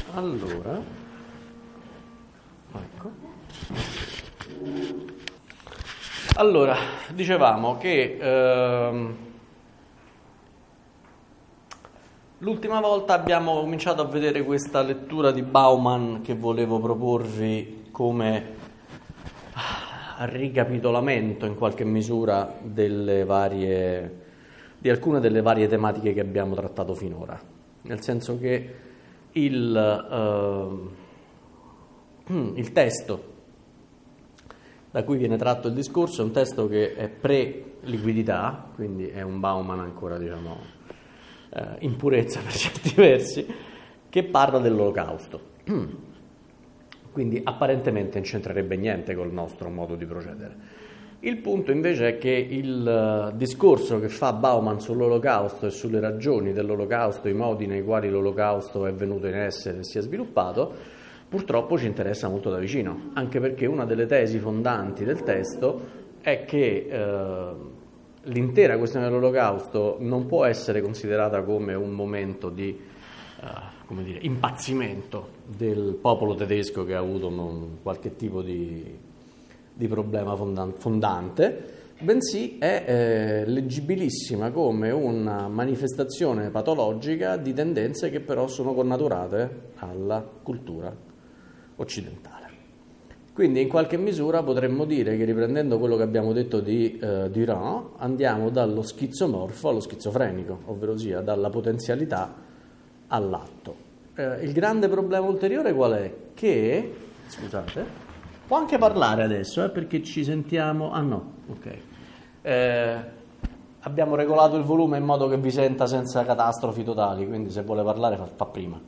Allora, ecco. Allora, dicevamo che l'ultima volta abbiamo cominciato a vedere questa lettura di Bauman che volevo proporvi come ricapitolamento in qualche misura di alcune delle varie tematiche che abbiamo trattato finora, nel senso che il testo da cui viene tratto il discorso è un testo che è pre-liquidità, quindi è un Bauman ancora, diciamo, in purezza per certi versi, che parla dell'Olocausto. Quindi apparentemente non c'entrerebbe niente col nostro modo di procedere. Il punto invece è che il discorso che fa Bauman sull'Olocausto e sulle ragioni dell'Olocausto, i modi nei quali l'Olocausto è venuto in essere e si è sviluppato, purtroppo ci interessa molto da vicino, anche perché una delle tesi fondanti del testo è che l'intera questione dell'Olocausto non può essere considerata come un momento di impazzimento del popolo tedesco che ha avuto qualche tipo di problema fondante, bensì è leggibilissima come una manifestazione patologica di tendenze che però sono connaturate alla cultura occidentale. Quindi in qualche misura potremmo dire che, riprendendo quello che abbiamo detto di Durand, andiamo dallo schizomorfo allo schizofrenico, ovvero sia dalla potenzialità all'atto. Il grande problema ulteriore qual è? Che, scusate, può anche parlare adesso, perché ci sentiamo... Ah no, ok. Abbiamo regolato il volume in modo che vi senta senza catastrofi totali, quindi se vuole parlare fa prima.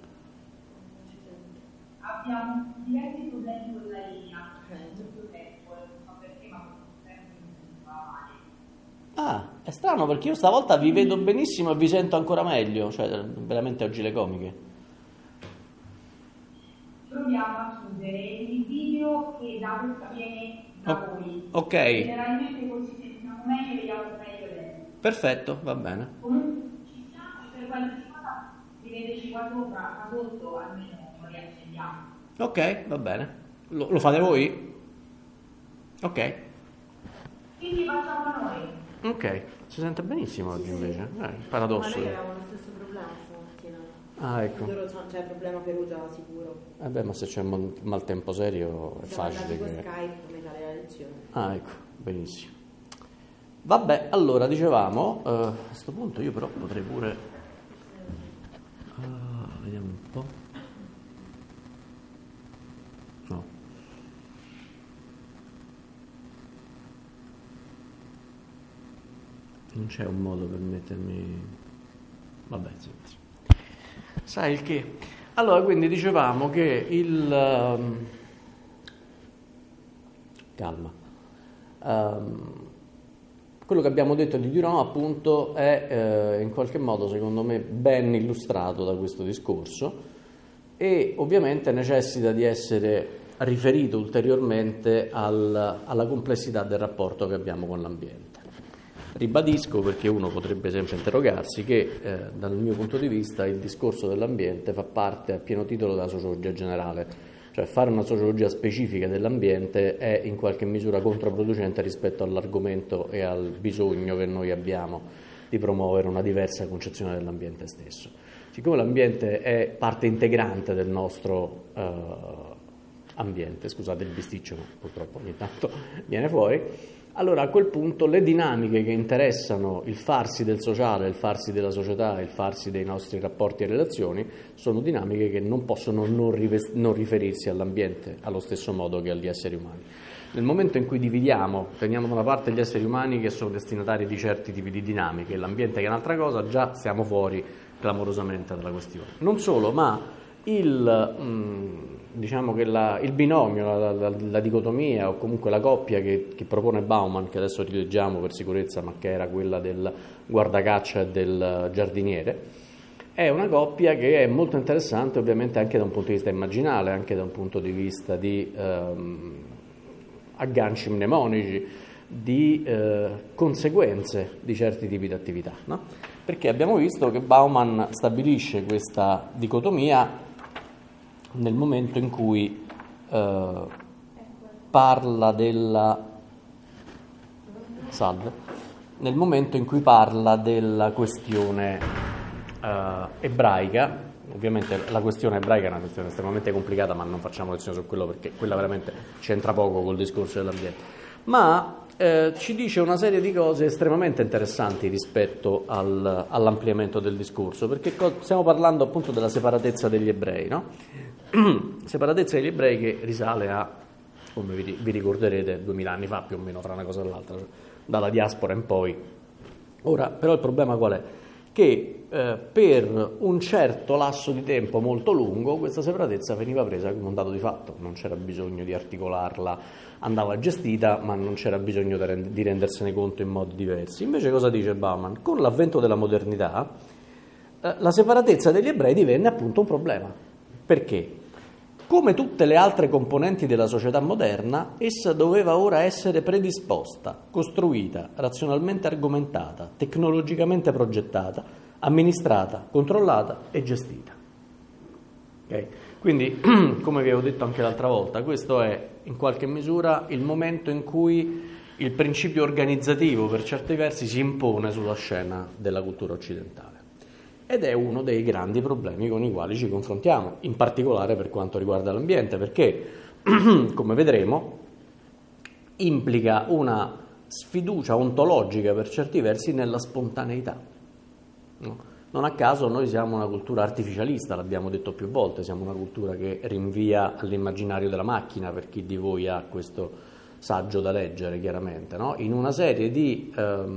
Abbiamo diversi problemi con la linea, tutto tempo, non so perché, ma sempre non va male. Ah, è strano perché io stavolta vi vedo benissimo e vi sento ancora meglio, cioè veramente oggi le comiche. Proviamo a chiudere il video che viene da voi. Ok. Generalmente così sentiamo meglio e vediamo meglio lei. Perfetto, va bene. Comunque ci siamo, per qualsiasi cosa scriveteci qua sopra, sotto, almeno lo riaccendiamo. Ok, va bene. Lo fate voi? Ok. Quindi facciamo noi. Ok, si sente benissimo oggi invece. Paradosso. Ma noi avevamo lo stesso problema stamattina. Ah, ecco. Loro c'è problema Perugia sicuro. Ma se c'è maltempo serio è facile con che... Skype come dare la lezione. Ah, ecco, benissimo. Vabbè, allora dicevamo, a questo punto io però potrei pure... vediamo un po'. No. Non c'è un modo per mettermi... Vabbè, senti. Sai il che? Allora, quindi dicevamo che calma. Quello che abbiamo detto di Durand, appunto, è in qualche modo, secondo me, ben illustrato da questo discorso e ovviamente necessita di essere riferito ulteriormente alla complessità del rapporto che abbiamo con l'ambiente. Ribadisco, perché uno potrebbe sempre interrogarsi, che dal mio punto di vista il discorso dell'ambiente fa parte a pieno titolo della sociologia generale, cioè fare una sociologia specifica dell'ambiente è in qualche misura controproducente rispetto all'argomento e al bisogno che noi abbiamo di promuovere una diversa concezione dell'ambiente stesso. Siccome l'ambiente è parte integrante del nostro ambiente, scusate il bisticcio, ma purtroppo ogni tanto viene fuori, allora a quel punto le dinamiche che interessano il farsi del sociale, il farsi della società, il farsi dei nostri rapporti e relazioni sono dinamiche che non possono non riferirsi all'ambiente allo stesso modo che agli esseri umani. Nel momento in cui teniamo da una parte gli esseri umani che sono destinatari di certi tipi di dinamiche e l'ambiente che è un'altra cosa, già stiamo fuori clamorosamente dalla questione. Non solo, ma diciamo che il binomio, la dicotomia o comunque la coppia che propone Bauman, che adesso rileggiamo per sicurezza, ma che era quella del guardacaccia e del giardiniere, è una coppia che è molto interessante ovviamente anche da un punto di vista immaginale, anche da un punto di vista di agganci mnemonici, di conseguenze di certi tipi di attività, no? Perché abbiamo visto che Bauman stabilisce questa dicotomia nel momento in cui parla della nel momento in cui parla della questione ebraica. Ovviamente la questione ebraica è una questione estremamente complicata, ma non facciamo lezione su quello perché quella veramente c'entra poco col discorso dell'ambiente. Ma ci dice una serie di cose estremamente interessanti rispetto all'ampliamento del discorso, perché stiamo parlando appunto della separatezza degli ebrei, no? Separatezza degli ebrei che risale a, come vi ricorderete, 2000 anni fa più o meno, fra una cosa e l'altra, dalla diaspora in poi. Ora, però il problema qual è? Che per un certo lasso di tempo molto lungo questa separatezza veniva presa come un dato di fatto, non c'era bisogno di articolarla, andava gestita, ma non c'era bisogno di rendersene conto in modi diversi. Invece cosa dice Bauman? Con l'avvento della modernità la separatezza degli ebrei divenne appunto un problema. Perché? Come tutte le altre componenti della società moderna, essa doveva ora essere predisposta, costruita, razionalmente argomentata, tecnologicamente progettata, amministrata, controllata e gestita. Okay? Quindi, come vi avevo detto anche l'altra volta, questo è in qualche misura il momento in cui il principio organizzativo, per certi versi, si impone sulla scena della cultura occidentale. Ed è uno dei grandi problemi con i quali ci confrontiamo, in particolare per quanto riguarda l'ambiente, perché, come vedremo, implica una sfiducia ontologica per certi versi nella spontaneità. No? Non a caso noi siamo una cultura artificialista, l'abbiamo detto più volte, siamo una cultura che rinvia all'immaginario della macchina, per chi di voi ha questo saggio da leggere chiaramente, no? In una serie di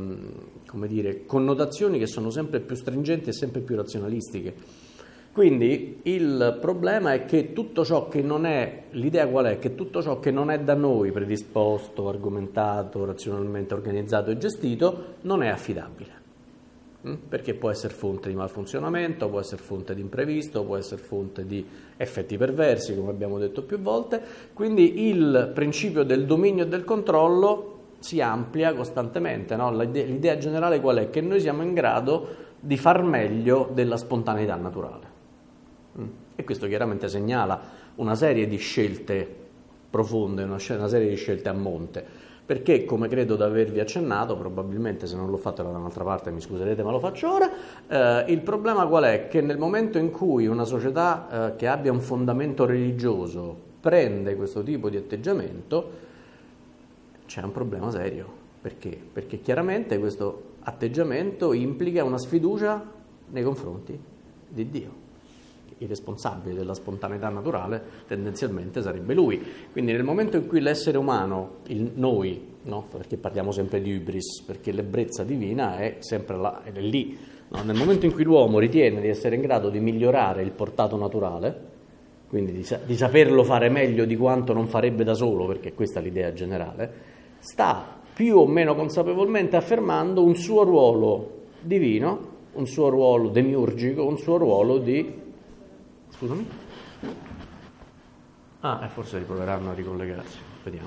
connotazioni che sono sempre più stringenti e sempre più razionalistiche. Quindi il problema è che tutto ciò che non è, l'idea qual è? Che tutto ciò che non è da noi predisposto, argomentato, razionalmente organizzato e gestito non è affidabile. Perché può essere fonte di malfunzionamento, può essere fonte di imprevisto, può essere fonte di effetti perversi, come abbiamo detto più volte. Quindi il principio del dominio e del controllo si amplia costantemente, no? L'idea generale qual è? Che noi siamo in grado di far meglio della spontaneità naturale. E questo chiaramente segnala una serie di scelte profonde, una serie di scelte a monte. Perché, come credo di avervi accennato, probabilmente se non l'ho fatto da un'altra parte mi scuserete ma lo faccio ora, il problema qual è? Che nel momento in cui una società che abbia un fondamento religioso prende questo tipo di atteggiamento, c'è un problema serio. Perché? Perché chiaramente questo atteggiamento implica una sfiducia nei confronti di Dio. Il responsabile della spontaneità naturale tendenzialmente sarebbe lui. Quindi nel momento in cui l'essere umano, noi, no? Perché parliamo sempre di hybris, perché l'ebbrezza divina è sempre là, ed è lì, no? Nel momento in cui l'uomo ritiene di essere in grado di migliorare il portato naturale, quindi di saperlo fare meglio di quanto non farebbe da solo, perché questa è l'idea generale, sta più o meno consapevolmente affermando un suo ruolo divino, un suo ruolo demiurgico, un suo ruolo di... Scusami? Forse riproveranno a ricollegarsi, vediamo.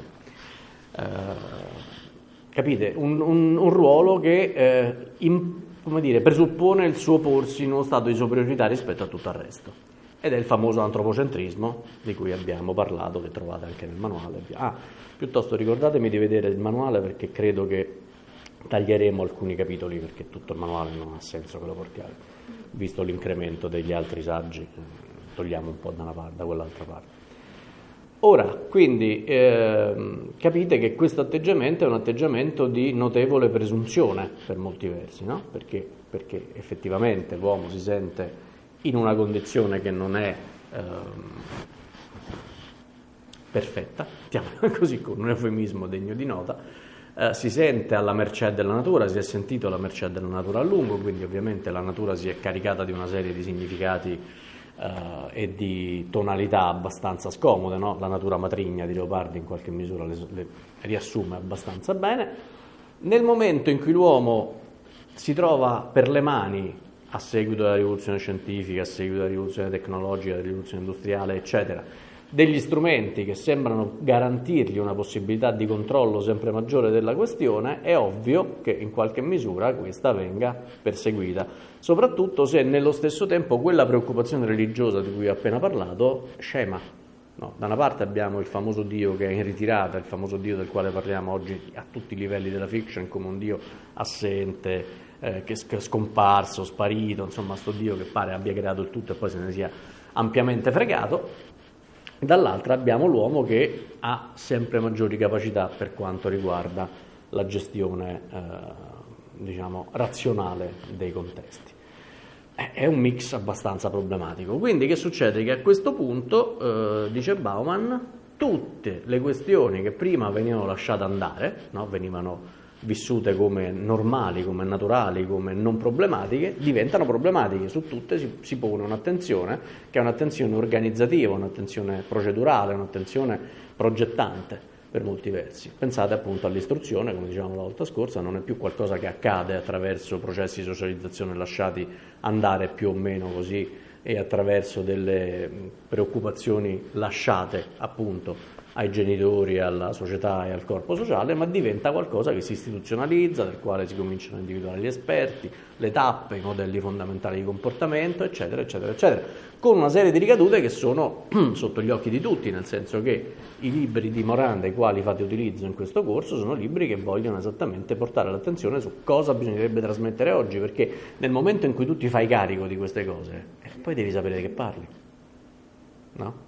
Capite? Un ruolo che presuppone il suo porsi in uno stato di superiorità rispetto a tutto il resto. Ed è il famoso antropocentrismo di cui abbiamo parlato, che trovate anche nel manuale. Piuttosto ricordatemi di vedere il manuale, perché credo che taglieremo alcuni capitoli, perché tutto il manuale non ha senso che lo portiamo, visto l'incremento degli altri saggi. Togliamo un po' da quell'altra parte. Ora, quindi, capite che questo atteggiamento è un atteggiamento di notevole presunzione per molti versi, no? Perché effettivamente l'uomo si sente in una condizione che non è perfetta, mettiamola così, con un eufemismo degno di nota, si sente alla mercé della natura, si è sentito alla mercé della natura a lungo, quindi ovviamente la natura si è caricata di una serie di significati e di tonalità abbastanza scomode, no? La natura matrigna di Leopardi in qualche misura le riassume abbastanza bene. Nel momento in cui l'uomo si trova per le mani, a seguito della rivoluzione scientifica, a seguito della rivoluzione tecnologica, della rivoluzione industriale, eccetera, degli strumenti che sembrano garantirgli una possibilità di controllo sempre maggiore della questione, è ovvio che in qualche misura questa venga perseguita, soprattutto se nello stesso tempo quella preoccupazione religiosa di cui ho appena parlato scema. No, da una parte abbiamo il famoso Dio che è in ritirata, il famoso Dio del quale parliamo oggi a tutti i livelli della fiction come un Dio assente, che è scomparso, sparito, insomma sto Dio che pare abbia creato il tutto e poi se ne sia ampiamente fregato. Dall'altra abbiamo l'uomo che ha sempre maggiori capacità per quanto riguarda la gestione razionale dei contesti. È un mix abbastanza problematico. Quindi che succede? Che a questo punto, dice Bauman, tutte le questioni che prima venivano lasciate andare, no? Venivano vissute come normali, come naturali, come non problematiche, diventano problematiche. Su tutte si pone un'attenzione che è un'attenzione organizzativa, un'attenzione procedurale, un'attenzione progettante per molti versi. Pensate appunto all'istruzione, come dicevamo la volta scorsa, non è più qualcosa che accade attraverso processi di socializzazione lasciati andare più o meno così e attraverso delle preoccupazioni lasciate appunto ai genitori, alla società e al corpo sociale, ma diventa qualcosa che si istituzionalizza, del quale si cominciano a individuare gli esperti, le tappe, i modelli fondamentali di comportamento, eccetera, eccetera, eccetera, con una serie di ricadute che sono sotto gli occhi di tutti, nel senso che i libri di Morin dei quali fate utilizzo in questo corso sono libri che vogliono esattamente portare l'attenzione su cosa bisognerebbe trasmettere oggi, perché nel momento in cui tu ti fai carico di queste cose, poi devi sapere di che parli, no?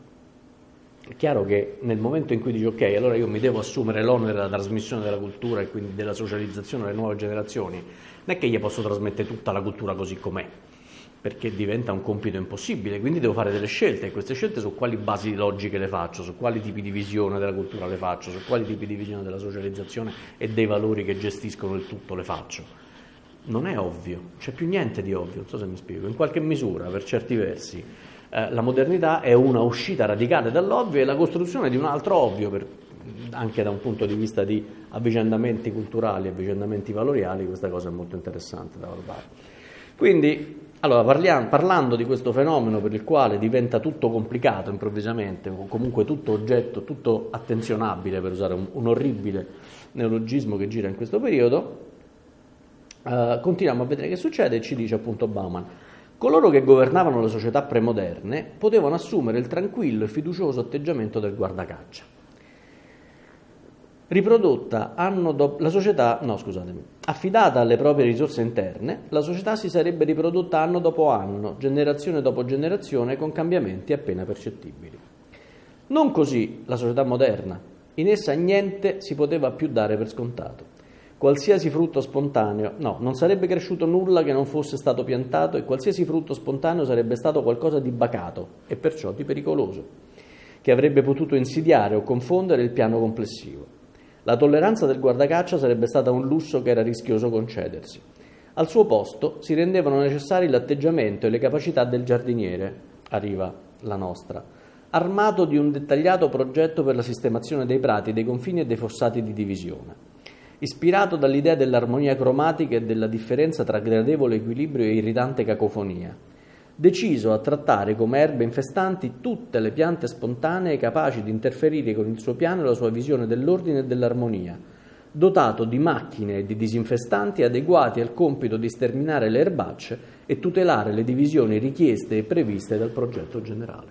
È chiaro che nel momento in cui dici ok, allora io mi devo assumere l'onere della trasmissione della cultura e quindi della socializzazione alle nuove generazioni, non è che gli posso trasmettere tutta la cultura così com'è, perché diventa un compito impossibile, quindi devo fare delle scelte, e queste scelte su quali basi logiche le faccio, su quali tipi di visione della cultura le faccio, su quali tipi di visione della socializzazione e dei valori che gestiscono il tutto le faccio. Non è ovvio, c'è più niente di ovvio, non so se mi spiego, in qualche misura, per certi versi, la modernità è una uscita radicale dall'ovvio e la costruzione di un altro ovvio, anche da un punto di vista di avvicendamenti culturali, avvicendamenti valoriali, questa cosa è molto interessante da valutare. Quindi, allora, parlando di questo fenomeno per il quale diventa tutto complicato improvvisamente, o comunque tutto oggetto, tutto attenzionabile, per usare un orribile neologismo che gira in questo periodo, continuiamo a vedere che succede e ci dice appunto Bauman: coloro che governavano le società premoderne potevano assumere il tranquillo e fiducioso atteggiamento del guardacaccia. Affidata alle proprie risorse interne, la società si sarebbe riprodotta anno dopo anno, generazione dopo generazione, con cambiamenti appena percettibili. Non così la società moderna. In essa niente si poteva più dare per scontato. Qualsiasi frutto spontaneo, non sarebbe cresciuto nulla che non fosse stato piantato, e qualsiasi frutto spontaneo sarebbe stato qualcosa di bacato e perciò di pericoloso, che avrebbe potuto insidiare o confondere il piano complessivo. La tolleranza del guardacaccia sarebbe stata un lusso che era rischioso concedersi. Al suo posto si rendevano necessari l'atteggiamento e le capacità del giardiniere, arriva la nostra, armato di un dettagliato progetto per la sistemazione dei prati, dei confini e dei fossati di divisione. Ispirato dall'idea dell'armonia cromatica e della differenza tra gradevole equilibrio e irritante cacofonia, deciso a trattare come erbe infestanti tutte le piante spontanee capaci di interferire con il suo piano e la sua visione dell'ordine e dell'armonia, dotato di macchine e di disinfestanti adeguati al compito di sterminare le erbacce e tutelare le divisioni richieste e previste dal progetto generale.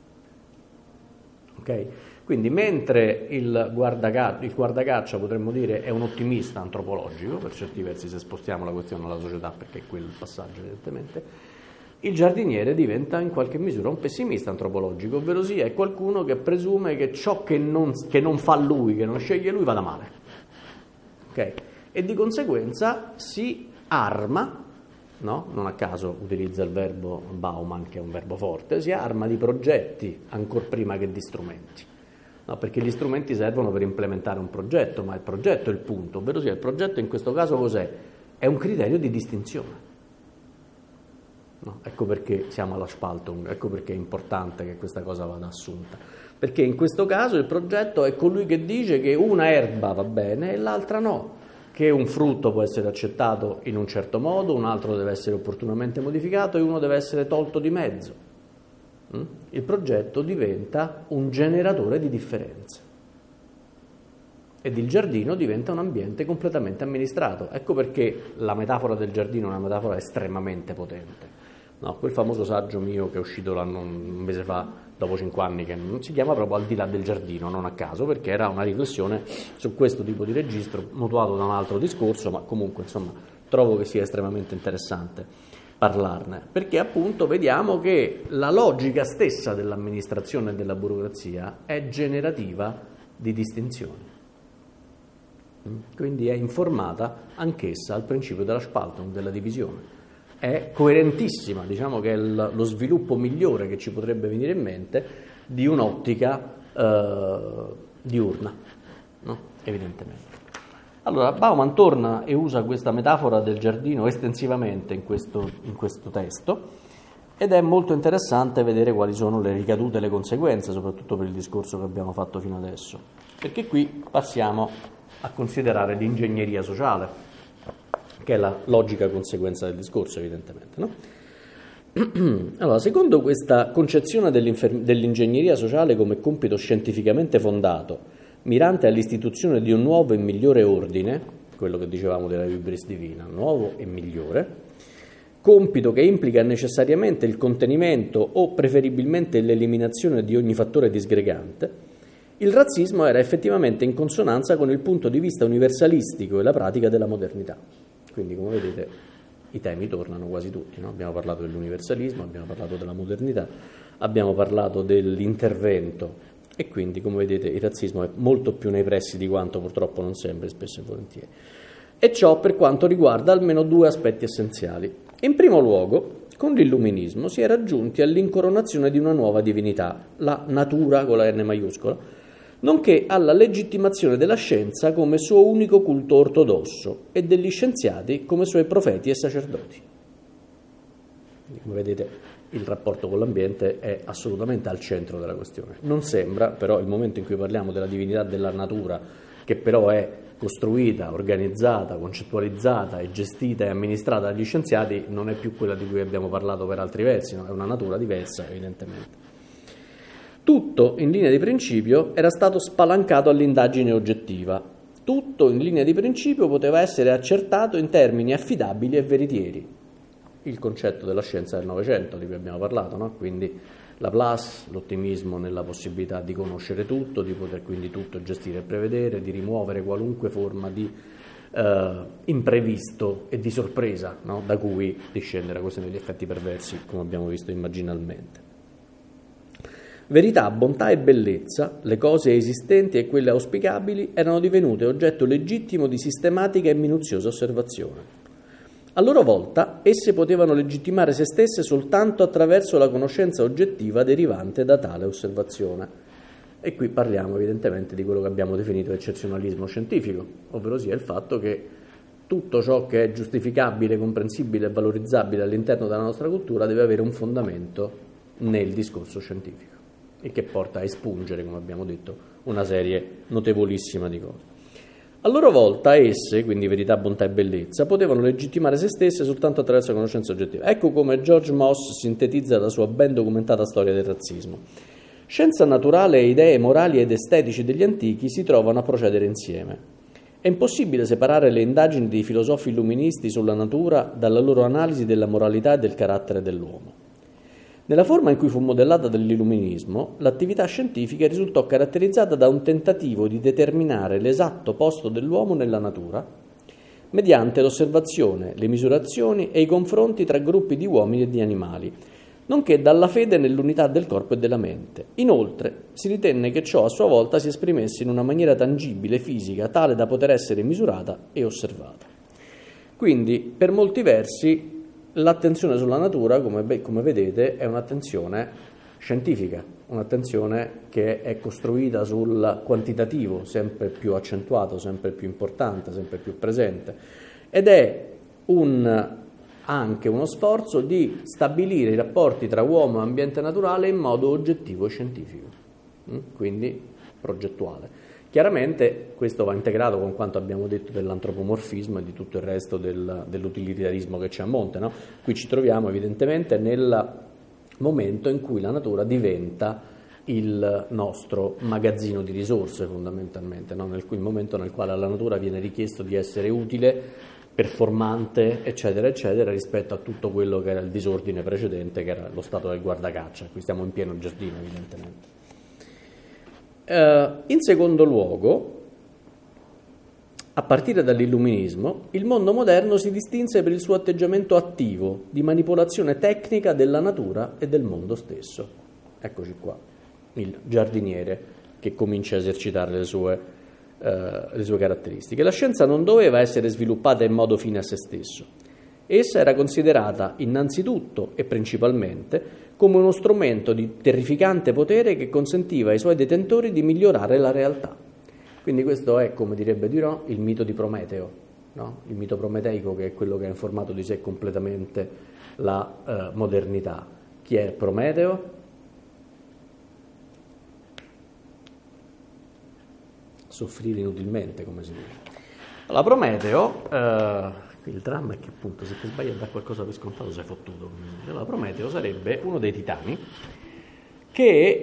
Ok? Quindi mentre il guardacaccia, potremmo dire, è un ottimista antropologico, per certi versi se spostiamo la questione alla società, perché è quello il passaggio evidentemente, il giardiniere diventa in qualche misura un pessimista antropologico, ovvero sia è qualcuno che presume che ciò che non fa lui, che non sceglie lui, vada male. Okay? E di conseguenza si arma, no? Non a caso utilizza il verbo Bauman, che è un verbo forte, si arma di progetti ancor prima che di strumenti. No, perché gli strumenti servono per implementare un progetto, ma il progetto è il punto, ovvero sia il progetto in questo caso cos'è? È un criterio di distinzione. No, ecco perché siamo alla Spaltung, ecco perché è importante che questa cosa vada assunta. Perché in questo caso il progetto è colui che dice che una erba va bene e l'altra no, che un frutto può essere accettato in un certo modo, un altro deve essere opportunamente modificato e uno deve essere tolto di mezzo. Il progetto diventa un generatore di differenze ed il giardino diventa un ambiente completamente amministrato. Ecco perché la metafora del giardino è una metafora estremamente potente. No, quel famoso saggio mio che è uscito un mese fa, dopo 5 anni, che non si chiama proprio Al di là del giardino, non a caso, perché era una riflessione su questo tipo di registro, mutuato da un altro discorso, ma comunque insomma trovo che sia estremamente interessante parlarne, perché appunto vediamo che la logica stessa dell'amministrazione e della burocrazia è generativa di distinzioni. Quindi è informata anch'essa al principio della Spaltung, della divisione. È coerentissima, diciamo che è lo sviluppo migliore che ci potrebbe venire in mente di un'ottica diurna, no? Evidentemente. Allora, Bauman torna e usa questa metafora del giardino estensivamente in questo testo, ed è molto interessante vedere quali sono le ricadute e le conseguenze, soprattutto per il discorso che abbiamo fatto fino adesso, perché qui passiamo a considerare l'ingegneria sociale, che è la logica conseguenza del discorso, evidentemente, no? Allora, secondo questa concezione dell'ingegneria sociale come compito scientificamente fondato, mirante all'istituzione di un nuovo e migliore ordine, quello che dicevamo della Hybris Divina, nuovo e migliore, compito che implica necessariamente il contenimento o preferibilmente l'eliminazione di ogni fattore disgregante, il razzismo era effettivamente in consonanza con il punto di vista universalistico e la pratica della modernità. Quindi, come vedete, i temi tornano quasi tutti, no? Abbiamo parlato dell'universalismo, abbiamo parlato della modernità, abbiamo parlato dell'intervento e quindi, come vedete, il razzismo è molto più nei pressi di quanto purtroppo non sembri spesso e volentieri. E ciò per quanto riguarda almeno 2 aspetti essenziali. In primo luogo, con l'illuminismo si era giunti all'incoronazione di una nuova divinità, la natura con la N maiuscola, nonché alla legittimazione della scienza come suo unico culto ortodosso e degli scienziati come suoi profeti e sacerdoti. Come vedete, il rapporto con l'ambiente è assolutamente al centro della questione. Non sembra, però, il momento in cui parliamo della divinità della natura, che però è costruita, organizzata, concettualizzata e gestita e amministrata dagli scienziati, non è più quella di cui abbiamo parlato per altri versi, no? È una natura diversa, evidentemente. Tutto, in linea di principio, era stato spalancato all'indagine oggettiva. Tutto, in linea di principio, poteva essere accertato in termini affidabili e veritieri. Il concetto della scienza del Novecento, di cui abbiamo parlato, no? Quindi Laplace, l'ottimismo nella possibilità di conoscere tutto, di poter quindi tutto gestire e prevedere, di rimuovere qualunque forma di imprevisto e di sorpresa, no? Da cui discende la questione degli effetti perversi, come abbiamo visto immaginalmente. Verità, bontà e bellezza, le cose esistenti e quelle auspicabili, erano divenute oggetto legittimo di sistematica e minuziosa osservazione. A loro volta, esse potevano legittimare se stesse soltanto attraverso la conoscenza oggettiva derivante da tale osservazione. E qui parliamo evidentemente di quello che abbiamo definito eccezionalismo scientifico, ovvero sia il fatto che tutto ciò che è giustificabile, comprensibile e valorizzabile all'interno della nostra cultura deve avere un fondamento nel discorso scientifico, e che porta a espungere, come abbiamo detto, una serie notevolissima di cose. A loro volta esse, quindi verità, bontà e bellezza, potevano legittimare se stesse soltanto attraverso la conoscenza oggettiva. Ecco come George Moss sintetizza la sua ben documentata storia del razzismo. Scienza naturale e idee morali ed estetici degli antichi si trovano a procedere insieme. È impossibile separare le indagini dei filosofi illuministi sulla natura dalla loro analisi della moralità e del carattere dell'uomo. Nella forma in cui fu modellata dall'illuminismo, l'attività scientifica risultò caratterizzata da un tentativo di determinare l'esatto posto dell'uomo nella natura, mediante l'osservazione, le misurazioni e i confronti tra gruppi di uomini e di animali, nonché dalla fede nell'unità del corpo e della mente. Inoltre, si ritenne che ciò a sua volta si esprimesse in una maniera tangibile, fisica, tale da poter essere misurata e osservata. Quindi, per molti versi, l'attenzione sulla natura, come vedete, è un'attenzione scientifica, un'attenzione che è costruita sul quantitativo, sempre più accentuato, sempre più importante, sempre più presente, ed è anche uno sforzo di stabilire i rapporti tra uomo e ambiente naturale in modo oggettivo e scientifico, quindi progettuale. Chiaramente questo va integrato con quanto abbiamo detto dell'antropomorfismo e di tutto il resto dell'utilitarismo che c'è a monte, no? Qui ci troviamo evidentemente nella momento in cui la natura diventa il nostro magazzino di risorse fondamentalmente, no? Il momento nel quale alla natura viene richiesto di essere utile, performante, eccetera, eccetera, rispetto a tutto quello che era il disordine precedente, che era lo stato del guardacaccia. Qui stiamo in pieno giardino, evidentemente. In secondo luogo, a partire dall'illuminismo, il mondo moderno si distinse per il suo atteggiamento attivo di manipolazione tecnica della natura e del mondo stesso. Eccoci qua, il giardiniere che comincia a esercitare le sue caratteristiche. La scienza non doveva essere sviluppata in modo fine a se stesso. Essa era considerata innanzitutto e principalmente come uno strumento di terrificante potere che consentiva ai suoi detentori di migliorare la realtà. Quindi questo è, come direbbe Durand, il mito di Prometeo, no? Il mito prometeico, che è quello che ha informato di sé completamente la modernità. Chi è Prometeo? Soffrire inutilmente, come si dice. Allora, Prometeo, il dramma è che appunto se ti sbagli a dare qualcosa per scontato sei fottuto. Allora, Prometeo sarebbe uno dei titani che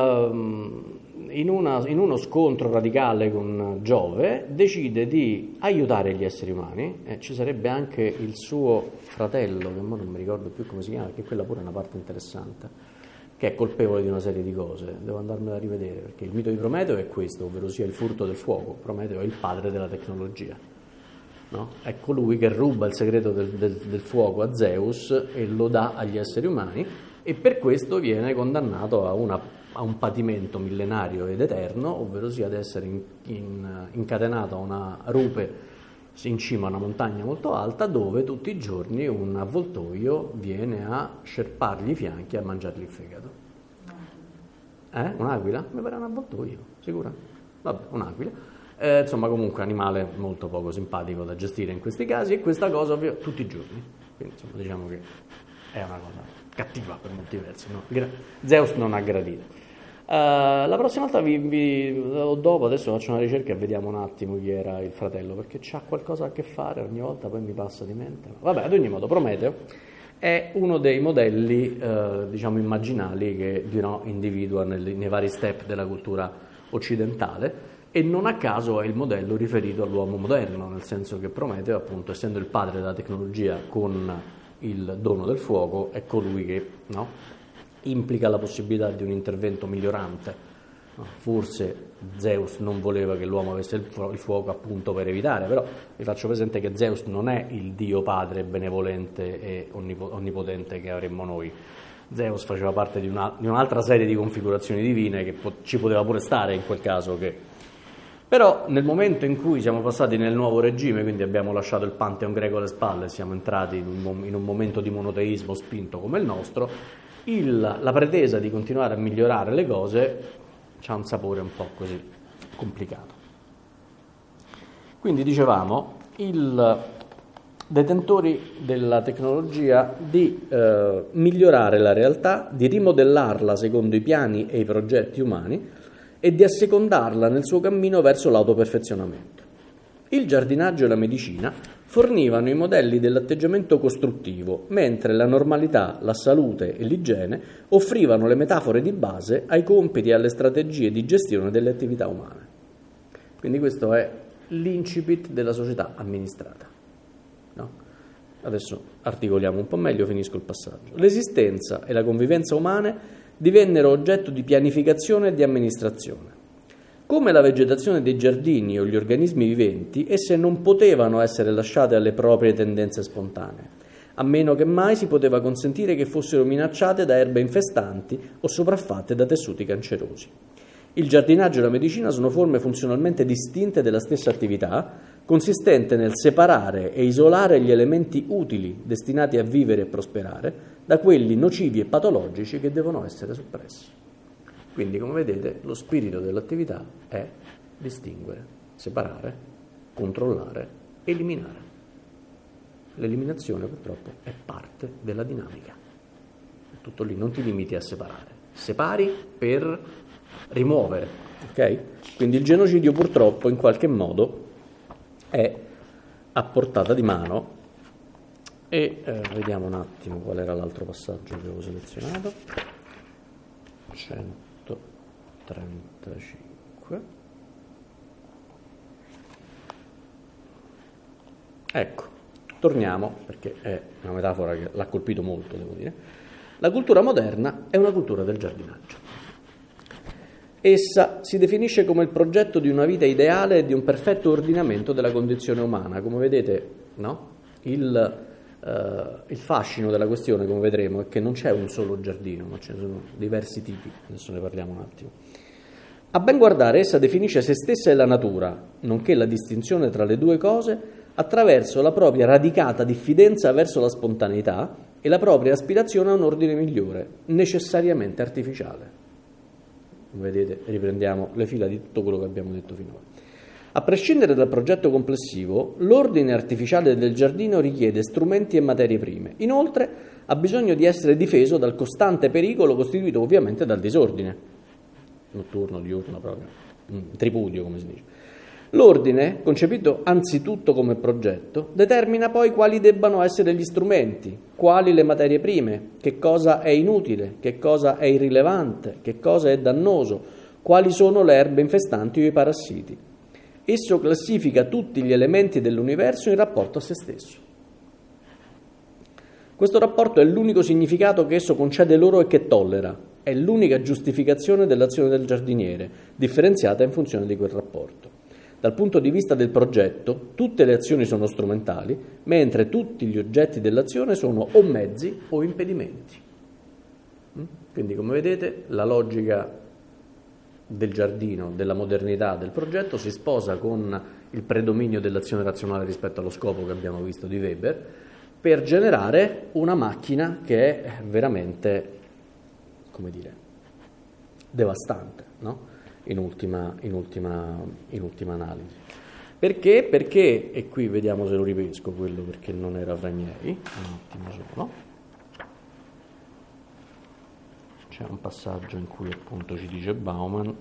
in uno scontro radicale con Giove decide di aiutare gli esseri umani. Ci sarebbe anche il suo fratello, che ora non mi ricordo più come si chiama, perché quella pure è una parte interessante, che è colpevole di una serie di cose. Devo andarmela a rivedere, perché il mito di Prometeo è questo, ovvero sia il furto del fuoco. Prometeo è il padre della tecnologia, no? È colui che ruba il segreto del fuoco a Zeus e lo dà agli esseri umani, e per questo viene condannato a un patimento millenario ed eterno, ovvero sia ad essere incatenato a una rupe in cima a una montagna molto alta, dove tutti i giorni un avvoltoio viene a scerpargli i fianchi e a mangiargli il fegato. Un'aquila? Mi pare un avvoltoio, sicura? Vabbè, un'aquila. Insomma, comunque animale molto poco simpatico da gestire in questi casi, e questa cosa tutti i giorni. Quindi insomma, diciamo che è una cosa cattiva per molti versi, no? Zeus non ha gradito. La prossima volta o dopo, adesso faccio una ricerca e vediamo un attimo chi era il fratello, perché c'ha qualcosa a che fare, ogni volta poi mi passa di mente. Vabbè, ad ogni modo, Prometeo è uno dei modelli diciamo immaginali che Durand individua nei vari step della cultura occidentale, e non a caso è il modello riferito all'uomo moderno, nel senso che Prometeo, appunto, essendo il padre della tecnologia con il dono del fuoco, è colui che, no, implica la possibilità di un intervento migliorante. No, forse Zeus non voleva che l'uomo avesse il fuoco appunto per evitare, però vi faccio presente che Zeus non è il dio padre benevolente e onnipotente che avremmo noi. Zeus faceva parte di un'altra serie di configurazioni divine che ci poteva pure stare in quel caso, che però nel momento in cui siamo passati nel nuovo regime, quindi abbiamo lasciato il Pantheon greco alle spalle e siamo entrati in un momento di monoteismo spinto come il nostro, la pretesa di continuare a migliorare le cose ha un sapore un po' così complicato. Quindi dicevamo, i detentori della tecnologia di migliorare la realtà, di rimodellarla secondo i piani e i progetti umani e di assecondarla nel suo cammino verso l'autoperfezionamento. Il giardinaggio e la medicina fornivano i modelli dell'atteggiamento costruttivo, mentre la normalità, la salute e l'igiene offrivano le metafore di base ai compiti e alle strategie di gestione delle attività umane. Quindi questo è l'incipit della società amministrata. No? Adesso articoliamo un po' meglio, finisco il passaggio. L'esistenza e la convivenza umane divennero oggetto di pianificazione e di amministrazione. Come la vegetazione dei giardini o gli organismi viventi, esse non potevano essere lasciate alle proprie tendenze spontanee, a meno che mai si poteva consentire che fossero minacciate da erbe infestanti o sopraffatte da tessuti cancerosi. Il giardinaggio e la medicina sono forme funzionalmente distinte della stessa attività, consistente nel separare e isolare gli elementi utili destinati a vivere e prosperare da quelli nocivi e patologici che devono essere soppressi. Quindi, come vedete, lo spirito dell'attività è distinguere, separare, controllare, eliminare. L'eliminazione, purtroppo, è parte della dinamica. È tutto lì, non ti limiti a separare. Separi per rimuovere, ok? Quindi il genocidio, purtroppo, in qualche modo è a portata di mano E vediamo un attimo qual era l'altro passaggio che avevo selezionato. 135. Ecco, torniamo, perché è una metafora che l'ha colpito molto, devo dire. La cultura moderna è una cultura del giardinaggio. Essa si definisce come il progetto di una vita ideale e di un perfetto ordinamento della condizione umana. Come vedete, no? Il fascino della questione, come vedremo, è che non c'è un solo giardino, ma ce ne sono diversi tipi. Adesso ne parliamo un attimo. A ben guardare, essa definisce se stessa e la natura, nonché la distinzione tra le due cose, attraverso la propria radicata diffidenza verso la spontaneità e la propria aspirazione a un ordine migliore, necessariamente artificiale. Come vedete, riprendiamo le fila di tutto quello che abbiamo detto finora. A prescindere dal progetto complessivo, l'ordine artificiale del giardino richiede strumenti e materie prime. Inoltre, ha bisogno di essere difeso dal costante pericolo costituito ovviamente dal disordine. Notturno, diurno, proprio, tripudio, come si dice. L'ordine, concepito anzitutto come progetto, determina poi quali debbano essere gli strumenti, quali le materie prime, che cosa è inutile, che cosa è irrilevante, che cosa è dannoso, quali sono le erbe infestanti o i parassiti. Esso classifica tutti gli elementi dell'universo in rapporto a se stesso. Questo rapporto è l'unico significato che esso concede loro e che tollera, è l'unica giustificazione dell'azione del giardiniere, differenziata in funzione di quel rapporto. Dal punto di vista del progetto, tutte le azioni sono strumentali, mentre tutti gli oggetti dell'azione sono o mezzi o impedimenti. Quindi, come vedete, la logica del giardino, della modernità del progetto si sposa con il predominio dell'azione razionale rispetto allo scopo che abbiamo visto di Weber, per generare una macchina che è veramente, come dire, devastante, no? In ultima analisi. Perché? Perché, e qui vediamo se lo ripesco quello perché non era fra i miei, un attimo solo. C'è un passaggio in cui appunto ci dice Bauman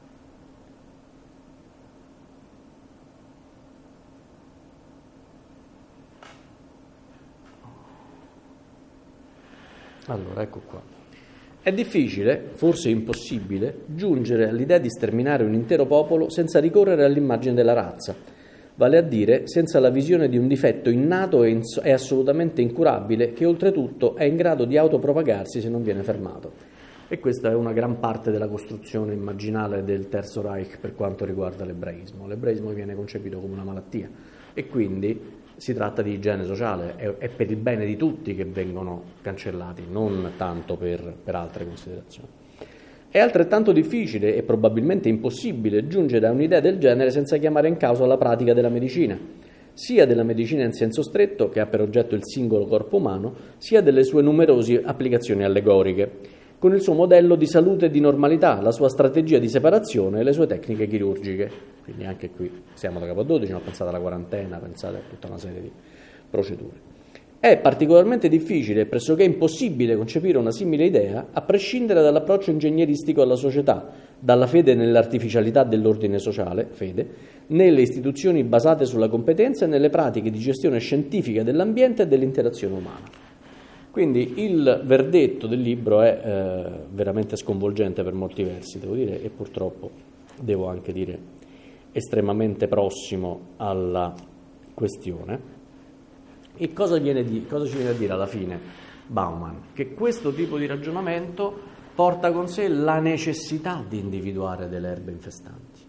allora, ecco qua. È difficile, forse impossibile, giungere all'idea di sterminare un intero popolo senza ricorrere all'immagine della razza, vale a dire senza la visione di un difetto innato e assolutamente incurabile che oltretutto è in grado di autopropagarsi se non viene fermato. E questa è una gran parte della costruzione immaginale del Terzo Reich per quanto riguarda l'ebraismo. L'ebraismo viene concepito come una malattia e quindi si tratta di igiene sociale, è per il bene di tutti che vengono cancellati, non tanto per altre considerazioni. È altrettanto difficile e probabilmente impossibile giungere a un'idea del genere senza chiamare in causa la pratica della medicina, sia della medicina in senso stretto, che ha per oggetto il singolo corpo umano, sia delle sue numerose applicazioni allegoriche, con il suo modello di salute e di normalità, la sua strategia di separazione e le sue tecniche chirurgiche. Quindi anche qui siamo da capo a 12, non pensate alla quarantena, pensate a tutta una serie di procedure. È particolarmente difficile e pressoché impossibile concepire una simile idea a prescindere dall'approccio ingegneristico alla società, dalla fede nell'artificialità dell'ordine sociale, fede, nelle istituzioni basate sulla competenza e nelle pratiche di gestione scientifica dell'ambiente e dell'interazione umana. Quindi il verdetto del libro è veramente sconvolgente per molti versi, devo dire, e purtroppo devo anche dire estremamente prossimo alla questione. E cosa ci viene a dire alla fine Bauman? Che questo tipo di ragionamento porta con sé la necessità di individuare delle erbe infestanti,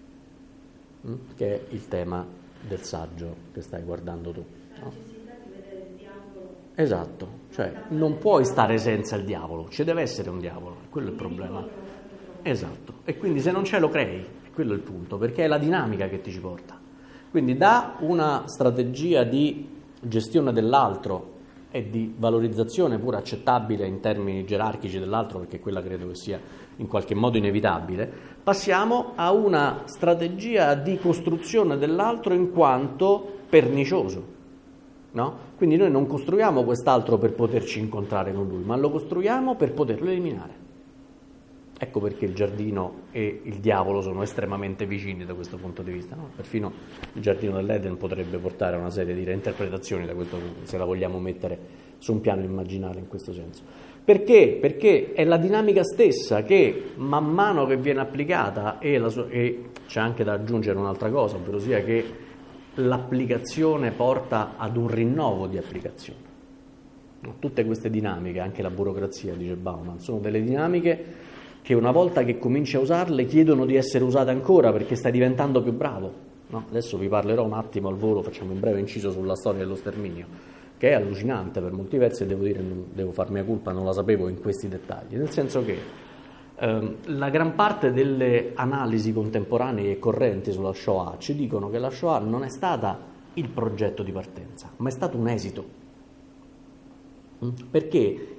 che è il tema del saggio che stai guardando tu, no? Esatto, cioè non puoi stare senza il diavolo, ci deve essere un diavolo, quello è il problema. Esatto, e quindi se non ce lo crei, quello è il punto, perché è la dinamica che ti ci porta. Quindi da una strategia di gestione dell'altro e di valorizzazione pure accettabile in termini gerarchici dell'altro, perché quella credo che sia in qualche modo inevitabile, passiamo a una strategia di costruzione dell'altro in quanto pernicioso. No? Quindi noi non costruiamo quest'altro per poterci incontrare con lui, ma lo costruiamo per poterlo eliminare. Ecco perché il giardino e il diavolo sono estremamente vicini da questo punto di vista, no? Perfino il giardino dell'Eden potrebbe portare a una serie di reinterpretazioni da questo, se la vogliamo mettere su un piano immaginale in questo senso. Perché? Perché è la dinamica stessa che man mano che viene applicata e c'è anche da aggiungere un'altra cosa, ovvero sia che l'applicazione porta ad un rinnovo di applicazione. Tutte queste dinamiche, anche la burocrazia, dice Bauman, sono delle dinamiche che una volta che cominci a usarle chiedono di essere usate ancora perché stai diventando più bravo. No? Adesso vi parlerò un attimo al volo, facciamo un breve inciso sulla storia dello sterminio, che è allucinante per molti versi, e devo dire, devo far mia colpa, non la sapevo in questi dettagli, nel senso che la gran parte delle analisi contemporanee e correnti sulla Shoah ci dicono che la Shoah non è stata il progetto di partenza, ma è stato un esito. Perché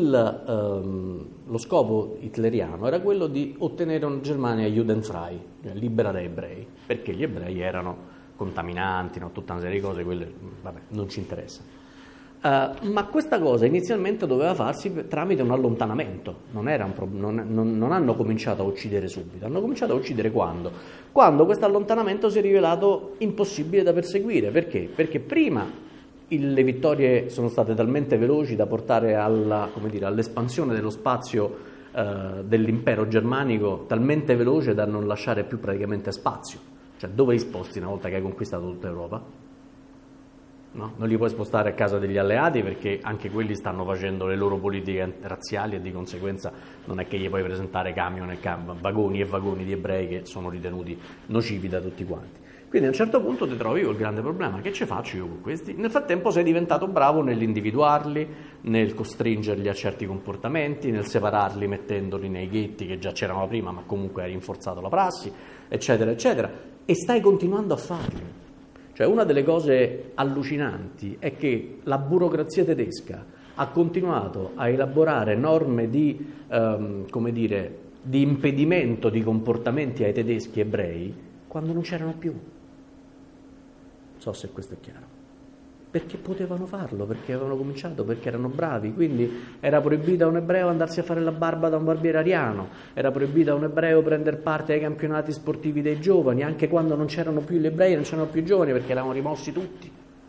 lo scopo hitleriano era quello di ottenere una Germania judenfrei, cioè libera da ebrei, perché gli ebrei erano contaminanti, no? Tutta una serie di cose, quelle vabbè, non ci interessa. Ma questa cosa inizialmente doveva farsi tramite un allontanamento, non hanno cominciato a uccidere subito, hanno cominciato a uccidere quando? Quando questo allontanamento si è rivelato impossibile da perseguire. Perché? Perché prima le vittorie sono state talmente veloci da portare all'espansione dello spazio dell'impero germanico, talmente veloce da non lasciare più praticamente spazio. Cioè, dove li sposti una volta che hai conquistato tutta Europa? No? Non li puoi spostare a casa degli alleati perché anche quelli stanno facendo le loro politiche razziali e di conseguenza non è che gli puoi presentare camion e vagoni e vagoni di ebrei che sono ritenuti nocivi da tutti quanti. Quindi a un certo punto ti trovi col grande problema: che ci faccio io con questi? Nel frattempo sei diventato bravo nell'individuarli, nel costringerli a certi comportamenti, nel separarli mettendoli nei ghetti che già c'erano prima ma comunque hai rinforzato la prassi, eccetera eccetera, e stai continuando a farlo. Cioè, una delle cose allucinanti è che la burocrazia tedesca ha continuato a elaborare norme di impedimento di comportamenti ai tedeschi ebrei quando non c'erano più. Non so se questo è chiaro. Perché potevano farlo, perché avevano cominciato, perché erano bravi. Quindi era proibito a un ebreo andarsi a fare la barba da un barbiere ariano, era proibito a un ebreo prendere parte ai campionati sportivi dei giovani, anche quando non c'erano più gli ebrei, non c'erano più i giovani, perché erano rimossi tutti.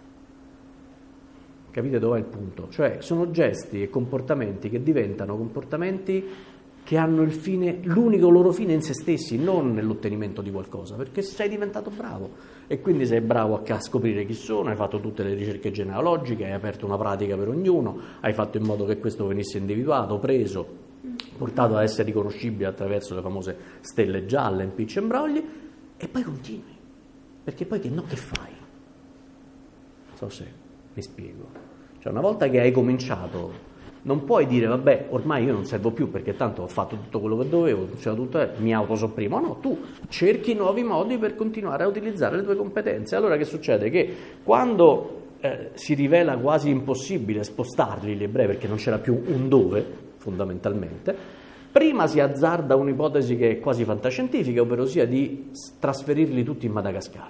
Capite dov'è il punto? Cioè, sono gesti e comportamenti che diventano comportamenti che hanno l'unico loro fine in se stessi, non nell'ottenimento di qualcosa, perché sei diventato bravo e quindi sei bravo a scoprire chi sono, hai fatto tutte le ricerche genealogiche, hai aperto una pratica per ognuno, hai fatto in modo che questo venisse individuato, preso, portato a essere riconoscibile attraverso le famose stelle gialle, impicci e imbrogli, e poi continui, perché poi che fai? Non so se mi spiego. Cioè, una volta che hai cominciato, non puoi dire vabbè, ormai io non servo più perché tanto ho fatto tutto quello che dovevo, mi autosopprimo. No, tu cerchi nuovi modi per continuare a utilizzare le tue competenze. Allora che succede? Che quando si rivela quasi impossibile spostarli gli ebrei perché non c'era più un dove, fondamentalmente, prima si azzarda un'ipotesi che è quasi fantascientifica, ovvero sia di trasferirli tutti in Madagascar.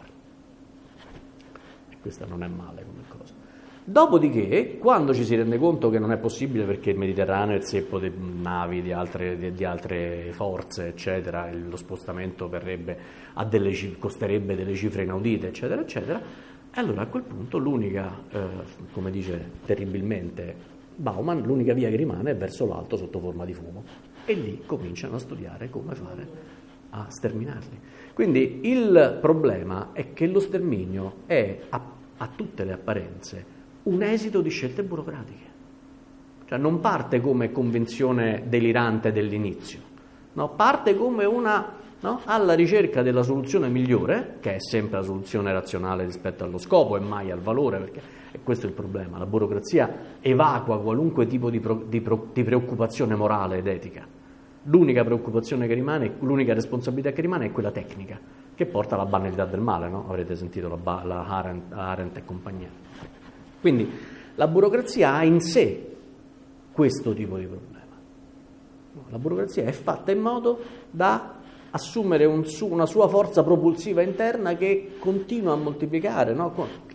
E questa non è male come cosa. Dopodiché, quando ci si rende conto che non è possibile perché il Mediterraneo è zeppo di navi di altre forze, eccetera, lo spostamento costerebbe delle cifre inaudite, eccetera, eccetera, e allora a quel punto l'unica, come dice terribilmente Bauman, l'unica via che rimane è verso l'alto sotto forma di fumo. E lì cominciano a studiare come fare a sterminarli. Quindi il problema è che lo sterminio è, a tutte le apparenze, un esito di scelte burocratiche. Cioè non parte come convinzione delirante dell'inizio, no? Parte come alla ricerca della soluzione migliore, che è sempre la soluzione razionale rispetto allo scopo e mai al valore, perché e questo è il problema. La burocrazia evacua qualunque tipo di preoccupazione morale ed etica. L'unica preoccupazione che rimane, l'unica responsabilità che rimane è quella tecnica, che porta alla banalità del male, no? Avrete sentito la Arendt e compagnia. Quindi la burocrazia ha in sé questo tipo di problema. La burocrazia è fatta in modo da assumere una sua forza propulsiva interna che continua a moltiplicare, no?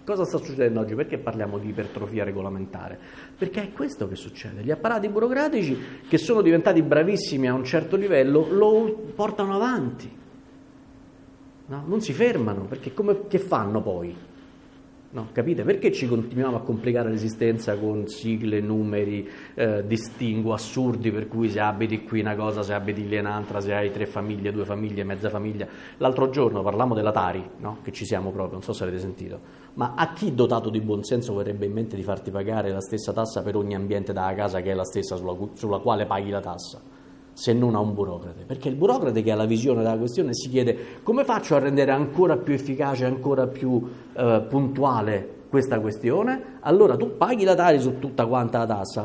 Cosa sta succedendo oggi? Perché parliamo di ipertrofia regolamentare? Perché è questo che succede. Gli apparati burocratici, che sono diventati bravissimi a un certo livello, lo portano avanti. No? Non si fermano, perché che fanno poi? No, capite? Perché ci continuiamo a complicare l'esistenza con sigle, numeri, distinguo assurdi, per cui se abiti qui una cosa, se abiti lì un'altra, se hai 3 famiglie, 2 famiglie, mezza famiglia. L'altro giorno parlammo della Tari, no? Che ci siamo proprio, non so se avete sentito, ma a chi dotato di buon senso verrebbe in mente di farti pagare la stessa tassa per ogni ambiente della casa che è la stessa sulla quale paghi la tassa? Se non a un burocrate, perché il burocrate che ha la visione della questione si chiede: come faccio a rendere ancora più efficace, ancora più puntuale questa questione? Allora tu paghi la Tari su tutta quanta la tassa,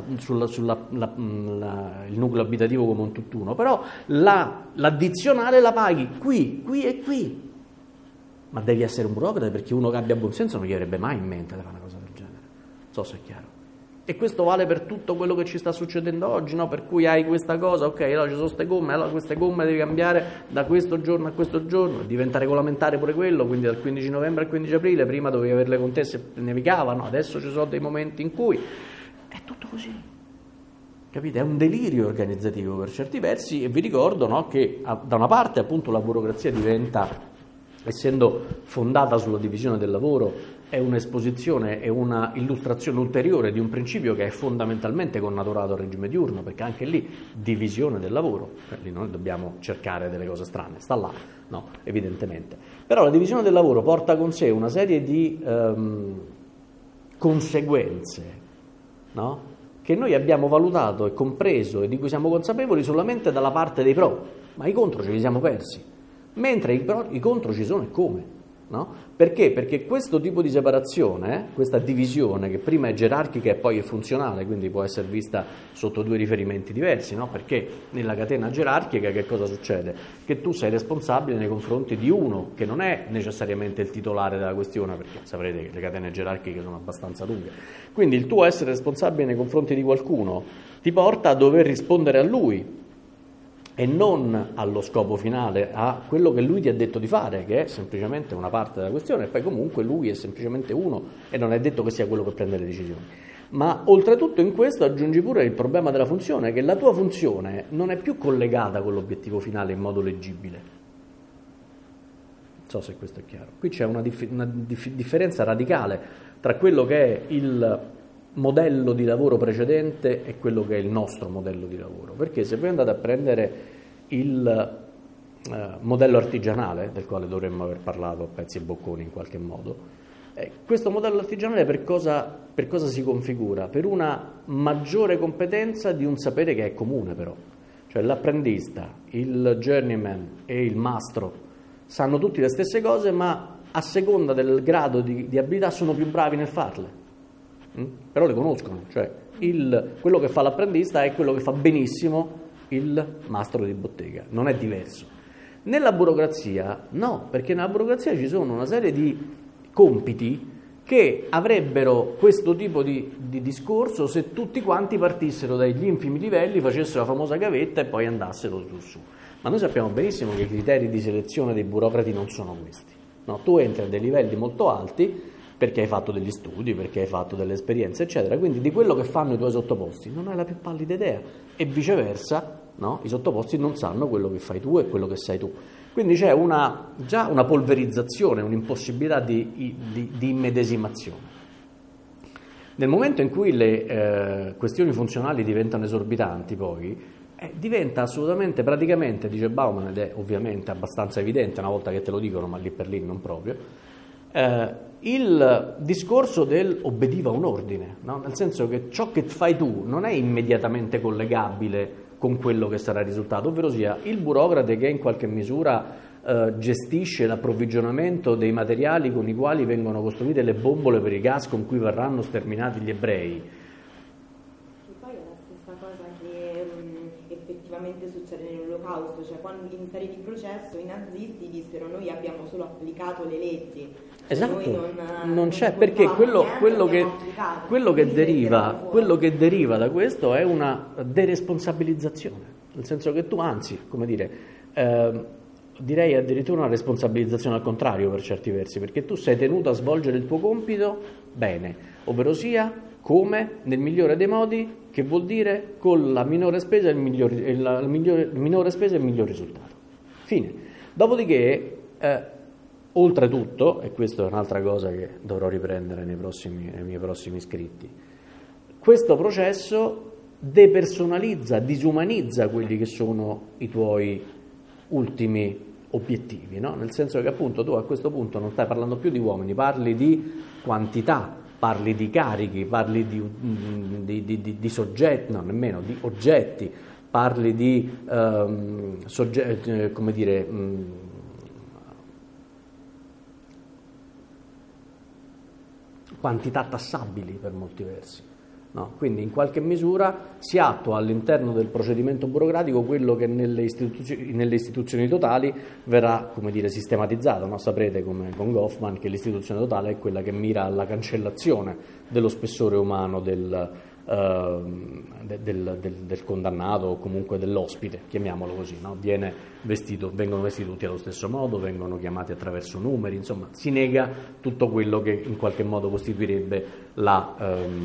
il nucleo abitativo come un tutt'uno, però l'addizionale la paghi qui e qui. Ma devi essere un burocrate, perché uno che abbia buon senso non gli avrebbe mai in mente di fare una cosa del genere. Non so se è chiaro. E questo vale per tutto quello che ci sta succedendo oggi, no? Per cui hai questa cosa, ok, allora ci sono queste gomme, allora queste gomme devi cambiare da questo giorno a questo giorno, diventa regolamentare pure quello, quindi dal 15 novembre al 15 aprile, prima dovevi averle con te se nevicavano, adesso ci sono dei momenti in cui è tutto così, capite? È un delirio organizzativo per certi versi, e vi ricordo, no, che da una parte appunto la burocrazia diventa, essendo fondata sulla divisione del lavoro, è un'esposizione e una illustrazione ulteriore di un principio che è fondamentalmente connaturato al regime diurno, perché anche lì divisione del lavoro, lì noi dobbiamo cercare delle cose strane, sta là, no, evidentemente. Però la divisione del lavoro porta con sé una serie di conseguenze, no, che noi abbiamo valutato e compreso e di cui siamo consapevoli solamente dalla parte dei pro, ma i contro ce li siamo persi, mentre i contro ci sono e come. No? Perché? Perché questo tipo di separazione, questa divisione che prima è gerarchica e poi è funzionale, quindi può essere vista sotto 2 riferimenti diversi, no? Perché nella catena gerarchica che cosa succede? Che tu sei responsabile nei confronti di uno che non è necessariamente il titolare della questione, perché saprete che le catene gerarchiche sono abbastanza lunghe, quindi il tuo essere responsabile nei confronti di qualcuno ti porta a dover rispondere a lui e non allo scopo finale, a quello che lui ti ha detto di fare, che è semplicemente una parte della questione, e poi comunque lui è semplicemente uno e non è detto che sia quello che prende le decisioni. Ma oltretutto in questo aggiungi pure il problema della funzione, che la tua funzione non è più collegata con l'obiettivo finale in modo leggibile. Non so se questo è chiaro. Qui c'è una differenza radicale tra quello che è il modello di lavoro precedente e quello che è il nostro modello di lavoro, perché se voi andate a prendere il modello artigianale, del quale dovremmo aver parlato a pezzi e bocconi in qualche modo, questo modello artigianale per cosa si configura? Per una maggiore competenza di un sapere che è comune, però, cioè l'apprendista, il journeyman e il mastro sanno tutti le stesse cose, ma a seconda del grado di abilità sono più bravi nel farle. Però le conoscono, cioè quello che fa l'apprendista è quello che fa benissimo il mastro di bottega, non è diverso. Nella burocrazia no, perché nella burocrazia ci sono una serie di compiti che avrebbero questo tipo di discorso se tutti quanti partissero dagli infimi livelli, facessero la famosa gavetta e poi andassero su. Ma noi sappiamo benissimo che i criteri di selezione dei burocrati non sono questi, no? Tu entri a dei livelli molto alti perché hai fatto degli studi, perché hai fatto delle esperienze, eccetera, quindi di quello che fanno i tuoi sottoposti non hai la più pallida idea, e viceversa, no? I sottoposti non sanno quello che fai tu e quello che sai tu. Quindi c'è già una polverizzazione, un'impossibilità di immedesimazione. Nel momento in cui le questioni funzionali diventano esorbitanti, poi diventa assolutamente, praticamente, dice Bauman, ed è ovviamente abbastanza evidente una volta che te lo dicono, ma lì per lì non proprio, il discorso del obbediva un ordine, no? Nel senso che ciò che fai tu non è immediatamente collegabile con quello che sarà il risultato, ovvero sia il burocrate che in qualche misura gestisce l'approvvigionamento dei materiali con i quali vengono costruite le bombole per i gas con cui verranno sterminati gli ebrei. E poi è la stessa cosa che effettivamente succede nell'Olocausto, cioè quando in serie di processo i nazisti dissero noi abbiamo solo applicato le leggi. Esatto, non c'è, perché quello che deriva da questo è una deresponsabilizzazione, nel senso che tu, anzi, come dire, direi addirittura una responsabilizzazione al contrario per certi versi, perché tu sei tenuto a svolgere il tuo compito bene, ovvero sia come, nel migliore dei modi, che vuol dire con la minore spesa e il miglior risultato. Fine. Dopodiché, oltretutto, e questa è un'altra cosa che dovrò riprendere nei miei prossimi scritti, questo processo depersonalizza, disumanizza quelli che sono i tuoi ultimi obiettivi, no? Nel senso che appunto tu a questo punto non stai parlando più di uomini, parli di quantità, parli di carichi, parli di soggetti, no, nemmeno di oggetti, parli di come dire, quantità tassabili per molti versi. No, quindi in qualche misura si attua all'interno del procedimento burocratico quello che nelle istituzioni totali verrà, come dire, sistematizzato. No? Saprete, come con Goffman, che l'istituzione totale è quella che mira alla cancellazione dello spessore umano del condannato o comunque dell'ospite, chiamiamolo così, no? Vengono vestiti tutti allo stesso modo, vengono chiamati attraverso numeri, insomma si nega tutto quello che in qualche modo costituirebbe la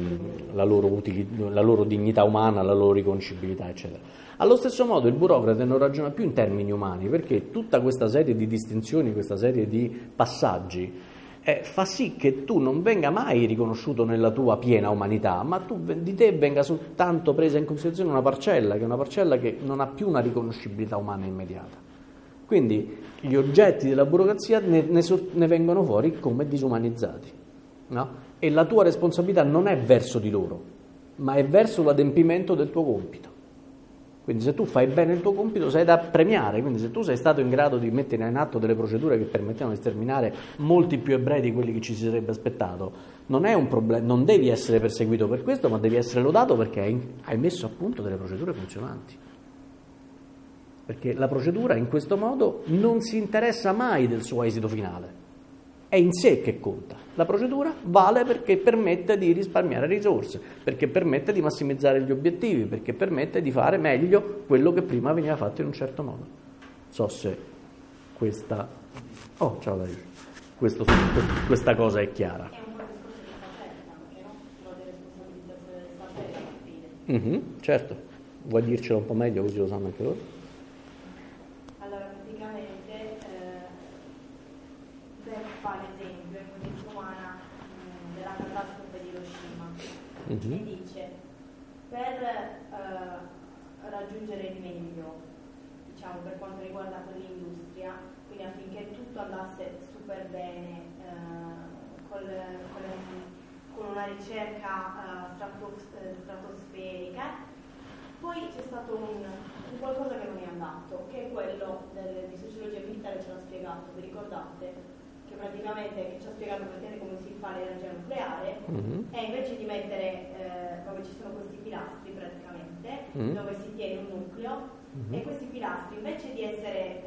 loro dignità umana, la loro riconoscibilità, eccetera. Allo stesso modo il burocrate non ragiona più in termini umani, perché tutta questa serie di distinzioni, questa serie di passaggi fa sì che tu non venga mai riconosciuto nella tua piena umanità, ma di te venga soltanto presa in considerazione una parcella che non ha più una riconoscibilità umana immediata. Quindi gli oggetti della burocrazia ne vengono fuori come disumanizzati, no? E la tua responsabilità non è verso di loro, ma è verso l'adempimento del tuo compito. Quindi se tu fai bene il tuo compito sei da premiare, quindi se tu sei stato in grado di mettere in atto delle procedure che permettevano di sterminare molti più ebrei di quelli che ci si sarebbe aspettato, non è un problema, non devi essere perseguito per questo, ma devi essere lodato perché hai messo a punto delle procedure funzionanti. Perché la procedura in questo modo non si interessa mai del suo esito finale, è in sé che conta. La procedura vale perché permette di risparmiare risorse, perché permette di massimizzare gli obiettivi, perché permette di fare meglio quello che prima veniva fatto in un certo modo. Non so se questa cosa è chiara. È un po' il discorso di faccenda, anche, no? Lo deve responsabilizzazione del sapere alla fine. Certo, vuoi dircelo un po' meglio così lo sanno anche loro? Allora, praticamente per fare esempio in cognizione umana della catastrofe di Hiroshima e dice per raggiungere il meglio, diciamo, per quanto riguarda l'industria, quindi affinché tutto andasse super bene con una ricerca stratosferica, poi c'è stato un qualcosa che non è andato, che è quello di sociologia militare, ce l'ha spiegato, vi ricordate? Che praticamente ci ha spiegato come si fa l'energia nucleare, e invece di mettere dove ci sono questi pilastri praticamente, dove si tiene un nucleo, e questi pilastri invece di essere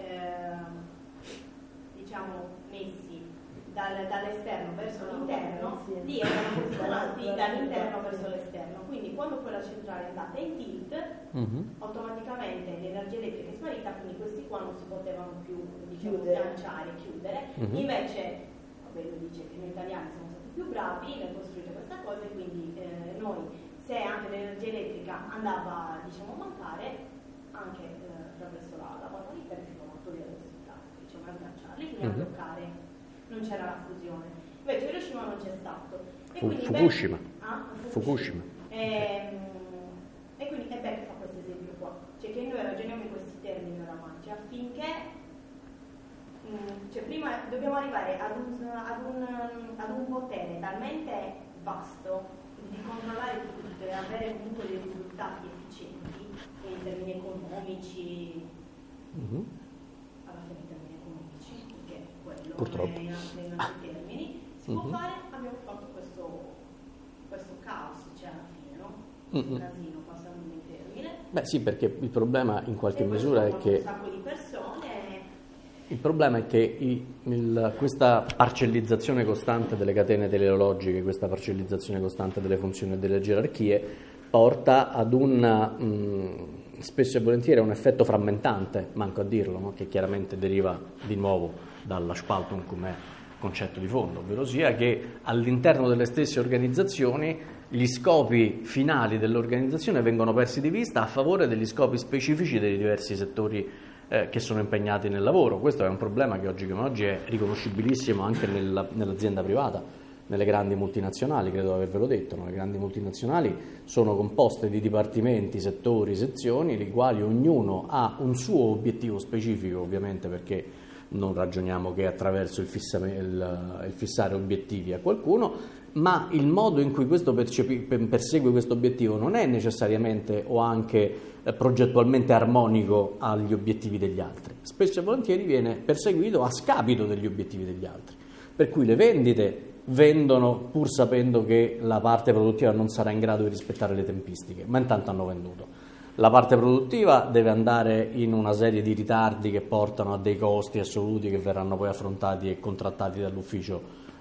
diciamo messi dall'esterno verso l'interno, li erano posizionati dall'interno verso l'esterno. Quindi quando poi la centrale è andata in tilt, automaticamente l'energia elettrica è sparita, quindi questi qua non si potevano più, diciamo, sganciare, chiudere. Invece, vabbè, lui dice che noi italiani siamo stati più bravi nel costruire questa cosa, e quindi noi, se anche l'energia elettrica andava, diciamo, a mancare, anche attraverso la validità riuscivamo a togliere questi pilastri, diciamo, a sganciarli, quindi a bloccare. Non c'era la fusione, invece Hiroshima non c'è stato. Fukushima. Fukushima. E quindi è Beck che fa questo esempio qua, cioè che noi ragioniamo in questi termini oramai, cioè affinché prima dobbiamo arrivare ad un potere talmente vasto di controllare tutto e avere comunque dei risultati efficienti in termini economici, alla fine in termini economici, perché quello purtroppo nei nostri termini si può fare. Abbiamo fatto questo caos, cioè alla fine, no? Questo casino, passando in termine. Beh sì, perché il problema in qualche misura è che un sacco di persone. Il problema è che questa parcellizzazione costante delle catene teleologiche, questa parcellizzazione costante delle funzioni e delle gerarchie porta ad un spesso e volentieri è un effetto frammentante, manco a dirlo, no? Che chiaramente deriva di nuovo dalla Spaltung come concetto di fondo, ovvero sia che all'interno delle stesse organizzazioni gli scopi finali dell'organizzazione vengono persi di vista a favore degli scopi specifici dei diversi settori che sono impegnati nel lavoro. Questo è un problema che oggi come oggi è riconoscibilissimo anche nell'azienda privata, nelle grandi multinazionali, credo di avervelo detto, no? Le grandi multinazionali sono composte di dipartimenti, settori, sezioni, i quali ognuno ha un suo obiettivo specifico, ovviamente perché non ragioniamo che attraverso il fissare obiettivi a qualcuno, ma il modo in cui questo persegue questo obiettivo non è necessariamente o anche progettualmente armonico agli obiettivi degli altri. Spesso e volentieri viene perseguito a scapito degli obiettivi degli altri, per cui le vendite vendono pur sapendo che la parte produttiva non sarà in grado di rispettare le tempistiche, ma intanto hanno venduto. La parte produttiva deve andare in una serie di ritardi che portano a dei costi assoluti che verranno poi affrontati e contrattati dall'ufficio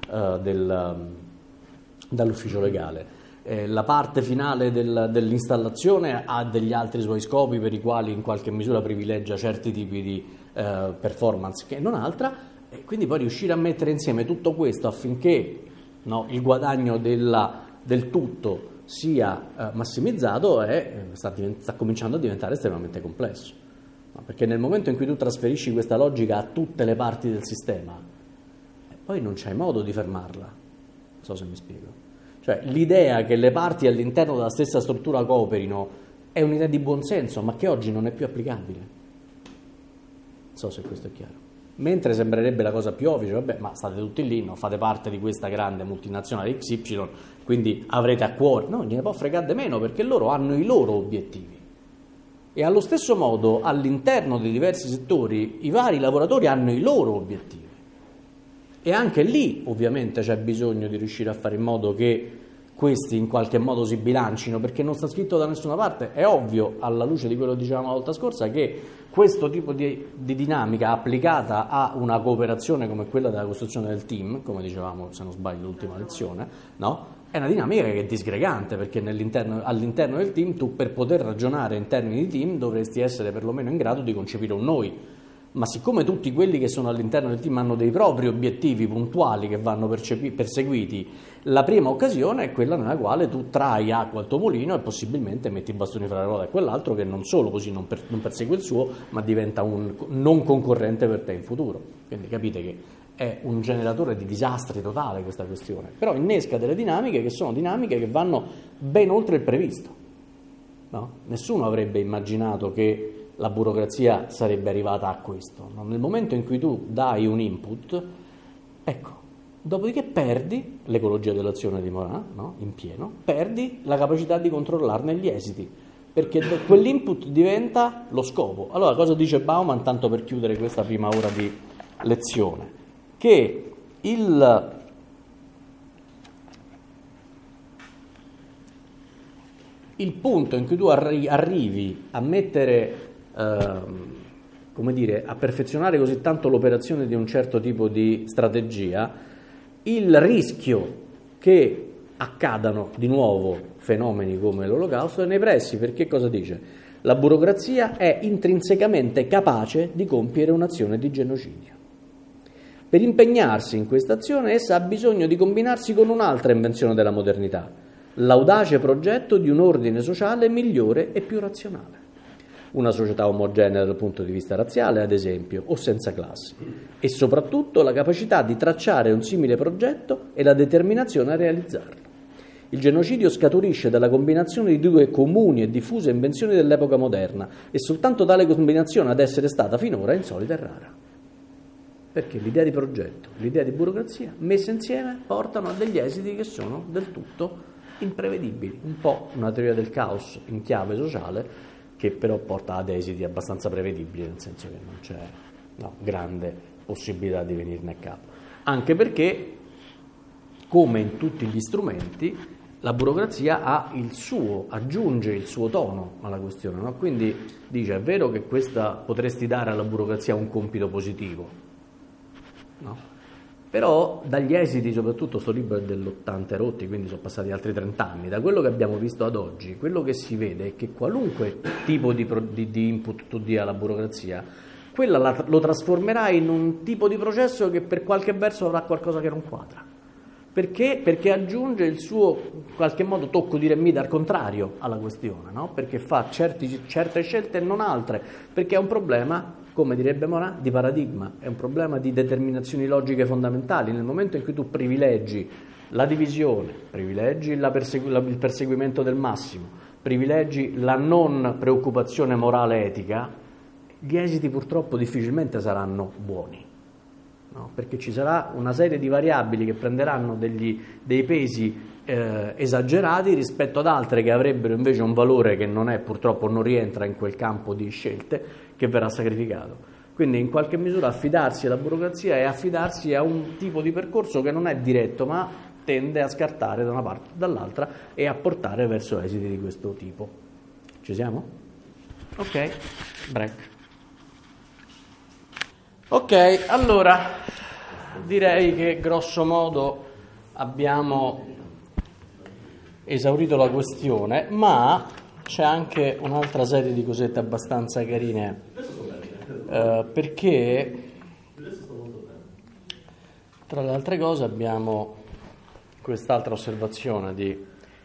legale. La parte finale dell'installazione ha degli altri suoi scopi per i quali in qualche misura privilegia certi tipi di performance che non altra, e quindi poi riuscire a mettere insieme tutto questo affinché il guadagno del tutto sia massimizzato sta cominciando a diventare estremamente complesso, perché nel momento in cui tu trasferisci questa logica a tutte le parti del sistema poi non c'hai modo di fermarla. Non so se mi spiego. Cioè l'idea che le parti all'interno della stessa struttura cooperino è un'idea di buonsenso, ma che oggi non è più applicabile. Non so se questo è chiaro. Mentre sembrerebbe la cosa più ovvia, vabbè, ma state tutti lì, no? Fate parte di questa grande multinazionale XY, quindi avrete a cuore. No, gliene può fregare meno, perché loro hanno i loro obiettivi. E allo stesso modo, all'interno dei diversi settori, i vari lavoratori hanno i loro obiettivi. E anche lì, ovviamente, c'è bisogno di riuscire a fare in modo che questi in qualche modo si bilancino, perché non sta scritto da nessuna parte. È ovvio, alla luce di quello che dicevamo la volta scorsa, che questo tipo di dinamica applicata a una cooperazione come quella della costruzione del team, come dicevamo, se non sbaglio, l'ultima lezione, no? È una dinamica che è disgregante, perché all'interno del team tu, per poter ragionare in termini di team, dovresti essere perlomeno in grado di concepire un noi. Ma siccome tutti quelli che sono all'interno del team hanno dei propri obiettivi puntuali che vanno perseguiti, la prima occasione è quella nella quale tu trai acqua al tuo mulino e possibilmente metti i bastoni fra le ruote a quell'altro che non solo così non persegue il suo, ma diventa un non concorrente per te in futuro. Quindi capite che è un generatore di disastri totale questa questione, però innesca delle dinamiche che sono dinamiche che vanno ben oltre il previsto, no? Nessuno avrebbe immaginato che la burocrazia sarebbe arrivata a questo, no? Nel momento in cui tu dai un input, ecco, dopodiché perdi l'ecologia dell'azione di Morin, no? In pieno, perdi la capacità di controllarne gli esiti, perché quell'input diventa lo scopo. Allora cosa dice Bauman, tanto per chiudere questa prima ora di lezione? Che il punto in cui tu arrivi a mettere come dire, a perfezionare così tanto l'operazione di un certo tipo di strategia, il rischio che accadano di nuovo fenomeni come l'Olocausto è nei pressi, perché cosa dice? La burocrazia è intrinsecamente capace di compiere un'azione di genocidio. Per impegnarsi in questa azione essa ha bisogno di combinarsi con un'altra invenzione della modernità, l'audace progetto di un ordine sociale migliore e più razionale. Una società omogenea dal punto di vista razziale, ad esempio, o senza classi, e soprattutto la capacità di tracciare un simile progetto e la determinazione a realizzarlo. Il genocidio scaturisce dalla combinazione di due comuni e diffuse invenzioni dell'epoca moderna, e soltanto tale combinazione ad essere stata finora insolita e rara. Perché l'idea di progetto, l'idea di burocrazia, messe insieme, portano a degli esiti che sono del tutto imprevedibili, un po' una teoria del caos in chiave sociale, che però porta ad esiti abbastanza prevedibili, nel senso che non c'è grande possibilità di venirne a capo. Anche perché, come in tutti gli strumenti, la burocrazia aggiunge il suo tono alla questione, no? Quindi dice, è vero che potresti dare alla burocrazia un compito positivo, no? Però dagli esiti, soprattutto sto libro è dell'80 rotti, quindi sono passati altri 30 anni, da quello che abbiamo visto ad oggi, quello che si vede è che qualunque tipo di input tu dia alla burocrazia, quella lo trasformerà in un tipo di processo che per qualche verso avrà qualcosa che non quadra. Perché? Perché aggiunge il suo, in qualche modo, tocco di remida al contrario alla questione, no? Perché fa certe scelte e non altre, perché è un problema, come direbbe Morin, di paradigma, è un problema di determinazioni logiche fondamentali. Nel momento in cui tu privilegi la divisione, privilegi il perseguimento del massimo, privilegi la non preoccupazione morale etica, gli esiti purtroppo difficilmente saranno buoni. No, perché ci sarà una serie di variabili che prenderanno dei pesi esagerati rispetto ad altre che avrebbero invece un valore che purtroppo non rientra in quel campo di scelte, che verrà sacrificato. Quindi in qualche misura affidarsi alla burocrazia è affidarsi a un tipo di percorso che non è diretto, ma tende a scartare da una parte o dall'altra e a portare verso esiti di questo tipo. Ci siamo? Ok, break. Ok, allora direi che grosso modo abbiamo esaurito la questione, ma c'è anche un'altra serie di cosette abbastanza carine, perché tra le altre cose abbiamo quest'altra osservazione di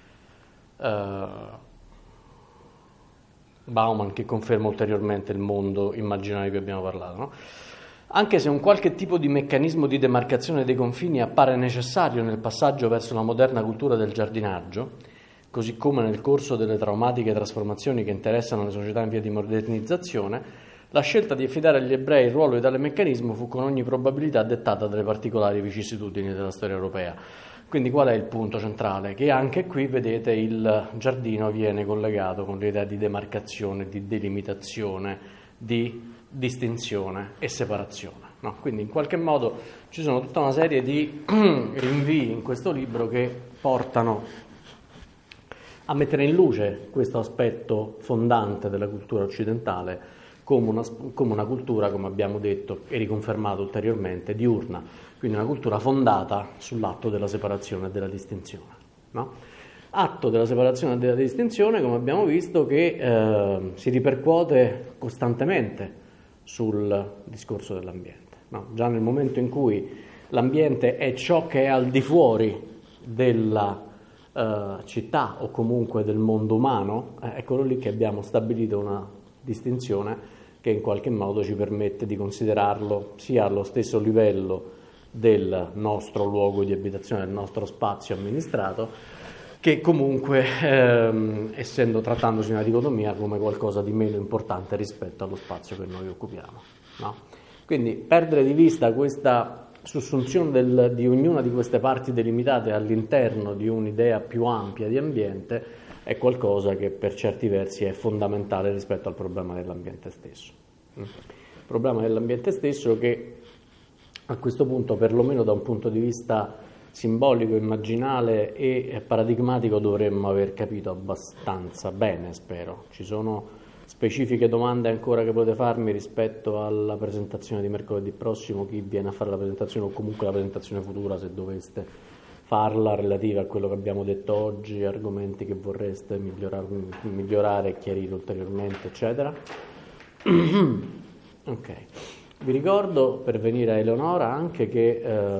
Bauman che conferma ulteriormente il mondo immaginario di cui abbiamo parlato, no? Anche se un qualche tipo di meccanismo di demarcazione dei confini appare necessario nel passaggio verso la moderna cultura del giardinaggio, così come nel corso delle traumatiche trasformazioni che interessano le società in via di modernizzazione, la scelta di affidare agli ebrei il ruolo di tale meccanismo fu con ogni probabilità dettata dalle particolari vicissitudini della storia europea. Quindi qual è il punto centrale? Che anche qui, vedete, il giardino viene collegato con l'idea di demarcazione, di delimitazione, di distinzione e separazione, no? Quindi in qualche modo ci sono tutta una serie di rinvii in questo libro che portano a mettere in luce questo aspetto fondante della cultura occidentale come una cultura, come abbiamo detto e riconfermato ulteriormente, diurna, quindi una cultura fondata sull'atto della separazione e della distinzione, no? Atto della separazione e della distinzione, come abbiamo visto, che si ripercuote costantemente sul discorso dell'ambiente, no? Già nel momento in cui l'ambiente è ciò che è al di fuori della città o comunque del mondo umano, eccolo lì che abbiamo stabilito una distinzione che in qualche modo ci permette di considerarlo sia allo stesso livello del nostro luogo di abitazione, del nostro spazio amministrato, che comunque, trattandosi di una dicotomia, come qualcosa di meno importante rispetto allo spazio che noi occupiamo, no? Quindi perdere di vista questa sussunzione di ognuna di queste parti delimitate all'interno di un'idea più ampia di ambiente è qualcosa che per certi versi è fondamentale rispetto al problema dell'ambiente stesso. Il problema dell'ambiente stesso che a questo punto, perlomeno da un punto di vista simbolico, immaginale e paradigmatico, dovremmo aver capito abbastanza bene, spero. Ci sono specifiche domande ancora che potete farmi rispetto alla presentazione di mercoledì prossimo, chi viene a fare la presentazione o comunque la presentazione futura, se doveste farla, relativa a quello che abbiamo detto oggi, argomenti che vorreste migliorare e chiarire ulteriormente, eccetera. Ok. Vi ricordo, per venire a Eleonora, anche che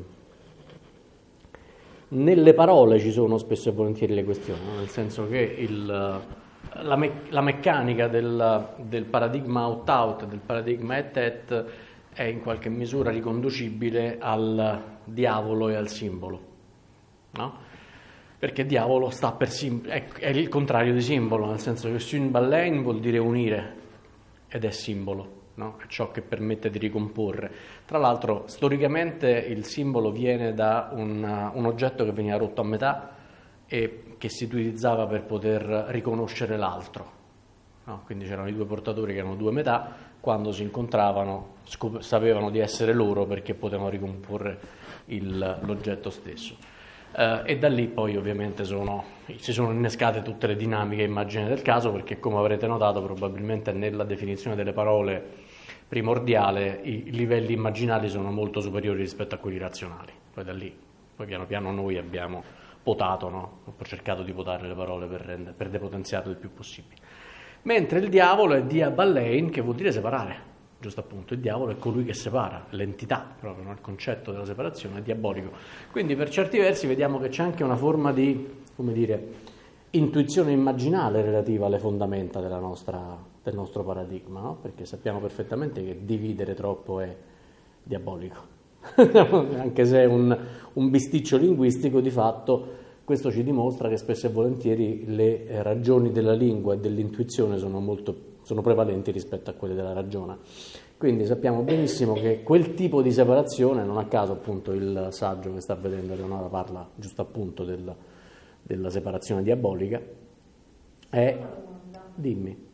nelle parole ci sono spesso e volentieri le questioni, no? Nel senso che la meccanica del paradigma out-out, del paradigma et-et, è in qualche misura riconducibile al diavolo e al simbolo, no? Perché diavolo è il contrario di simbolo, nel senso che Symballein vuol dire unire ed è simbolo, no? È ciò che permette di ricomporre. Tra l'altro, storicamente il simbolo viene da un oggetto che veniva rotto a metà e che si utilizzava per poter riconoscere l'altro, no? Quindi c'erano i due portatori che erano due metà, quando si incontravano sapevano di essere loro perché potevano ricomporre l'oggetto stesso. E da lì poi ovviamente si sono innescate tutte le dinamiche e immagini del caso, perché come avrete notato probabilmente nella definizione delle parole primordiale, i livelli immaginali sono molto superiori rispetto a quelli razionali. Poi da lì, poi piano piano noi abbiamo potato, no? Ho cercato di potare le parole per depotenziarle il più possibile. Mentre il diavolo è diabalein, che vuol dire separare. Giusto appunto, il diavolo è colui che separa, l'entità proprio, no? Il concetto della separazione è diabolico. Quindi per certi versi vediamo che c'è anche una forma di, come dire, intuizione immaginale relativa alle fondamenta del nostro paradigma, no? Perché sappiamo perfettamente che dividere troppo è diabolico. Anche se è un bisticcio linguistico, di fatto questo ci dimostra che spesso e volentieri le ragioni della lingua e dell'intuizione sono prevalenti rispetto a quelle della ragione. Quindi sappiamo benissimo che quel tipo di separazione, non a caso appunto il saggio che sta vedendo Eleonora parla giusto appunto della separazione diabolica, è... Dimmi.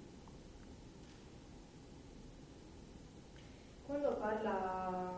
Quando parla...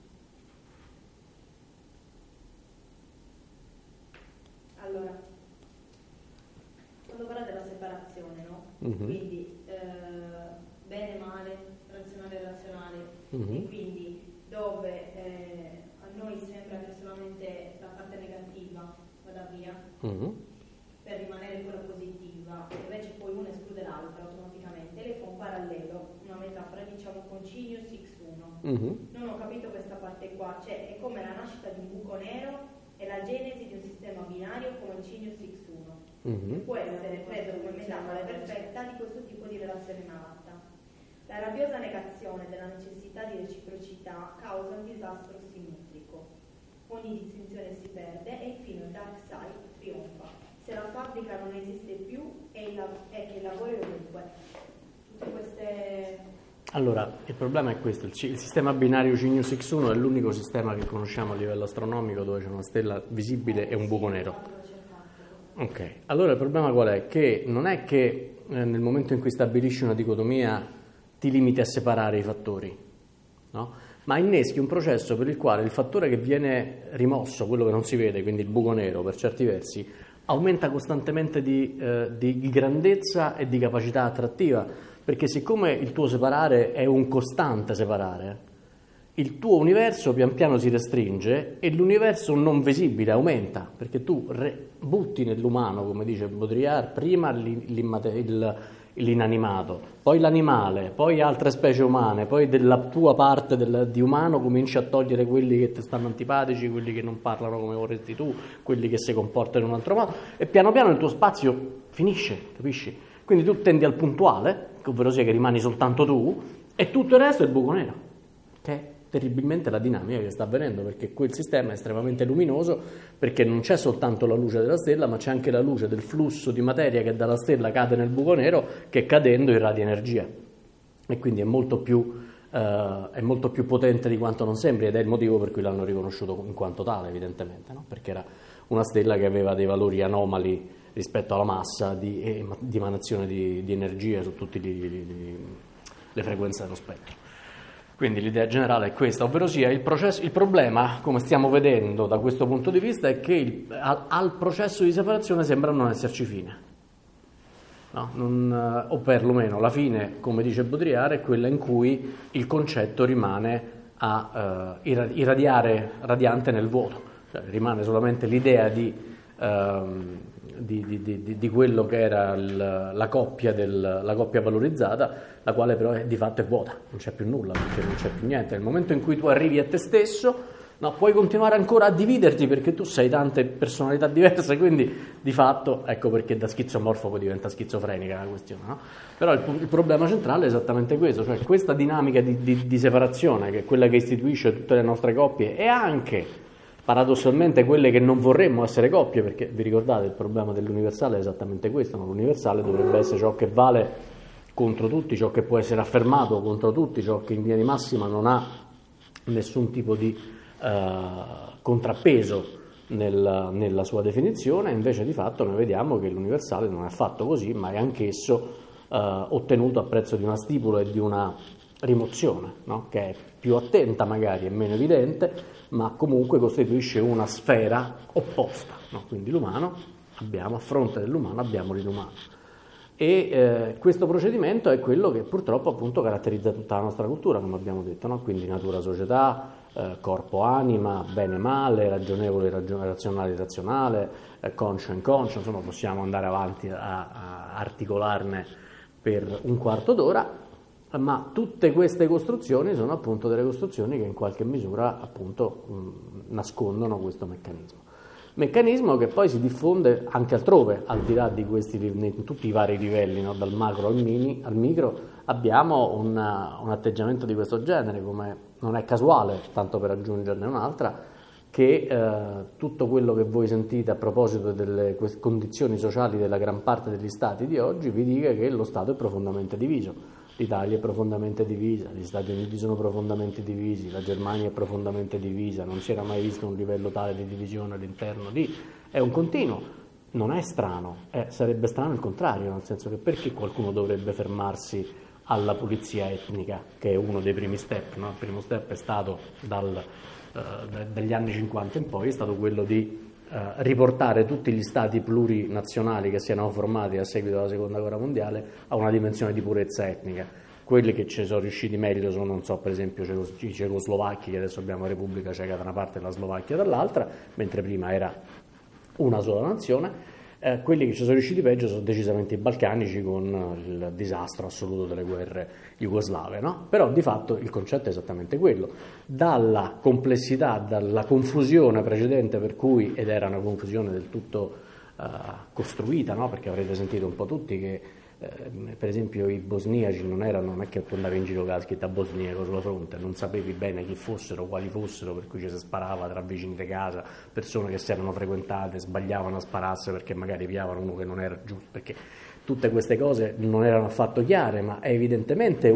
Allora, quando parla della separazione, no? Quindi bene, male, razionale, razionale, e quindi dove a noi sembra che solamente la parte negativa vada via per rimanere quella positiva, invece poi uno esclude l'altro automaticamente. Lei fa un parallelo, una metafora, diciamo Concinius X1. Non ho capito questa parte qua, cioè è come la nascita di un buco nero e la genesi di un sistema binario come Concinius X1. Può essere preso come metafora perfetta di questo tipo di relazione malatta. La rabbiosa negazione della necessità di reciprocità causa un disastro simmetrico. Ogni distinzione si perde e infine il dark side trionfa. Se la fabbrica non esiste più è che il lavoro è ovunque. Tutte queste... Allora, il problema è questo, il sistema binario Cinius X1 è l'unico sistema che conosciamo a livello astronomico dove c'è una stella visibile e un buco nero. Ok, allora il problema qual è? Che non è che nel momento in cui stabilisci una dicotomia ti limiti a separare i fattori, no? Ma inneschi un processo per il quale il fattore che viene rimosso, quello che non si vede, quindi il buco nero per certi versi, aumenta costantemente di grandezza e di capacità attrattiva, perché siccome il tuo separare è un costante separare, il tuo universo pian piano si restringe e l'universo non visibile aumenta, perché tu butti nell'umano, come dice Baudrillard, prima l'inanimato, poi l'animale, poi altre specie umane, poi della tua parte di umano cominci a togliere quelli che ti stanno antipatici, quelli che non parlano come vorresti tu, quelli che si comportano in un altro modo, e piano piano il tuo spazio finisce, capisci? Quindi tu tendi al puntuale, ovvero sia che rimani soltanto tu, e tutto il resto è il buco nero, che è terribilmente la dinamica che sta avvenendo, perché quel sistema è estremamente luminoso, perché non c'è soltanto la luce della stella, ma c'è anche la luce del flusso di materia che dalla stella cade nel buco nero, che cadendo irradia energia, e quindi è molto più potente di quanto non sembri, ed è il motivo per cui l'hanno riconosciuto in quanto tale, evidentemente, no? Perché era una stella che aveva dei valori anomali rispetto alla massa di emanazione di energia su tutte le frequenze dello spettro. Quindi l'idea generale è questa, ovvero sia il problema, come stiamo vedendo da questo punto di vista, è che al processo di separazione sembra non esserci fine, no? O perlomeno la fine, come dice Baudrillard, è quella in cui il concetto rimane a irradiare radiante nel vuoto, cioè rimane solamente l'idea di quello che era la coppia valorizzata, la quale però di fatto è vuota, non c'è più nulla, perché non c'è più niente. Nel momento in cui tu arrivi a te stesso, no, puoi continuare ancora a dividerti, perché tu sei tante personalità diverse, quindi di fatto, ecco perché da schizomorfo poi diventa schizofrenica la questione, no? Però il problema centrale è esattamente questo, cioè questa dinamica di separazione, che è quella che istituisce tutte le nostre coppie, e anche paradossalmente quelle che non vorremmo essere coppie, perché vi ricordate il problema dell'universale è esattamente questo, no? L'universale dovrebbe essere ciò che vale contro tutti, ciò che può essere affermato contro tutti, ciò che in via di massima non ha nessun tipo di contrappeso nella sua definizione. Invece di fatto noi vediamo che l'universale non è affatto così, ma è anch'esso ottenuto a prezzo di una stipula e di una rimozione, no? Che è più attenta magari, è meno evidente, ma comunque costituisce una sfera opposta, no? Quindi l'umano, a fronte dell'umano abbiamo l'inumano. E questo procedimento è quello che purtroppo appunto caratterizza tutta la nostra cultura, come abbiamo detto, no? Quindi natura-società, corpo-anima, bene-male, razionale-irrazionale, conscio-inconscio, insomma possiamo andare avanti a articolarne per un quarto d'ora, ma tutte queste costruzioni sono appunto delle costruzioni che in qualche misura appunto nascondono questo meccanismo che poi si diffonde anche altrove, al di là di questi, in tutti i vari livelli, no? Dal macro al micro, abbiamo un atteggiamento di questo genere, come non è casuale, tanto per aggiungerne un'altra, che tutto quello che voi sentite a proposito delle condizioni sociali della gran parte degli stati di oggi vi dica che lo Stato è profondamente diviso. L'Italia è profondamente divisa, gli Stati Uniti sono profondamente divisi, la Germania è profondamente divisa, non si era mai visto un livello tale di divisione all'interno è un continuo, non è strano, sarebbe strano il contrario, nel senso che perché qualcuno dovrebbe fermarsi alla pulizia etnica, che è uno dei primi step, no? Il primo step è stato dagli anni 50 in poi, è stato quello di riportare tutti gli stati plurinazionali che si erano formati a seguito della seconda guerra mondiale a una dimensione di purezza etnica. Quelli che ci sono riusciti meglio sono, non so, per esempio i cecoslovacchi, che adesso abbiamo la Repubblica Ceca da una parte e la Slovacchia dall'altra, mentre prima era una sola nazione. Quelli che ci sono riusciti peggio sono decisamente i balcanici, con il disastro assoluto delle guerre jugoslave, no? Però di fatto il concetto è esattamente quello. Dalla complessità, dalla confusione precedente, per cui, ed era una confusione del tutto costruita, no? Perché avrete sentito un po' tutti che per esempio i bosniaci non è che tu andavi in giro con la scritta bosniaco sulla fronte, non sapevi bene chi fossero, quali fossero, per cui ci si sparava tra vicini di casa, persone che si erano frequentate, sbagliavano a spararsi perché magari piavano uno che non era giusto, perché tutte queste cose non erano affatto chiare, ma è evidentemente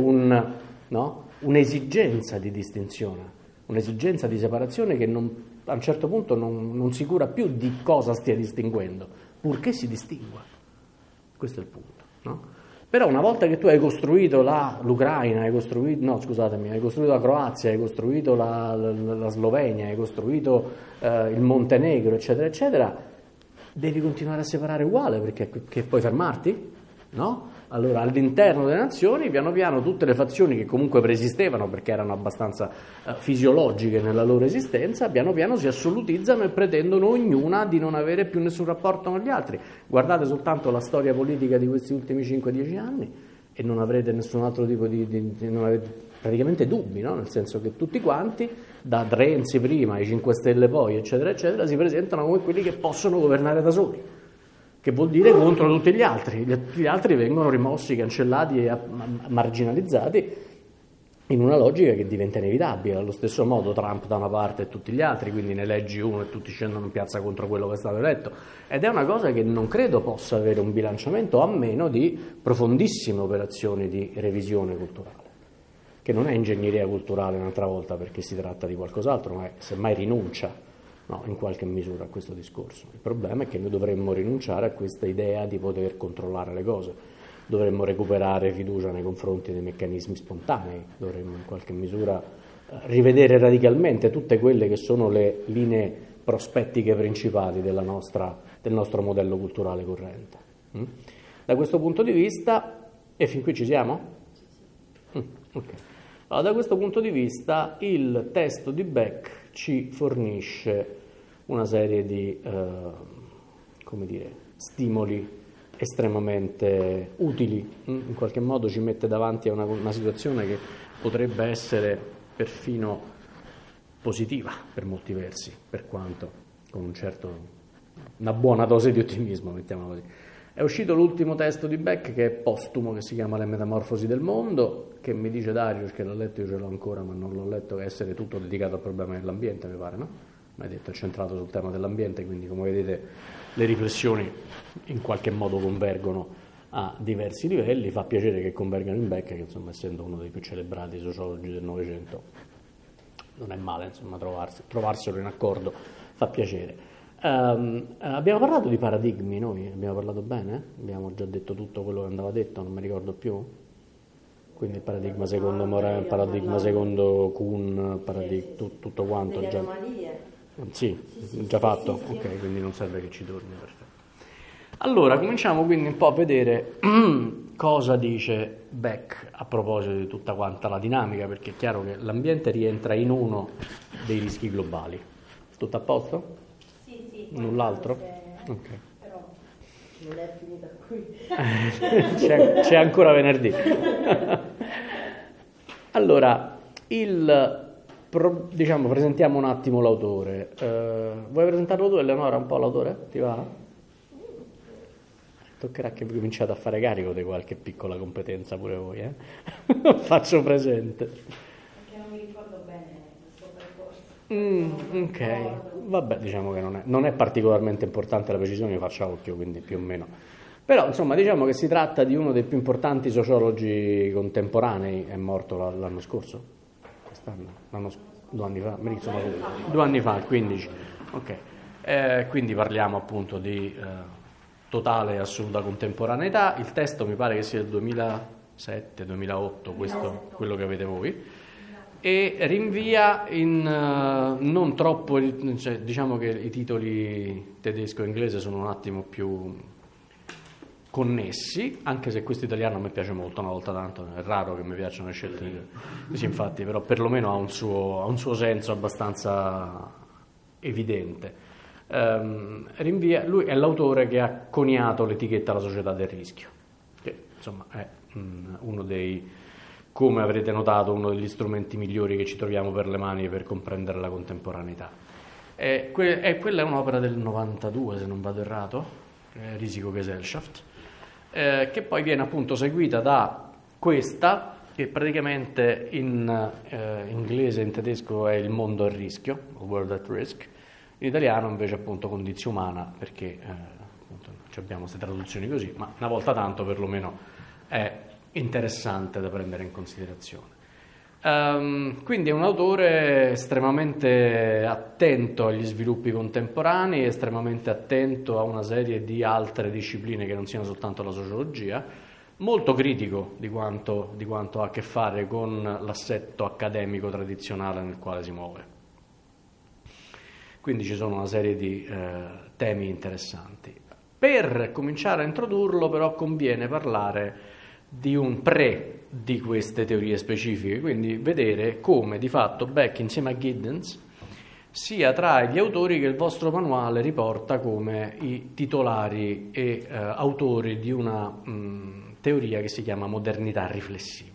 un'esigenza di distinzione, un'esigenza di separazione che a un certo punto non si cura più di cosa stia distinguendo, purché si distingua. Questo è il punto. No? Però una volta che tu hai costruito l'Ucraina, hai costruito la Croazia, hai costruito la Slovenia, hai costruito il Montenegro, eccetera, eccetera, devi continuare a separare uguale, perché puoi fermarti? No? Allora all'interno delle nazioni piano piano tutte le fazioni che comunque preesistevano perché erano abbastanza fisiologiche nella loro esistenza, piano piano si assolutizzano e pretendono ognuna di non avere più nessun rapporto con gli altri. Guardate soltanto la storia politica di questi ultimi 5-10 anni e non avrete nessun altro tipo non avete praticamente dubbi, no? Nel senso che tutti quanti, da Renzi prima ai 5 Stelle poi, eccetera, eccetera, si presentano come quelli che possono governare da soli. Che vuol dire contro tutti gli altri. Gli altri vengono rimossi, cancellati e marginalizzati in una logica che diventa inevitabile. Allo stesso modo Trump da una parte e tutti gli altri, quindi ne eleggi uno e tutti scendono in piazza contro quello che è stato eletto. Ed è una cosa che non credo possa avere un bilanciamento, a meno di profondissime operazioni di revisione culturale, che non è ingegneria culturale un'altra volta, perché si tratta di qualcos'altro, ma è semmai rinuncia, no, in qualche misura a questo discorso. Il problema è che noi dovremmo rinunciare a questa idea di poter controllare le cose, dovremmo recuperare fiducia nei confronti dei meccanismi spontanei, dovremmo in qualche misura rivedere radicalmente tutte quelle che sono le linee prospettiche principali del nostro modello culturale corrente. Da questo punto di vista, e fin qui ci siamo? Ok. Allora, da questo punto di vista il testo di Beck ci fornisce una serie di stimoli estremamente utili, in qualche modo ci mette davanti a una situazione che potrebbe essere perfino positiva per molti versi, per quanto con una buona dose di ottimismo, mettiamola così. È uscito l'ultimo testo di Beck, che è postumo, che si chiama Le metamorfosi del mondo, che mi dice Darius, che l'ho letto, io ce l'ho ancora ma non l'ho letto, che essere tutto dedicato al problema dell'ambiente, mi pare, no? Mi hai detto, è centrato sul tema dell'ambiente, quindi come vedete le riflessioni in qualche modo convergono a diversi livelli. Fa piacere che convergano in Beck, che insomma, essendo uno dei più celebrati sociologi del Novecento, non è male, insomma, trovarselo in accordo, fa piacere. Abbiamo parlato di paradigmi, noi abbiamo parlato bene? Abbiamo già detto tutto quello che andava detto, non mi ricordo più. Quindi il paradigma secondo Morin, il paradigma secondo Kuhn, tutto quanto già. Sì, già fatto? Ok, quindi non serve che ci torni, perfetto. Allora, cominciamo quindi un po' a vedere cosa dice Beck a proposito di tutta quanta la dinamica, perché è chiaro che l'ambiente rientra in uno dei rischi globali. Tutto a posto? Sì. Null'altro? Se... Ok. Però non è finita qui. c'è ancora venerdì. Allora, diciamo, presentiamo un attimo l'autore. Vuoi presentarlo tu, Eleonora, un po' l'autore? Ti va? Toccherà che vi cominciate a fare carico di qualche piccola competenza pure voi, Faccio presente. Perché non mi ricordo bene il suo percorso. Ok, vabbè, diciamo che non è particolarmente importante la precisione, io faccio a occhio, quindi più o meno. Però, insomma, diciamo che si tratta di uno dei più importanti sociologi contemporanei, è morto l'anno scorso? Quest'anno? 2 anni fa? 2 anni fa, il 15. Ok, quindi parliamo appunto di totale e assoluta contemporaneità. Il testo mi pare che sia del 2007-2008, questo quello che avete voi, e rinvia in non troppo, cioè, diciamo che i titoli tedesco e inglese sono un attimo più connessi, anche se questo italiano a me piace molto, una volta tanto, è raro che mi piacciono le scelte così, infatti, però perlomeno ha un suo senso abbastanza evidente. Lui è l'autore che ha coniato l'etichetta La società del rischio, che insomma è uno dei, come avrete notato, uno degli strumenti migliori che ci troviamo per le mani per comprendere la contemporaneità. Quella è un'opera del 92, se non vado errato, Risikogesellschaft, che poi viene appunto seguita da questa, che praticamente in inglese e in tedesco è Il mondo a rischio, World at Risk. In italiano invece appunto Condizio umana, perché appunto abbiamo queste traduzioni così, ma una volta tanto perlomeno è interessante da prendere in considerazione. Quindi è un autore estremamente attento agli sviluppi contemporanei, estremamente attento a una serie di altre discipline che non siano soltanto la sociologia, molto critico di quanto ha a che fare con l'assetto accademico tradizionale nel quale si muove. Quindi ci sono una serie di temi interessanti. Per cominciare a introdurlo però conviene parlare di un di queste teorie specifiche, quindi vedere come di fatto Beck insieme a Giddens sia tra gli autori che il vostro manuale riporta come i titolari e autori di una teoria che si chiama modernità riflessiva.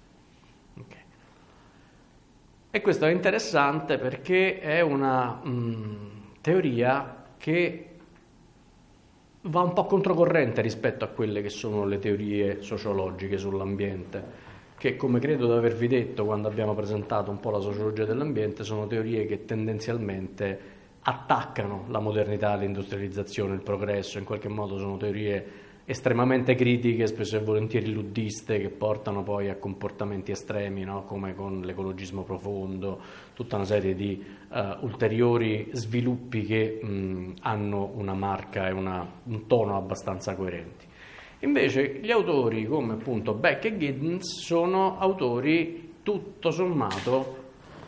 E questo è interessante perché è una teoria che va un po' controcorrente rispetto a quelle che sono le teorie sociologiche sull'ambiente, che, come credo di avervi detto quando abbiamo presentato un po' la sociologia dell'ambiente, sono teorie che tendenzialmente attaccano la modernità, l'industrializzazione, il progresso, in qualche modo sono teorie estremamente critiche, spesso e volentieri luddiste, che portano poi a comportamenti estremi, no? Come con l'ecologismo profondo, tutta una serie di ulteriori sviluppi che hanno una marca e un tono abbastanza coerenti. Invece gli autori come appunto Beck e Giddens sono autori tutto sommato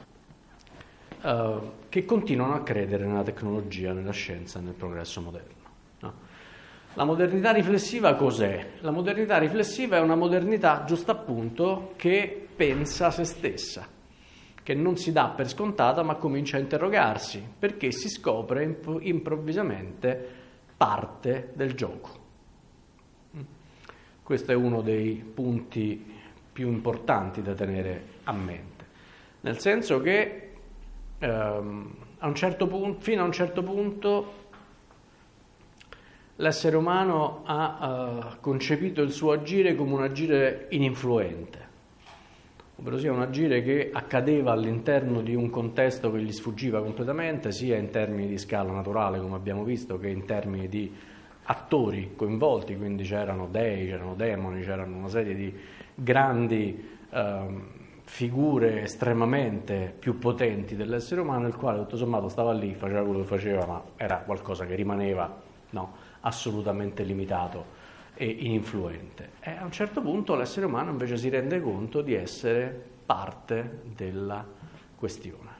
che continuano a credere nella tecnologia, nella scienza e nel progresso moderno. La modernità riflessiva cos'è? La modernità riflessiva è una modernità, giusto appunto, che pensa a se stessa, che non si dà per scontata ma comincia a interrogarsi, perché si scopre improvvisamente parte del gioco. Questo è uno dei punti più importanti da tenere a mente, nel senso che fino a un certo punto l'essere umano ha concepito il suo agire come un agire ininfluente, ovvero sia un agire che accadeva all'interno di un contesto che gli sfuggiva completamente, sia in termini di scala naturale, come abbiamo visto, che in termini di attori coinvolti, quindi c'erano dei, c'erano demoni, c'erano una serie di grandi figure estremamente più potenti dell'essere umano, il quale tutto sommato stava lì, faceva quello che faceva, ma era qualcosa che rimaneva assolutamente limitato e ininfluente. E a un certo punto l'essere umano invece si rende conto di essere parte della questione.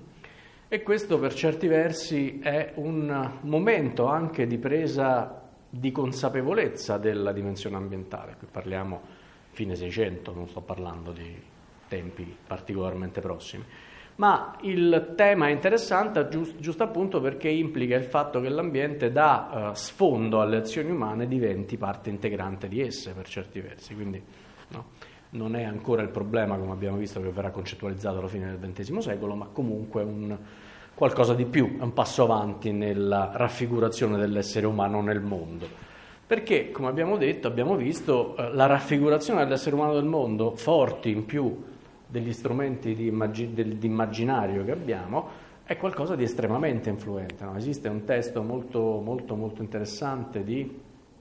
E questo per certi versi è un momento anche di presa di consapevolezza della dimensione ambientale. Qui parliamo fine 600, non sto parlando di tempi particolarmente prossimi. Ma il tema è interessante giusto appunto perché implica il fatto che l'ambiente dà sfondo alle azioni umane, diventi parte integrante di esse per certi versi. Quindi no, non è ancora il problema, come abbiamo visto, che verrà concettualizzato alla fine del XX secolo, ma comunque un qualcosa di più, è un passo avanti nella raffigurazione dell'essere umano nel mondo. Perché, come abbiamo detto, abbiamo visto la raffigurazione dell'essere umano nel mondo, forti in più degli strumenti di immaginario che abbiamo, è qualcosa di estremamente influente. No? Esiste un testo molto, molto, molto interessante di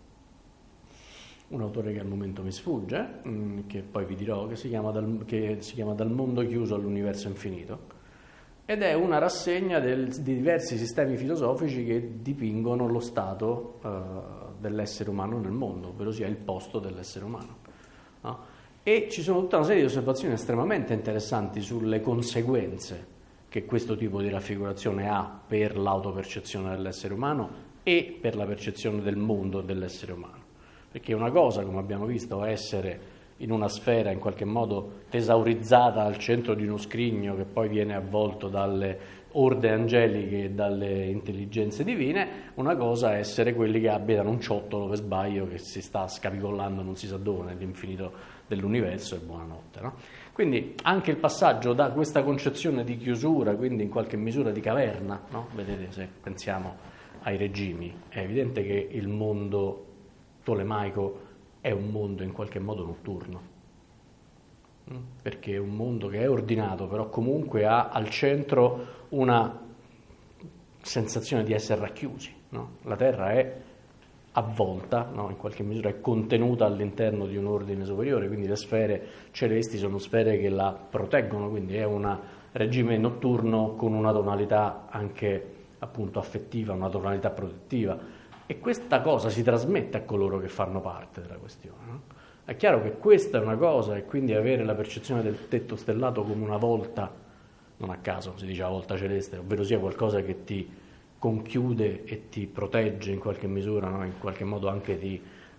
un autore che al momento mi sfugge, che poi vi dirò, che si chiama Dal mondo chiuso all'universo infinito, ed è una rassegna di diversi sistemi filosofici che dipingono lo stato dell'essere umano nel mondo, ovvero sia il posto dell'essere umano. No? E ci sono tutta una serie di osservazioni estremamente interessanti sulle conseguenze che questo tipo di raffigurazione ha per l'autopercezione dell'essere umano e per la percezione del mondo dell'essere umano. Perché una cosa, come abbiamo visto, è essere in una sfera in qualche modo tesaurizzata al centro di uno scrigno che poi viene avvolto dalle orde angeliche e dalle intelligenze divine, una cosa è essere quelli che abitano un ciottolo per sbaglio che si sta scapicollando non si sa dove nell'infinito dell'universo, e buonanotte. No? Quindi anche il passaggio da questa concezione di chiusura, quindi in qualche misura di caverna, no? Vedete, se pensiamo ai regimi, è evidente che il mondo tolemaico è un mondo in qualche modo notturno, perché è un mondo che è ordinato, però comunque ha al centro una sensazione di essere racchiusi. No? La Terra è avvolta, no? In qualche misura è contenuta all'interno di un ordine superiore, quindi le sfere celesti sono sfere che la proteggono, quindi è un regime notturno con una tonalità anche appunto affettiva, una tonalità protettiva. E questa cosa si trasmette a coloro che fanno parte della questione. No? È chiaro che questa è una cosa, e quindi avere la percezione del tetto stellato come una volta, non a caso si dice la volta celeste, ovvero sia qualcosa che ti conchiude e ti protegge in qualche misura, no? In qualche modo anche ti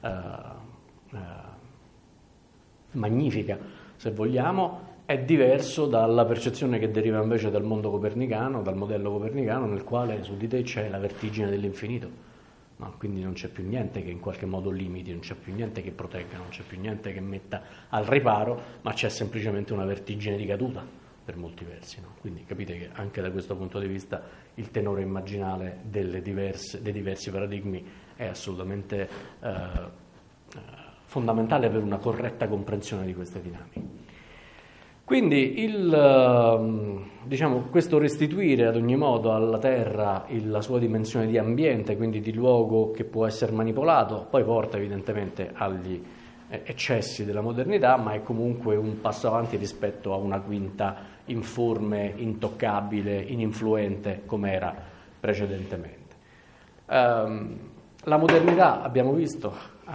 magnifica, se vogliamo, è diverso dalla percezione che deriva invece dal mondo copernicano, dal modello copernicano, nel quale su di te c'è la vertigine dell'infinito. No, quindi non c'è più niente che in qualche modo limiti, non c'è più niente che protegga, non c'è più niente che metta al riparo, ma c'è semplicemente una vertigine di caduta per molti versi. No? Quindi capite che anche da questo punto di vista il tenore immaginale dei diversi paradigmi è assolutamente fondamentale per una corretta comprensione di queste dinamiche. Quindi questo restituire ad ogni modo alla Terra la sua dimensione di ambiente, quindi di luogo che può essere manipolato, poi porta evidentemente agli eccessi della modernità, ma è comunque un passo avanti rispetto a una quinta informe, intoccabile, ininfluente come era precedentemente. La modernità, abbiamo visto,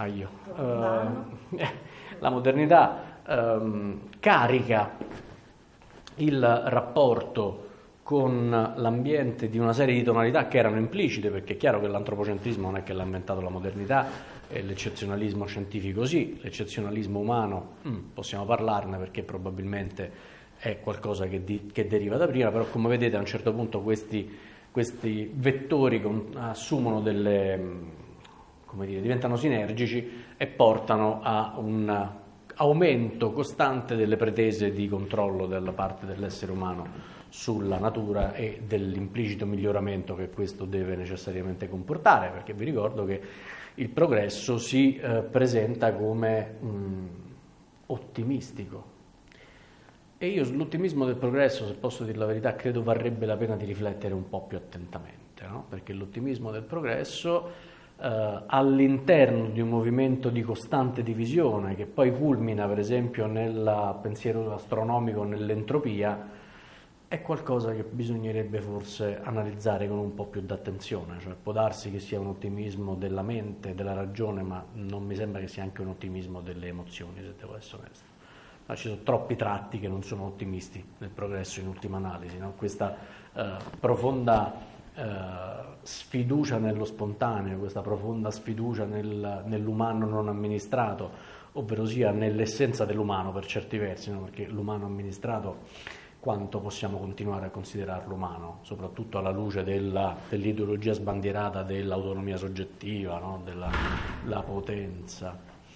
la modernità carica il rapporto con l'ambiente di una serie di tonalità che erano implicite, perché è chiaro che l'antropocentrismo non è che l'ha inventato la modernità, e l'eccezionalismo scientifico sì, l'eccezionalismo umano possiamo parlarne perché probabilmente è qualcosa che deriva da prima, però come vedete a un certo punto questi vettori assumono diventano sinergici e portano a un aumento costante delle pretese di controllo dalla parte dell'essere umano sulla natura e dell'implicito miglioramento che questo deve necessariamente comportare, perché vi ricordo che il progresso si presenta come ottimistico. E io sull'ottimismo del progresso, se posso dire la verità, credo varrebbe la pena di riflettere un po' più attentamente, no? Perché l'ottimismo del progresso all'interno di un movimento di costante divisione che poi culmina per esempio nel pensiero astronomico, nell'entropia, è qualcosa che bisognerebbe forse analizzare con un po' più d'attenzione, cioè può darsi che sia un ottimismo della mente, della ragione, ma non mi sembra che sia anche un ottimismo delle emozioni, se devo essere onesto. Ma ci sono troppi tratti che non sono ottimisti nel progresso in ultima analisi, no? Questa profonda sfiducia nello spontaneo, questa profonda sfiducia nell'umano non amministrato, ovvero sia nell'essenza dell'umano per certi versi, no? Perché l'umano amministrato, quanto possiamo continuare a considerarlo umano, soprattutto alla luce dell'ideologia sbandierata dell'autonomia soggettiva, no? della potenza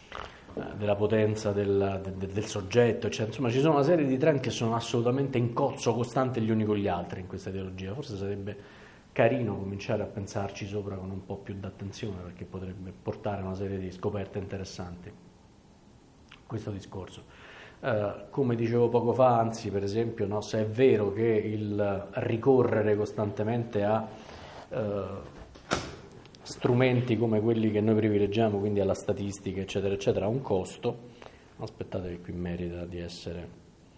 del soggetto, eccetera. Insomma, ci sono una serie di trend che sono assolutamente in cozzo costante gli uni con gli altri in questa ideologia. Forse sarebbe carino cominciare a pensarci sopra con un po' più d'attenzione, perché potrebbe portare a una serie di scoperte interessanti questo discorso. Come dicevo poco fa, anzi, per esempio, no, se è vero che il ricorrere costantemente a strumenti come quelli che noi privilegiamo, quindi alla statistica, eccetera, eccetera, ha un costo. Aspettate che qui merita di essere...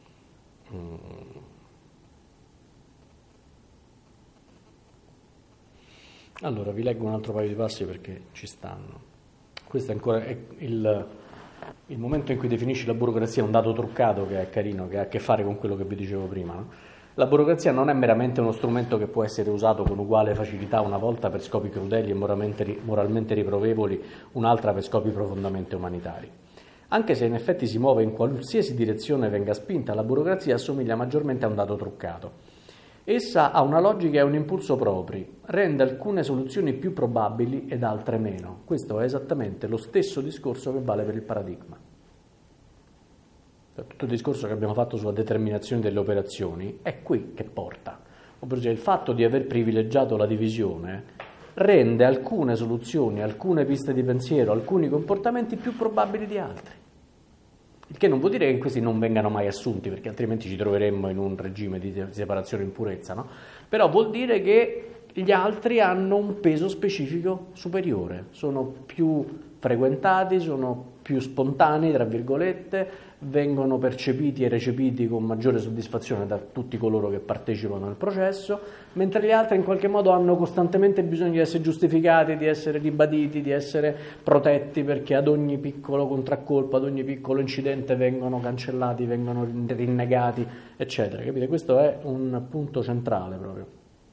Allora, vi leggo un altro paio di passi perché ci stanno. Questo è ancora il momento in cui definisci la burocrazia un dato truccato, che è carino, che ha a che fare con quello che vi dicevo prima, no? La burocrazia non è meramente uno strumento che può essere usato con uguale facilità una volta per scopi crudeli e moralmente riprovevoli, un'altra per scopi profondamente umanitari. Anche se in effetti si muove in qualsiasi direzione venga spinta, la burocrazia assomiglia maggiormente a un dato truccato. Essa ha una logica e un impulso propri, rende alcune soluzioni più probabili ed altre meno. Questo è esattamente lo stesso discorso che vale per il paradigma. Tutto il discorso che abbiamo fatto sulla determinazione delle operazioni è qui che porta. Ovvero il fatto di aver privilegiato la divisione rende alcune soluzioni, alcune piste di pensiero, alcuni comportamenti più probabili di altri. Il che non vuol dire che questi non vengano mai assunti, perché altrimenti ci troveremmo in un regime di separazione in purezza, no? Però vuol dire che gli altri hanno un peso specifico superiore, sono più frequentati, sono più spontanei, tra virgolette, vengono percepiti e recepiti con maggiore soddisfazione da tutti coloro che partecipano al processo, mentre gli altri in qualche modo hanno costantemente bisogno di essere giustificati, di essere ribaditi, di essere protetti, perché ad ogni piccolo contraccolpo, ad ogni piccolo incidente vengono cancellati, vengono rinnegati, eccetera. Capite? Questo è un punto centrale proprio.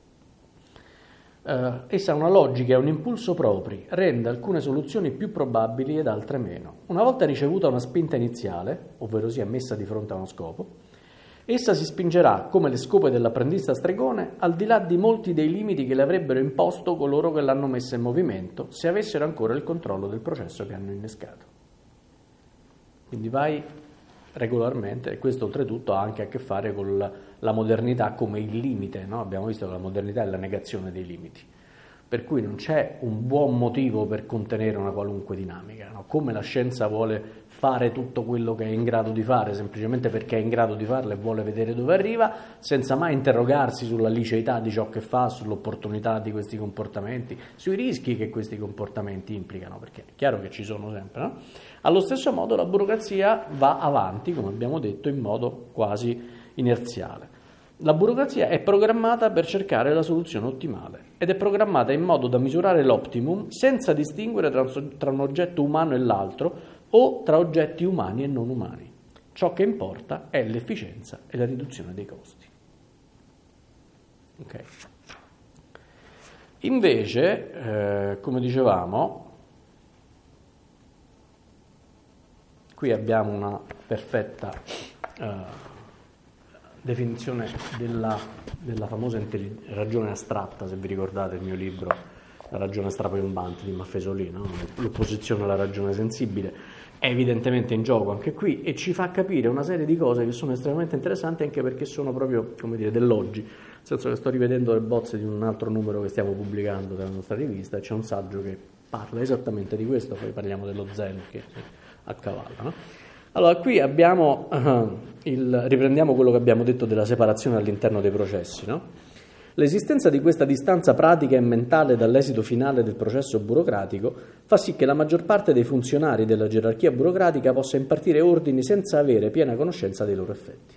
Essa ha una logica e un impulso propri, rende alcune soluzioni più probabili ed altre meno. Una volta ricevuta una spinta iniziale, ovvero sia messa di fronte a uno scopo, essa si spingerà, come le scope dell'apprendista stregone, al di là di molti dei limiti che le avrebbero imposto coloro che l'hanno messa in movimento, se avessero ancora il controllo del processo che hanno innescato. Quindi vai regolarmente, e questo oltretutto ha anche a che fare con la modernità come il limite, no? Abbiamo visto che la modernità è la negazione dei limiti, per cui non c'è un buon motivo per contenere una qualunque dinamica, no? Come la scienza vuole fare tutto quello che è in grado di fare, semplicemente perché è in grado di farlo e vuole vedere dove arriva, senza mai interrogarsi sulla liceità di ciò che fa, sull'opportunità di questi comportamenti, sui rischi che questi comportamenti implicano, perché è chiaro che ci sono sempre, no? Allo stesso modo la burocrazia va avanti, come abbiamo detto, in modo quasi inerziale. La burocrazia è programmata per cercare la soluzione ottimale ed è programmata in modo da misurare l'optimum senza distinguere tra un oggetto umano e l'altro o tra oggetti umani e non umani. Ciò che importa è l'efficienza e la riduzione dei costi. Okay. Invece, come dicevamo, qui abbiamo una perfetta definizione della famosa ragione astratta, se vi ricordate il mio libro La ragione strapiomante di Maffesoli, no? L'opposizione alla ragione sensibile è evidentemente in gioco anche qui e ci fa capire una serie di cose che sono estremamente interessanti, anche perché sono proprio, come dire, dell'oggi, nel senso che sto rivedendo le bozze di un altro numero che stiamo pubblicando della nostra rivista e c'è un saggio che parla esattamente di questo, poi parliamo dello zen che accavalla, no? Allora, qui abbiamo riprendiamo quello che abbiamo detto della separazione all'interno dei processi, no? L'esistenza di questa distanza pratica e mentale dall'esito finale del processo burocratico fa sì che la maggior parte dei funzionari della gerarchia burocratica possa impartire ordini senza avere piena conoscenza dei loro effetti.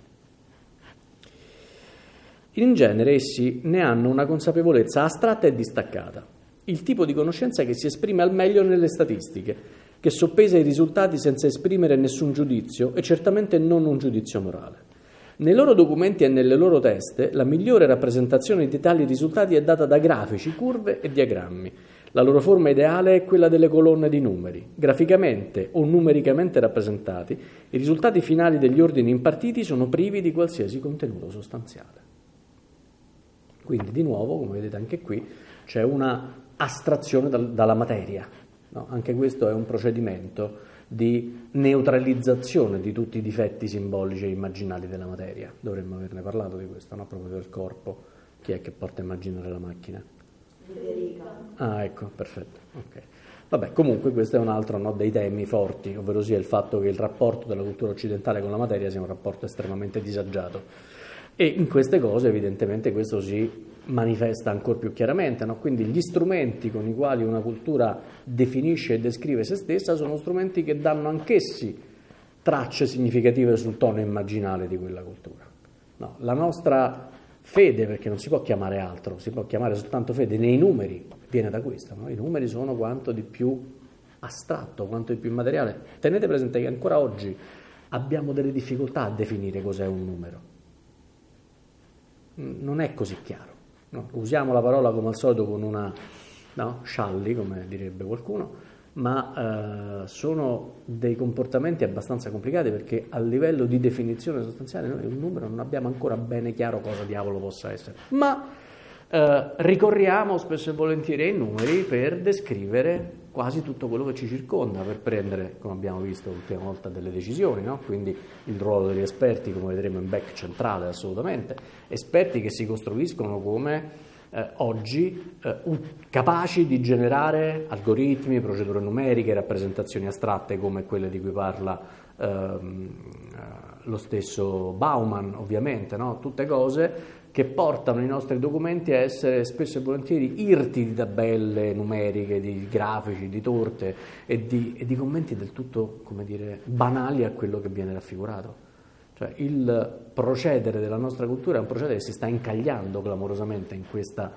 In genere essi ne hanno una consapevolezza astratta e distaccata, il tipo di conoscenza che si esprime al meglio nelle statistiche, che soppesa i risultati senza esprimere nessun giudizio e certamente non un giudizio morale. Nei loro documenti e nelle loro teste la migliore rappresentazione di tali risultati è data da grafici, curve e diagrammi. La loro forma ideale è quella delle colonne di numeri. Graficamente o numericamente rappresentati, i risultati finali degli ordini impartiti sono privi di qualsiasi contenuto sostanziale. Quindi, di nuovo, come vedete anche qui, c'è una astrazione dalla materia. No? Anche questo è un procedimento di neutralizzazione di tutti i difetti simbolici e immaginali della materia. Dovremmo averne parlato di questo, no? Proprio del corpo. Chi è che porta a immaginare la macchina? Federica. Ah, ecco, perfetto. Okay. Vabbè, comunque questo è un altro dei temi forti, ovvero sia il fatto che il rapporto della cultura occidentale con la materia sia un rapporto estremamente disagiato. E in queste cose evidentemente questo si manifesta ancora più chiaramente, no? Quindi gli strumenti con i quali una cultura definisce e descrive se stessa sono strumenti che danno anch'essi tracce significative sul tono immaginale di quella cultura. No, la nostra fede, perché non si può chiamare altro, si può chiamare soltanto fede nei numeri, viene da questo, no? I numeri sono quanto di più astratto, quanto di più immateriale. Tenete presente che ancora oggi abbiamo delle difficoltà a definire cos'è un numero. Non è così chiaro. No? Usiamo la parola come al solito con una scialli, come direbbe qualcuno, ma sono dei comportamenti abbastanza complicati perché a livello di definizione sostanziale noi un numero non abbiamo ancora bene chiaro cosa diavolo possa essere, ma ricorriamo spesso e volentieri ai numeri per descrivere quasi tutto quello che ci circonda, per prendere, come abbiamo visto l'ultima volta, delle decisioni, no? Quindi il ruolo degli esperti, come vedremo in Beck, centrale assolutamente, esperti che si costruiscono come oggi capaci di generare algoritmi, procedure numeriche, rappresentazioni astratte come quelle di cui parla lo stesso Bauman, ovviamente, no? Tutte cose che portano i nostri documenti a essere spesso e volentieri irti di tabelle numeriche, di grafici, di torte e di commenti del tutto, come dire, banali a quello che viene raffigurato. Cioè il procedere della nostra cultura è un procedere che si sta incagliando clamorosamente in questa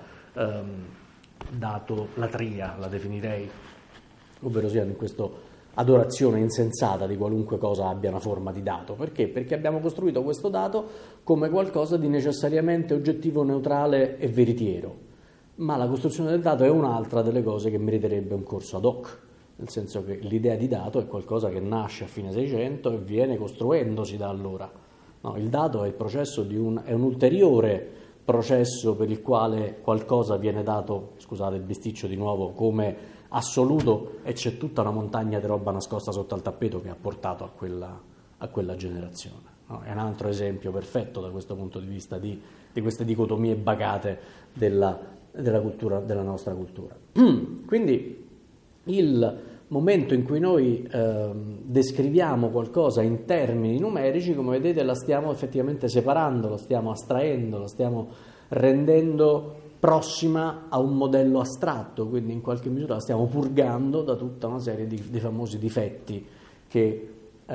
latria, la definirei, ovvero sia in questo adorazione insensata di qualunque cosa abbia una forma di dato. Perché? Perché abbiamo costruito questo dato come qualcosa di necessariamente oggettivo, neutrale e veritiero. Ma la costruzione del dato è un'altra delle cose che meriterebbe un corso ad hoc, nel senso che l'idea di dato è qualcosa che nasce a fine 600 e viene costruendosi da allora. No, il dato è il processo è un ulteriore processo per il quale qualcosa viene dato, scusate il bisticcio di nuovo, come assoluto, e c'è tutta una montagna di roba nascosta sotto al tappeto che ha portato a quella generazione. No? È un altro esempio perfetto da questo punto di vista di queste dicotomie bacate della cultura, della nostra cultura. Quindi il momento in cui noi descriviamo qualcosa in termini numerici, come vedete, la stiamo effettivamente separando, lo stiamo astraendo, lo stiamo rendendo prossima a un modello astratto, quindi in qualche misura la stiamo purgando da tutta una serie di famosi difetti che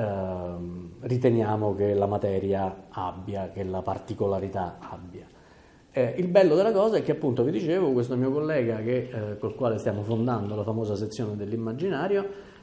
riteniamo che la materia abbia, che la particolarità abbia. Il bello della cosa è che, appunto, vi dicevo, questo mio collega col quale stiamo fondando la famosa sezione dell'immaginario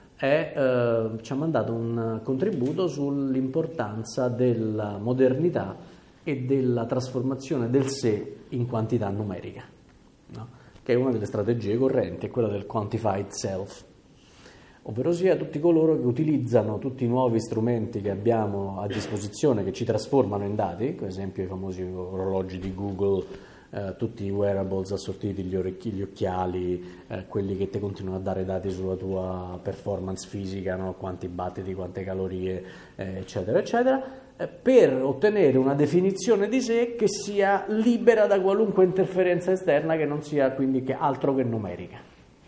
ci ha mandato un contributo sull'importanza della modernità e della trasformazione del sé in quantità numerica, no? Che è una delle strategie correnti, è quella del quantified self, ovvero sia tutti coloro che utilizzano tutti i nuovi strumenti che abbiamo a disposizione che ci trasformano in dati, per esempio i famosi orologi di Google, tutti i wearables assortiti, gli occhiali, quelli che ti continuano a dare dati sulla tua performance fisica, no? Quanti battiti, quante calorie, eccetera, eccetera, per ottenere una definizione di sé che sia libera da qualunque interferenza esterna, che non sia quindi altro che numerica.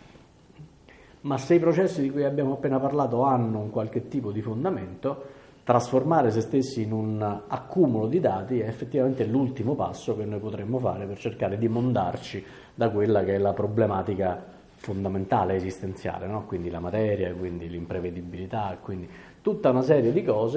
Ma se i processi di cui abbiamo appena parlato hanno un qualche tipo di fondamento, trasformare se stessi in un accumulo di dati è effettivamente l'ultimo passo che noi potremmo fare per cercare di mondarci da quella che è la problematica fondamentale esistenziale, no? Quindi la materia, quindi l'imprevedibilità, quindi tutta una serie di cose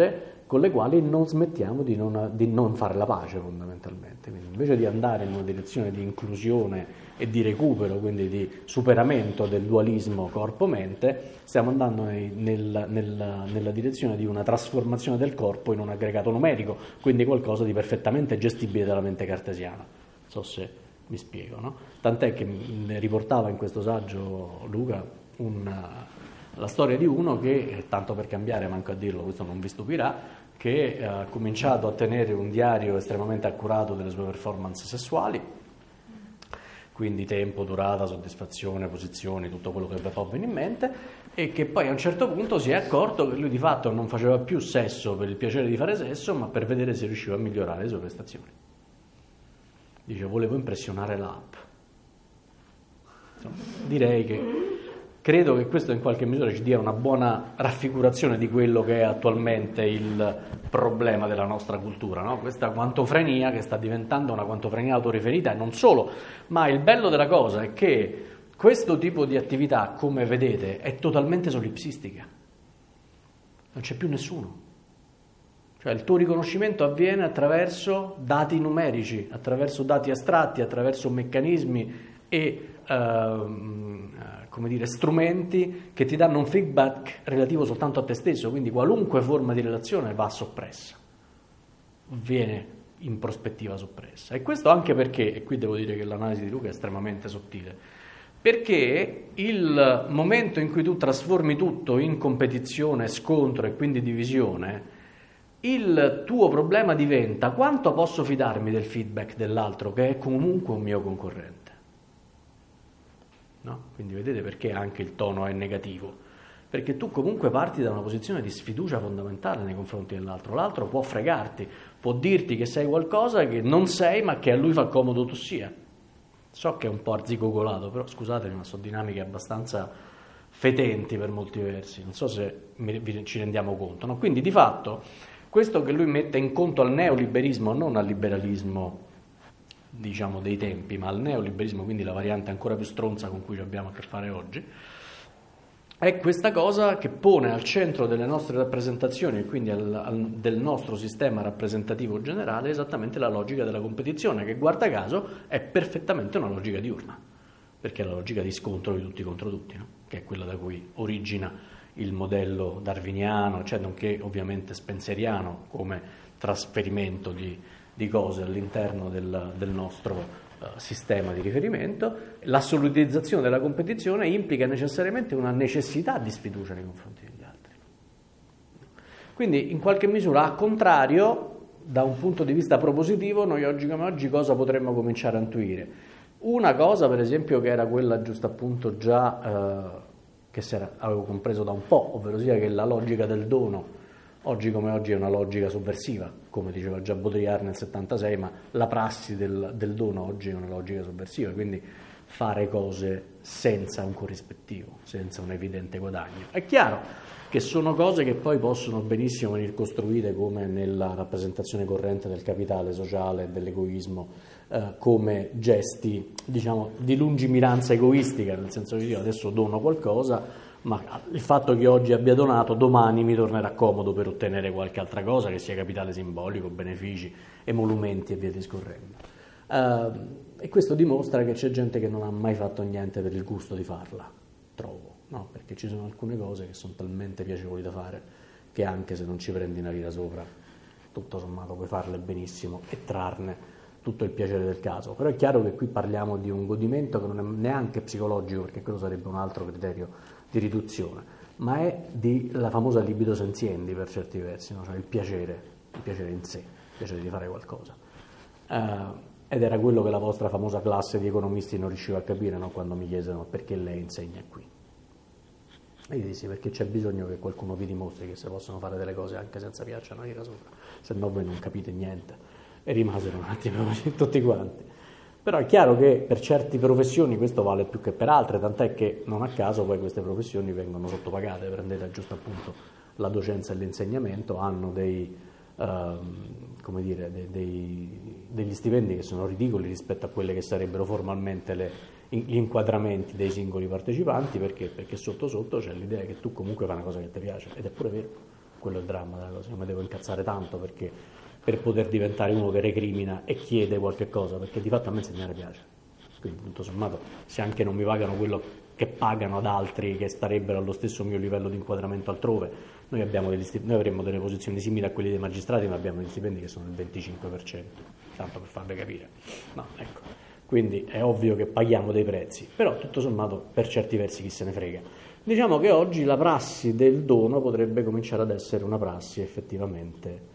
con le quali non smettiamo di non fare la pace fondamentalmente. Quindi invece di andare in una direzione di inclusione e di recupero, quindi di superamento del dualismo corpo-mente, stiamo andando nella direzione di una trasformazione del corpo in un aggregato numerico, quindi qualcosa di perfettamente gestibile dalla mente cartesiana. Non so se mi spiego, no? Tant'è che mi riportava in questo saggio Luca la storia di uno che, tanto per cambiare, manco a dirlo, questo non vi stupirà, che ha cominciato a tenere un diario estremamente accurato delle sue performance sessuali, quindi tempo, durata, soddisfazione, posizioni, tutto quello che vi può venire in mente, e che poi a un certo punto si è accorto che lui di fatto non faceva più sesso per il piacere di fare sesso, ma per vedere se riusciva a migliorare le sue prestazioni. Dice, volevo impressionare l'app. Insomma, direi che credo che questo in qualche misura ci dia una buona raffigurazione di quello che è attualmente il problema della nostra cultura, no? Questa quantofrenia che sta diventando una quantofrenia autoriferita, e non solo, ma il bello della cosa è che questo tipo di attività, come vedete, è totalmente solipsistica, non c'è più nessuno, cioè il tuo riconoscimento avviene attraverso dati numerici, attraverso dati astratti, attraverso meccanismi e come dire, strumenti che ti danno un feedback relativo soltanto a te stesso, quindi qualunque forma di relazione va soppressa, viene in prospettiva soppressa. E questo anche perché, e qui devo dire che l'analisi di Luca è estremamente sottile, perché il momento in cui tu trasformi tutto in competizione, scontro e quindi divisione, il tuo problema diventa: quanto posso fidarmi del feedback dell'altro che è comunque un mio concorrente? No? Quindi vedete perché anche il tono è negativo, perché tu comunque parti da una posizione di sfiducia fondamentale nei confronti dell'altro. L'altro può fregarti, può dirti che sei qualcosa che non sei, ma che a lui fa comodo tu sia. So che è un po' arzigogolato, però scusatemi, ma sono dinamiche abbastanza fetenti per molti versi, non so se ci rendiamo conto, no? Quindi di fatto questo che lui mette in conto al neoliberismo, non al liberalismo diciamo dei tempi, ma al neoliberismo, quindi la variante ancora più stronza con cui abbiamo a che fare oggi, è questa cosa che pone al centro delle nostre rappresentazioni e quindi del nostro sistema rappresentativo generale esattamente la logica della competizione, che guarda caso è perfettamente una logica diurna, perché è la logica di scontro di tutti contro tutti, no? Che è quella da cui origina il modello darwiniano, cioè nonché ovviamente spenseriano come trasferimento di cose all'interno del nostro sistema di riferimento. L'assolutizzazione della competizione implica necessariamente una necessità di sfiducia nei confronti degli altri. Quindi in qualche misura, a contrario, da un punto di vista propositivo, noi oggi come oggi cosa potremmo cominciare a intuire? Una cosa, per esempio, che era quella giusto appunto già che avevo compreso da un po', ovvero sia che la logica del dono oggi come oggi è una logica sovversiva, come diceva già Baudrillard nel 76, ma la prassi del dono oggi è una logica sovversiva, quindi fare cose senza un corrispettivo, senza un evidente guadagno. È chiaro che sono cose che poi possono benissimo venire costruite come nella rappresentazione corrente del capitale sociale e dell'egoismo, come gesti, diciamo, di lungimiranza egoistica, nel senso che io adesso dono qualcosa, ma il fatto che oggi abbia donato, domani mi tornerà comodo per ottenere qualche altra cosa, che sia capitale simbolico, benefici, emolumenti e via discorrendo. E questo dimostra che c'è gente che non ha mai fatto niente per il gusto di farla, trovo, no? Perché ci sono alcune cose che sono talmente piacevoli da fare che anche se non ci prendi una lira sopra, tutto sommato puoi farle benissimo e trarne tutto il piacere del caso. Però è chiaro che qui parliamo di un godimento che non è neanche psicologico, perché quello sarebbe un altro criterio di riduzione, ma è la famosa libido sensiendi per certi versi, no? Cioè il piacere in sé, il piacere di fare qualcosa. Ed era quello che la vostra famosa classe di economisti non riusciva a capire, no? Quando mi chiesero perché lei insegna qui. E io dissi perché c'è bisogno che qualcuno vi dimostri che si possono fare delle cose anche senza piaccia una lira sopra, se no voi non capite niente. E rimasero un attimo così tutti quanti. Però è chiaro che per certe professioni questo vale più che per altre, tant'è che non a caso poi queste professioni vengono sottopagate. Prendete giusto appunto la docenza e l'insegnamento, hanno degli stipendi che sono ridicoli rispetto a quelle che sarebbero formalmente gli inquadramenti dei singoli partecipanti, perché sotto sotto c'è l'idea che tu comunque fai una cosa che ti piace, ed è pure vero. quello è il dramma della cosa, io mi devo incazzare tanto perché per poter diventare uno che recrimina e chiede qualche cosa, perché di fatto a me insegnare piace, quindi tutto sommato se anche non mi pagano quello che pagano ad altri che starebbero allo stesso mio livello di inquadramento altrove, noi avremmo delle posizioni simili a quelli dei magistrati, ma abbiamo degli stipendi che sono del 25%, tanto per farvi capire. No, ecco. Quindi è ovvio che paghiamo dei prezzi, però tutto sommato per certi versi chi se ne frega. Diciamo che oggi la prassi del dono potrebbe cominciare ad essere una prassi effettivamente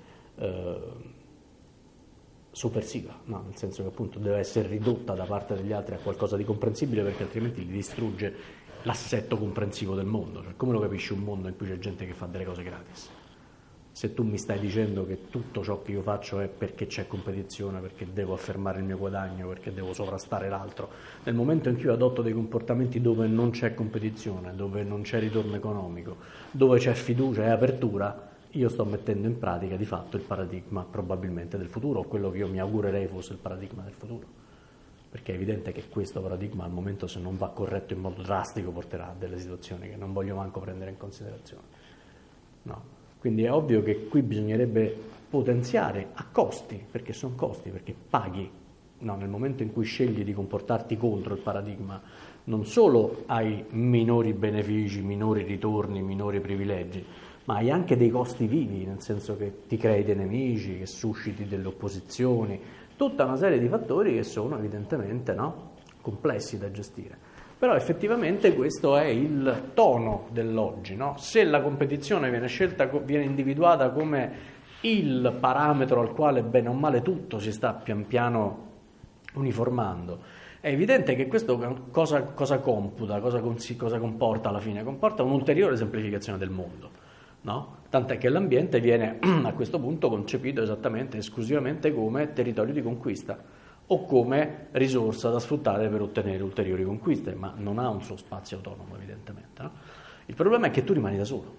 soppressiva, no? Nel senso che appunto deve essere ridotta da parte degli altri a qualcosa di comprensibile, perché altrimenti gli distrugge l'assetto comprensivo del mondo. Cioè, come lo capisci un mondo in cui c'è gente che fa delle cose gratis? Se tu mi stai dicendo che tutto ciò che io faccio è perché c'è competizione, perché devo affermare il mio guadagno, perché devo sovrastare l'altro, nel momento in cui io adotto dei comportamenti dove non c'è competizione, dove non c'è ritorno economico, dove c'è fiducia e apertura, io sto mettendo in pratica di fatto il paradigma probabilmente del futuro, o quello che io mi augurerei fosse il paradigma del futuro, perché è evidente che questo paradigma al momento, se non va corretto in modo drastico, porterà a delle situazioni che non voglio manco prendere in considerazione. No. Quindi è ovvio che qui bisognerebbe potenziare a costi, perché sono costi, perché paghi, no, nel momento in cui scegli di comportarti contro il paradigma, non solo hai minori benefici, minori ritorni, minori privilegi, ma hai anche dei costi vivi, nel senso che ti crei dei nemici, che susciti delle opposizioni, tutta una serie di fattori che sono evidentemente, no, complessi da gestire. Però effettivamente questo è il tono dell'oggi, no? Se la competizione viene individuata come il parametro al quale bene o male tutto si sta pian piano uniformando, è evidente che questo cosa computa, cosa comporta alla fine? Comporta un'ulteriore semplificazione del mondo. No? Tant'è che l'ambiente viene a questo punto concepito esattamente, esclusivamente come territorio di conquista o come risorsa da sfruttare per ottenere ulteriori conquiste, ma non ha un suo spazio autonomo evidentemente. No? Il problema è che tu rimani da solo,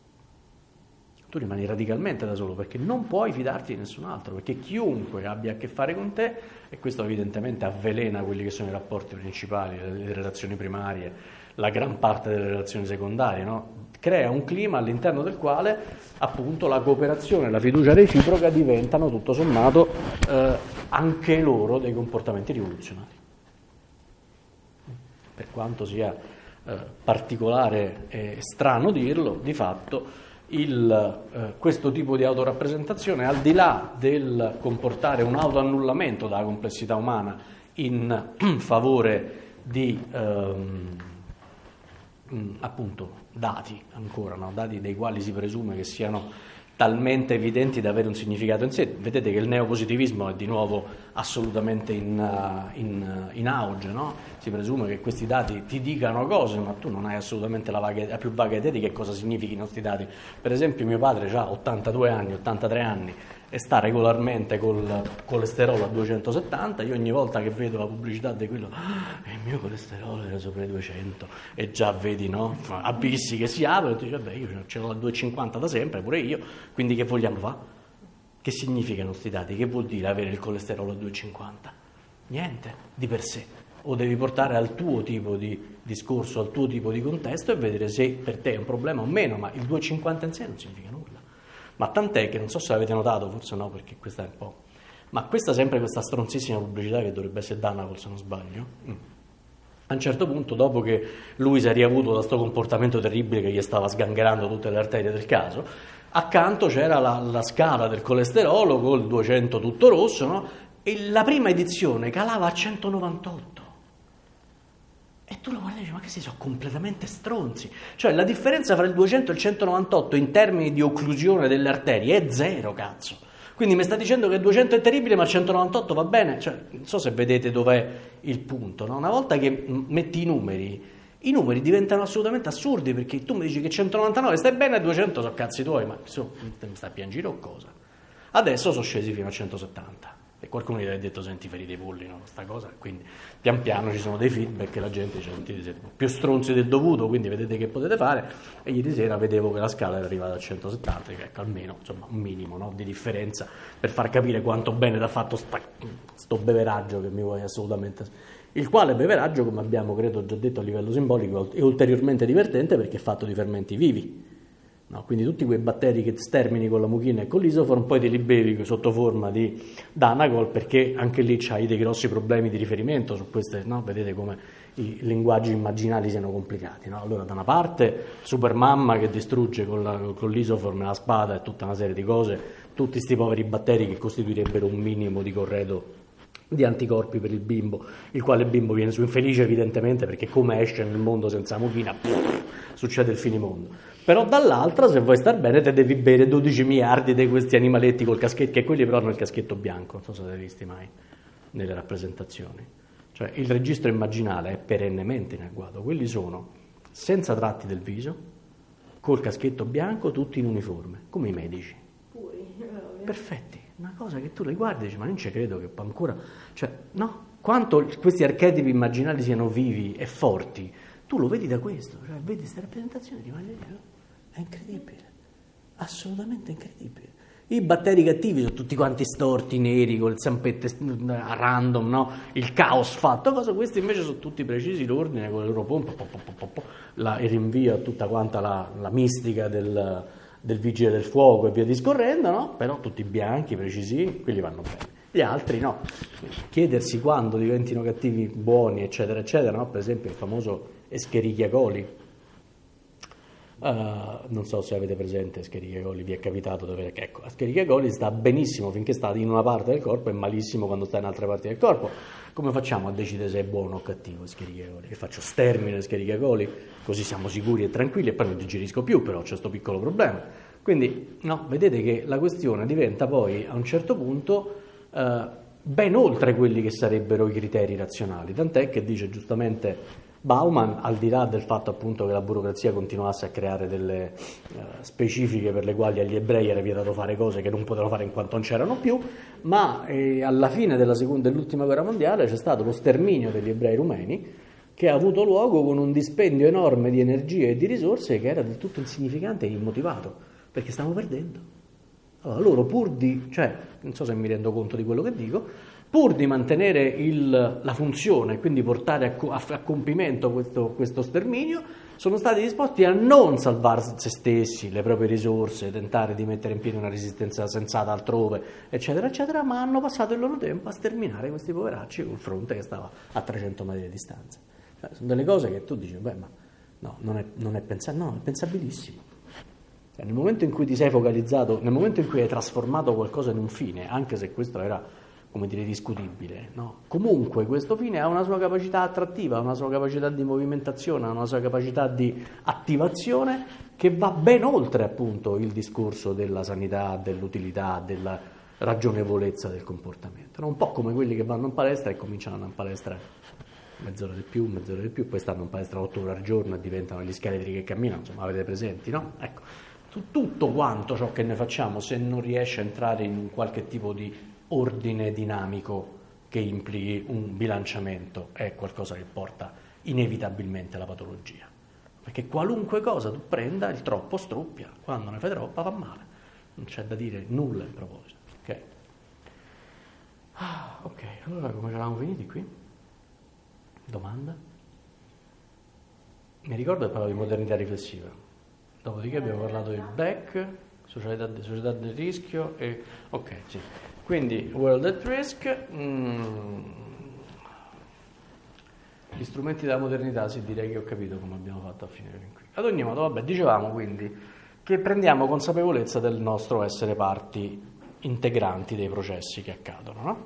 tu rimani radicalmente da solo, perché non puoi fidarti di nessun altro, perché chiunque abbia a che fare con te, e questo evidentemente avvelena quelli che sono i rapporti principali, le relazioni primarie, la gran parte delle relazioni secondarie, no? Crea un clima all'interno del quale appunto la cooperazione e la fiducia reciproca diventano tutto sommato anche loro dei comportamenti rivoluzionari. Per quanto sia particolare e strano dirlo, di fatto questo tipo di autorappresentazione, al di là del comportare un autoannullamento dalla complessità umana in favore di appunto dati ancora, no? Dati dei quali si presume che siano talmente evidenti da avere un significato in sé. Vedete che il neopositivismo è di nuovo assolutamente in auge, no? Si presume che questi dati ti dicano cose, ma tu non hai assolutamente la più vaga idea di che cosa significhino questi dati. Per esempio mio padre ha 82 anni, 83 anni e sta regolarmente col colesterolo a 270, io ogni volta che vedo la pubblicità di quello, il mio colesterolo era sopra i 200, e già vedi, no? Abissi che si aprono, e dici, vabbè, io ce l'ho a 250 da sempre, pure io, quindi che vogliamo fare? Che significano questi dati? Che vuol dire avere il colesterolo a 250? Niente, di per sé. O devi portare al tuo tipo di discorso, al tuo tipo di contesto e vedere se per te è un problema o meno, ma il 250 in sé non significa nulla. Ma tant'è che, non so se l'avete notato, forse no, perché questa è un po', ma questa sempre questa stronzissima pubblicità che dovrebbe essere Danacol, se non sbaglio, a un certo punto, dopo che lui si è riavuto da questo comportamento terribile che gli stava sgangherando tutte le arterie del caso, accanto c'era la scala del colesterolo col 200 tutto rosso, no? E la prima edizione calava a 198. E tu lo guardi e dici, ma che si sono completamente stronzi. Cioè la differenza fra il 200 e il 198 in termini di occlusione delle arterie è zero, cazzo. Quindi mi sta dicendo che il 200 è terribile ma il 198 va bene? Cioè, non so se vedete dov'è il punto, no? Una volta che metti i numeri diventano assolutamente assurdi, perché tu mi dici che 199 stai bene e 200 sono cazzi tuoi, ma mi stai a piangere o cosa? Adesso sono scesi fino a 170. E qualcuno gli ha detto, senti, ferite i polli, no, questa cosa, quindi pian piano ci sono dei feedback e la gente dice, siete più stronzi del dovuto, quindi vedete che potete fare. E ieri sera vedevo che la scala era arrivata a 170, che ecco, almeno insomma un minimo, no, di differenza per far capire quanto bene t'ha fatto sto beveraggio che mi vuoi assolutamente, il quale beveraggio, come abbiamo credo già detto a livello simbolico, è ulteriormente divertente perché è fatto di fermenti vivi. No, quindi tutti quei batteri che stermini con la mucina e con l'isoform poi te li bevi sotto forma di Danacol, perché anche lì c'hai dei grossi problemi di riferimento su queste, no? Vedete come i linguaggi immaginali siano complicati, no? Allora da una parte Supermamma che distrugge con l'isoform la spada e tutta una serie di cose, tutti questi poveri batteri che costituirebbero un minimo di corredo di anticorpi per il bimbo, il quale bimbo viene su infelice evidentemente perché come esce nel mondo senza mucchina, succede il finimondo. Però dall'altra, se vuoi star bene, te devi bere 12 miliardi di questi animaletti col caschetto, che quelli però hanno il caschetto bianco, non so se l'avete visti mai nelle rappresentazioni. Cioè il registro immaginale è perennemente in agguato, quelli sono senza tratti del viso, col caschetto bianco, tutti in uniforme, come i medici. Puri, perfetti, una cosa che tu li guardi e dici ma non ci credo che ancora, cioè no, quanto questi archetipi immaginali siano vivi e forti, tu lo vedi da questo, cioè vedi queste rappresentazioni di è incredibile, assolutamente incredibile. I batteri cattivi sono tutti quanti storti, neri, con le zampette a random, no? Il caos fatto, cosa, questi invece sono tutti precisi, l'ordine con le loro pompe, il rinvio a tutta quanta la mistica del vigile del fuoco e via discorrendo, no? Però tutti bianchi, precisi, quelli vanno bene. Gli altri no. Chiedersi quando diventino cattivi buoni, eccetera, eccetera, no? Per esempio il famoso Escherichia coli. Non so se avete presente Escherichia coli, vi è capitato dove, ecco, Escherichia coli sta benissimo finché sta in una parte del corpo e malissimo quando sta in altre parti del corpo. Come facciamo a decidere se è buono o cattivo Escherichia coli? Che faccio? Stermino Escherichia coli, così siamo sicuri e tranquilli e poi non digerisco più, però c'è questo piccolo problema. Quindi no, vedete che la questione diventa poi a un certo punto ben oltre quelli che sarebbero i criteri razionali, tant'è che dice giustamente Bauman, al di là del fatto appunto che la burocrazia continuasse a creare delle specifiche per le quali agli ebrei era vietato fare cose che non potevano fare in quanto non c'erano più, ma alla fine dell'ultima guerra mondiale c'è stato lo sterminio degli ebrei rumeni che ha avuto luogo con un dispendio enorme di energie e di risorse che era del tutto insignificante e immotivato, perché stavamo perdendo. Allora loro pur di, cioè, non so se mi rendo conto di quello che dico, pur di mantenere la funzione, quindi portare a compimento questo sterminio, sono stati disposti a non salvare se stessi, le proprie risorse, tentare di mettere in piedi una resistenza sensata altrove, eccetera, eccetera, ma hanno passato il loro tempo a sterminare questi poveracci col fronte che stava a 300 metri di distanza. Cioè, sono delle cose che tu dici, beh, ma no, non è pensabilissimo. Cioè, nel momento in cui ti sei focalizzato, nel momento in cui hai trasformato qualcosa in un fine, anche se questo era, come dire, discutibile, no? Comunque questo fine ha una sua capacità attrattiva, ha una sua capacità di movimentazione, ha una sua capacità di attivazione che va ben oltre appunto il discorso della sanità, dell'utilità, della ragionevolezza del comportamento, no? Un po' come quelli che vanno in palestra e cominciano ad andare in palestra mezz'ora di più, poi stanno in palestra 8 ore al giorno e diventano gli scheletri che camminano, insomma, avete presenti, no? Ecco, tutto quanto ciò che noi facciamo, se non riesce a entrare in un qualche tipo di ordine dinamico che implichi un bilanciamento, è qualcosa che porta inevitabilmente alla patologia, perché qualunque cosa tu prenda, il troppo struppia, quando ne fai troppa fa male, non c'è da dire nulla in proposito, ok? Ok, allora come eravamo finiti qui? Domanda? Mi ricordo che parlavo di modernità riflessiva, dopodiché abbiamo parlato di Beck, società del rischio e ok, sì. Quindi World at Risk, gli strumenti della modernità, sì, direi che ho capito come abbiamo fatto a finire qui. Ad ogni modo, vabbè, dicevamo quindi che prendiamo consapevolezza del nostro essere parti integranti dei processi che accadono, no?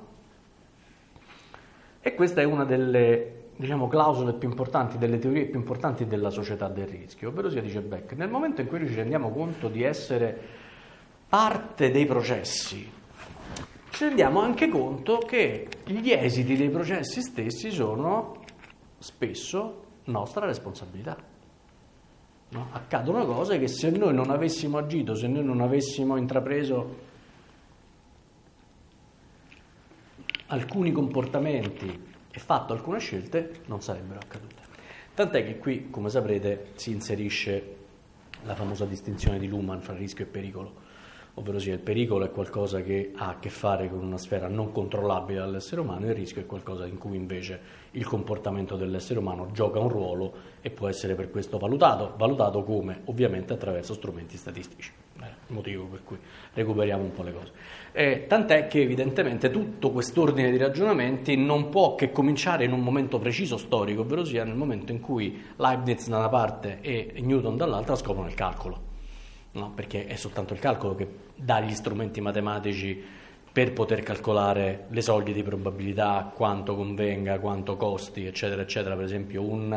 E questa è una delle, diciamo, clausole più importanti, delle teorie più importanti della società del rischio, ovvero sia, dice Beck, nel momento in cui noi ci rendiamo conto di essere parte dei processi, ci rendiamo anche conto che gli esiti dei processi stessi sono spesso nostra responsabilità. No? Accadono cose che se noi non avessimo agito, se noi non avessimo intrapreso alcuni comportamenti e fatto alcune scelte, non sarebbero accadute. Tant'è che qui, come saprete, si inserisce la famosa distinzione di Luhmann fra rischio e pericolo, ovvero sia il pericolo è qualcosa che ha a che fare con una sfera non controllabile dall'essere umano, il rischio è qualcosa in cui invece il comportamento dell'essere umano gioca un ruolo e può essere per questo valutato come? Ovviamente attraverso strumenti statistici, motivo per cui recuperiamo un po' le cose. Tant'è che evidentemente tutto quest'ordine di ragionamenti non può che cominciare in un momento preciso storico, ovvero sia nel momento in cui Leibniz da una parte e Newton dall'altra scoprono il calcolo. No, perché è soltanto il calcolo che dà gli strumenti matematici per poter calcolare le soglie di probabilità, quanto convenga, quanto costi, eccetera, eccetera. Per esempio un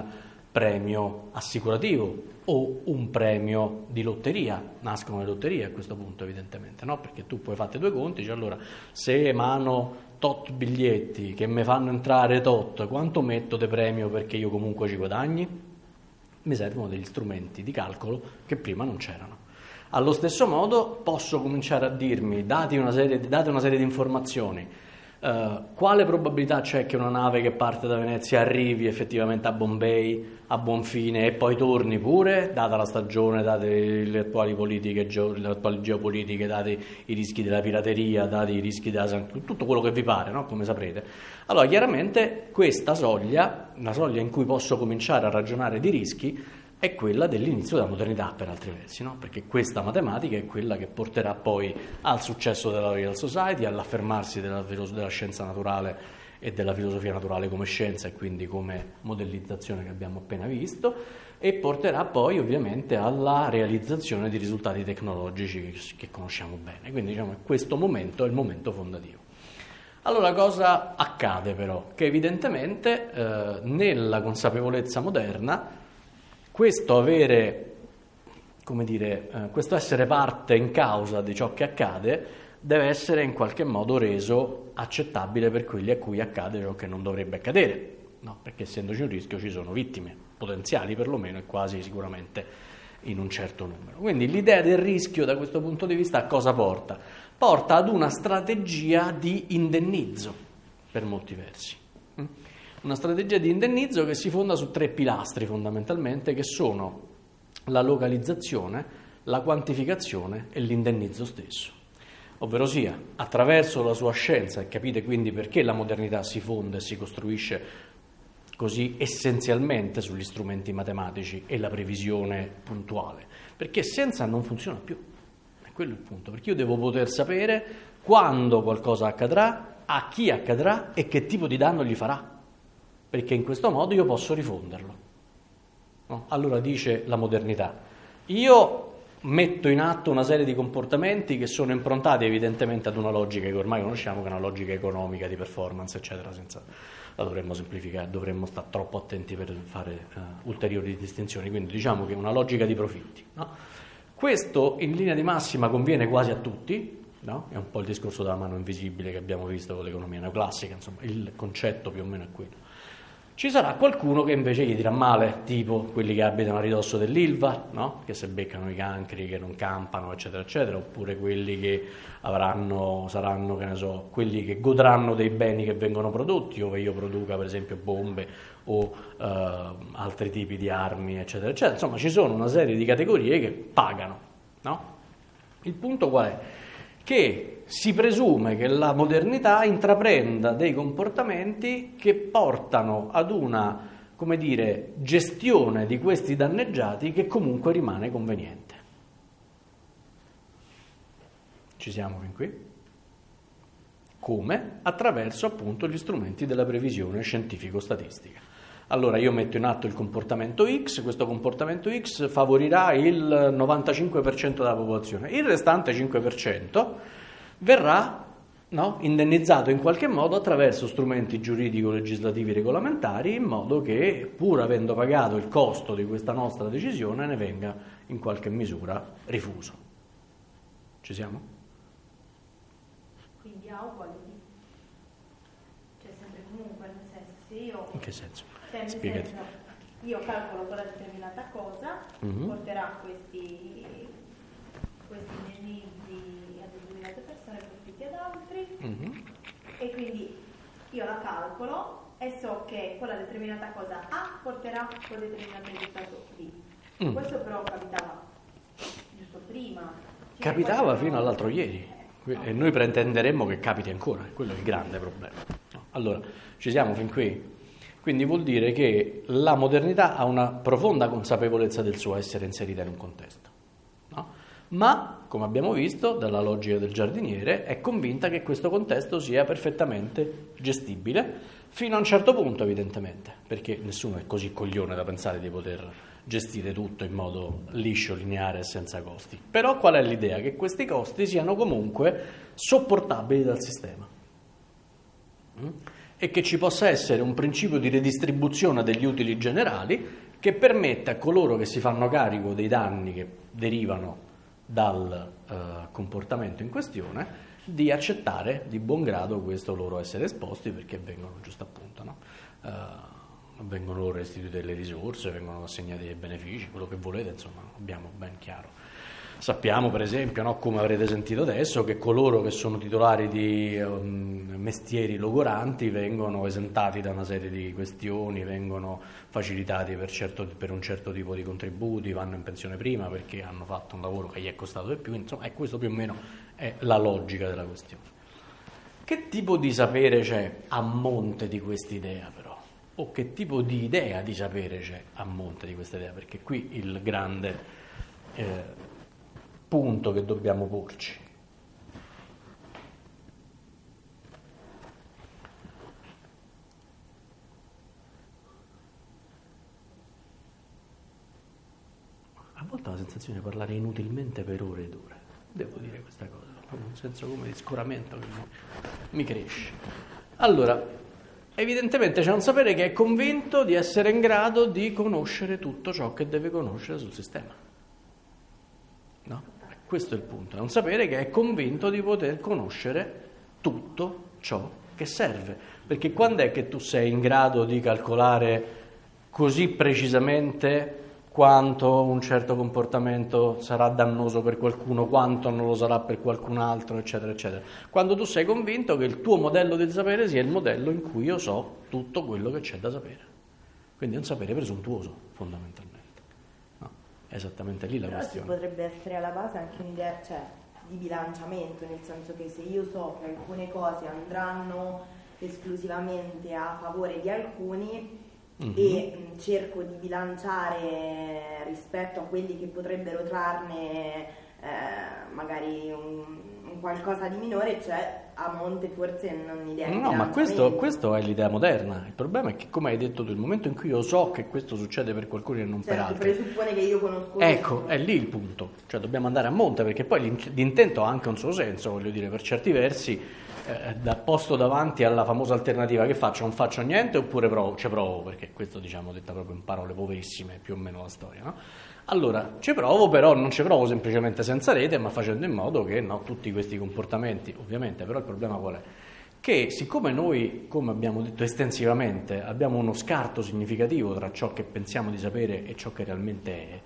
premio assicurativo o un premio di lotteria, nascono le lotterie a questo punto evidentemente, no? Perché tu poi fate due conti, cioè allora se emano tot biglietti che mi fanno entrare tot, quanto metto di premio perché io comunque ci guadagni? Mi servono degli strumenti di calcolo che prima non c'erano. Allo stesso modo posso cominciare a dirmi, date una serie di informazioni, quale probabilità c'è che una nave che parte da Venezia arrivi effettivamente a Bombay a buon fine e poi torni pure, data la stagione, date le attuali politiche, le attuali geopolitiche, dati i rischi della pirateria, dati i rischi tutto quello che vi pare, no? Come saprete. Allora chiaramente questa soglia, la soglia in cui posso cominciare a ragionare di rischi, è quella dell'inizio della modernità per altri versi, no? Perché questa matematica è quella che porterà poi al successo della Royal Society, all'affermarsi della scienza naturale e della filosofia naturale come scienza e quindi come modellizzazione che abbiamo appena visto, e porterà poi ovviamente alla realizzazione di risultati tecnologici che conosciamo bene. Quindi diciamo che questo momento è il momento fondativo. Allora cosa accade però? Che evidentemente nella consapevolezza moderna questo avere, come dire, questo essere parte in causa di ciò che accade deve essere in qualche modo reso accettabile per quelli a cui accade ciò che non dovrebbe accadere, no? Perché essendoci un rischio ci sono vittime, potenziali perlomeno e quasi sicuramente in un certo numero. Quindi l'idea del rischio da questo punto di vista a cosa porta? Porta ad una strategia di indennizzo per molti versi. Una strategia di indennizzo che si fonda su tre pilastri fondamentalmente, che sono la localizzazione, la quantificazione e l'indennizzo stesso. Ovvero sia, attraverso la sua scienza, e capite quindi perché la modernità si fonda e si costruisce così essenzialmente sugli strumenti matematici e la previsione puntuale, perché senza non funziona più. È quello il punto, perché io devo poter sapere quando qualcosa accadrà, a chi accadrà e che tipo di danno gli farà. Perché in questo modo io posso rifonderlo. No? Allora dice la modernità, io metto in atto una serie di comportamenti che sono improntati evidentemente ad una logica che ormai conosciamo, che è una logica economica, di performance, eccetera, senza la dovremmo semplificare, dovremmo stare troppo attenti per fare ulteriori distinzioni, quindi diciamo che è una logica di profitti. No? Questo in linea di massima conviene quasi a tutti, no? È un po' il discorso della mano invisibile che abbiamo visto con l'economia neoclassica, insomma il concetto più o meno è quello. Ci sarà qualcuno che invece gli dirà male, tipo quelli che abitano a ridosso dell'Ilva, no? Che se beccano i cancri, che non campano, eccetera, eccetera, oppure quelli che saranno, che ne so, quelli che godranno dei beni che vengono prodotti, ove io produca per esempio bombe o altri tipi di armi, eccetera, eccetera. Insomma, ci sono una serie di categorie che pagano, no? Il punto qual è? Che si presume che la modernità intraprenda dei comportamenti che portano ad una, come dire, gestione di questi danneggiati che comunque rimane conveniente. Ci siamo fin qui? Come? Attraverso appunto gli strumenti della previsione scientifico-statistica. Allora io metto in atto il comportamento X, questo comportamento X favorirà il 95% della popolazione, il restante 5% verrà indennizzato in qualche modo attraverso strumenti giuridico-legislativi regolamentari, in modo che, pur avendo pagato il costo di questa nostra decisione, ne venga in qualche misura rifuso. Ci siamo? Quindi A uguale B. Cioè sempre comunque, nel senso, se io... In che senso? Spiegati. Io calcolo quella determinata cosa, porterà questi indennizzi a determinate persone, profitti ad altri, e quindi io la calcolo e so che quella determinata cosa A porterà quel determinato risultato B. Questo però capitava giusto prima, Capitava fino all'altro ieri e noi pretenderemmo che capiti ancora, quello è il grande problema. Allora, ci siamo fin qui? Quindi vuol dire che la modernità ha una profonda consapevolezza del suo essere inserita in un contesto, no? Ma, come abbiamo visto dalla logica del giardiniere, è convinta che questo contesto sia perfettamente gestibile, fino a un certo punto evidentemente, perché nessuno è così coglione da pensare di poter gestire tutto in modo liscio, lineare e senza costi. Però qual è l'idea? Che questi costi siano comunque sopportabili dal sistema. E che ci possa essere un principio di redistribuzione degli utili generali che permetta a coloro che si fanno carico dei danni che derivano dal comportamento in questione di accettare di buon grado questo loro essere esposti, perché vengono, giusto appunto, no? Vengono loro restituite le risorse, vengono assegnati dei benefici, quello che volete, insomma, abbiamo ben chiaro. Sappiamo per esempio, no, come avrete sentito adesso, che coloro che sono titolari di mestieri logoranti vengono esentati da una serie di questioni, vengono facilitati per un certo tipo di contributi, vanno in pensione prima perché hanno fatto un lavoro che gli è costato di più, insomma, questo più o meno è la logica della questione. Che tipo di sapere c'è a monte di quest'idea però? O che tipo di idea di sapere c'è a monte di questa idea? Perché qui il grande punto che dobbiamo porci. A volte ho la sensazione di parlare inutilmente per ore ed ore, devo dire questa cosa, un senso come di scoramento che mi cresce. Allora, evidentemente c'è un sapere che è convinto di essere in grado di conoscere tutto ciò che deve conoscere sul sistema. No? Questo è il punto. È un sapere che è convinto di poter conoscere tutto ciò che serve. Perché quando è che tu sei in grado di calcolare così precisamente quanto un certo comportamento sarà dannoso per qualcuno, quanto non lo sarà per qualcun altro, eccetera, eccetera. Quando tu sei convinto che il tuo modello del sapere sia il modello in cui io so tutto quello che c'è da sapere. Quindi è un sapere presuntuoso, fondamentalmente. No, è esattamente lì la questione. Però potrebbe essere alla base anche un'idea, cioè, di bilanciamento, nel senso che se io so che alcune cose andranno esclusivamente a favore di alcuni, e cerco di bilanciare rispetto a quelli che potrebbero trarne magari un qualcosa di minore, cioè a monte forse un'idea di no, ma questo è l'idea moderna. Il problema è che, come hai detto tu, il momento in cui io so che questo succede per qualcuno e non per altri, presuppone che io conosco ecco, è lì il punto. Cioè dobbiamo andare a monte, perché poi l'intento ha anche un suo senso, voglio dire, per certi versi posto davanti alla famosa alternativa che faccio, non faccio niente oppure ci provo, perché questo, diciamo, detta proprio in parole poverissime, più o meno la storia, no? Allora, ci provo, però non ci provo semplicemente senza rete, ma facendo in modo che tutti questi comportamenti, ovviamente, però il problema qual è? Che siccome noi, come abbiamo detto estensivamente, abbiamo uno scarto significativo tra ciò che pensiamo di sapere e ciò che realmente è,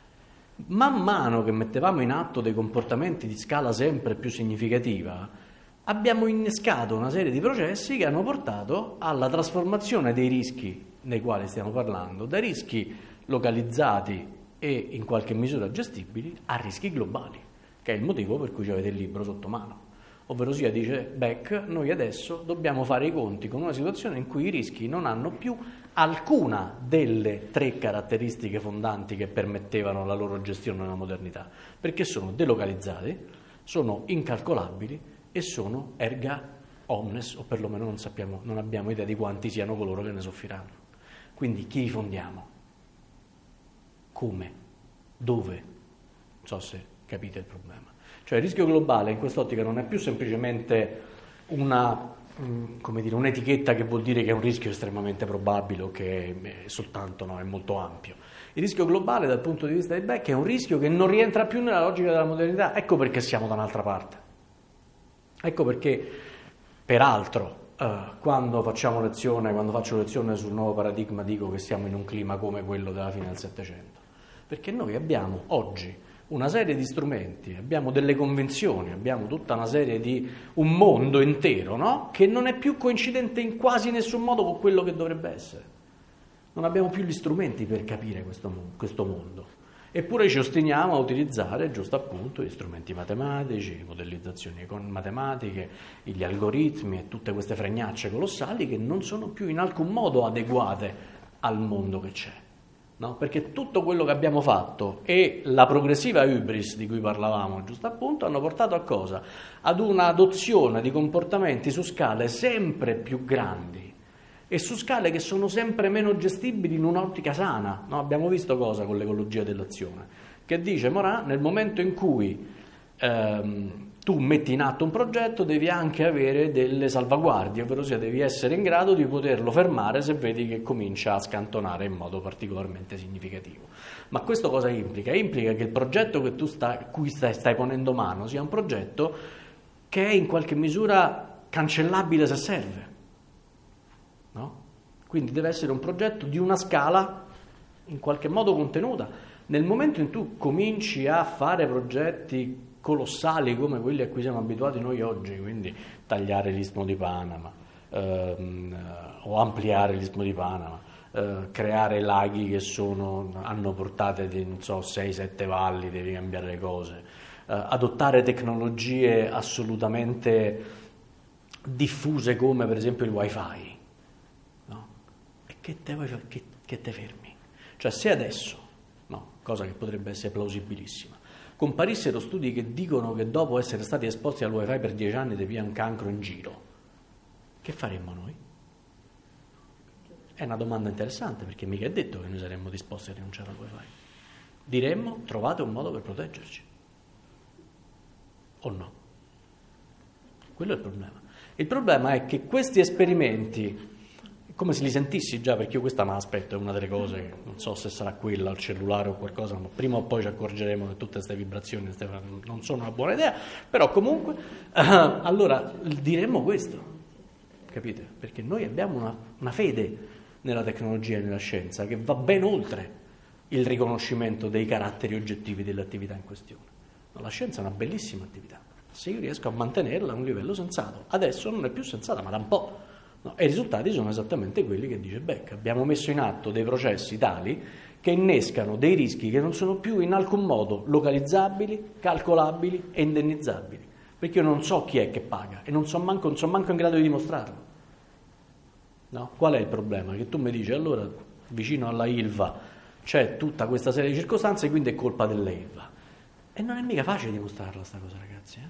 man mano che mettevamo in atto dei comportamenti di scala sempre più significativa, abbiamo innescato una serie di processi che hanno portato alla trasformazione dei rischi nei quali stiamo parlando, da rischi localizzati e in qualche misura gestibili a rischi globali, che è il motivo per cui avete il libro sotto mano. Ovvero sia, dice Beck, noi adesso dobbiamo fare i conti con una situazione in cui i rischi non hanno più alcuna delle 3 caratteristiche fondanti che permettevano la loro gestione nella modernità, perché sono delocalizzati, sono incalcolabili e sono erga omnes, o perlomeno non abbiamo idea di quanti siano coloro che ne soffriranno. Quindi chi li fondiamo? Come? Dove? Non so se capite il problema. Cioè il rischio globale in quest'ottica non è più semplicemente un'etichetta che vuol dire che è un rischio estremamente probabile o che è soltanto, no, è molto ampio. Il rischio globale dal punto di vista di Beck è un rischio che non rientra più nella logica della modernità. Ecco perché siamo da un'altra parte. Ecco perché, peraltro, quando faccio lezione sul nuovo paradigma, dico che siamo in un clima come quello della fine del Settecento. Perché noi abbiamo oggi una serie di strumenti, abbiamo delle convenzioni, abbiamo tutta una serie di un mondo intero, no? Che non è più coincidente in quasi nessun modo con quello che dovrebbe essere. Non abbiamo più gli strumenti per capire questo mondo. Eppure ci ostiniamo a utilizzare, giusto appunto, gli strumenti matematici, le modellizzazioni matematiche, gli algoritmi e tutte queste fregnacce colossali che non sono più in alcun modo adeguate al mondo che c'è. No? Perché tutto quello che abbiamo fatto e la progressiva hubris di cui parlavamo, giusto appunto, hanno portato a cosa? Ad un'adozione di comportamenti su scale sempre più grandi e su scale che sono sempre meno gestibili in un'ottica sana. No? Abbiamo visto cosa con l'ecologia dell'azione, che dice Morin, nel momento in cui tu metti in atto un progetto devi anche avere delle salvaguardie, ovvero sia devi essere in grado di poterlo fermare se vedi che comincia a scantonare in modo particolarmente significativo. Ma questo cosa implica? Implica che il progetto che tu cui stai ponendo mano sia un progetto che è in qualche misura cancellabile se serve. No? Quindi deve essere un progetto di una scala in qualche modo contenuta. Nel momento in cui tu cominci a fare progetti colossali come quelli a cui siamo abituati noi oggi, quindi tagliare l'Istmo di Panama o ampliare l'Istmo di Panama, creare laghi che hanno portate di 6-7 valli, devi cambiare le cose, adottare tecnologie assolutamente diffuse come per esempio il wifi. Che te fermi? Cioè se adesso, cosa che potrebbe essere plausibilissima, comparissero studi che dicono che dopo essere stati esposti al wifi per 10 anni ti via un cancro in giro, che faremmo noi? È una domanda interessante, perché mica è detto che noi saremmo disposti a rinunciare al wifi. Diremmo trovate un modo per proteggerci, o no? Quello è il problema. Il problema è che questi esperimenti, come se li sentissi già, perché io questa me l'aspetto, è una delle cose che non so se sarà quella, il cellulare o qualcosa, ma prima o poi ci accorgeremo che tutte queste vibrazioni non sono una buona idea, però comunque allora diremmo questo, capite? Perché noi abbiamo una fede nella tecnologia e nella scienza che va ben oltre il riconoscimento dei caratteri oggettivi dell'attività in questione. La scienza è una bellissima attività, se io riesco a mantenerla a un livello sensato. Adesso non è più sensata, ma da un po'. No, e i risultati sono esattamente quelli che dice Beck. Abbiamo messo in atto dei processi tali che innescano dei rischi che non sono più in alcun modo localizzabili, calcolabili e indennizzabili, perché io non so chi è che paga e non sono manco in grado di dimostrarlo. No? Qual è il problema? Che tu mi dici allora vicino alla Ilva c'è tutta questa serie di circostanze, quindi è colpa dell'Ilva, e non è mica facile dimostrarla sta cosa, ragazzi.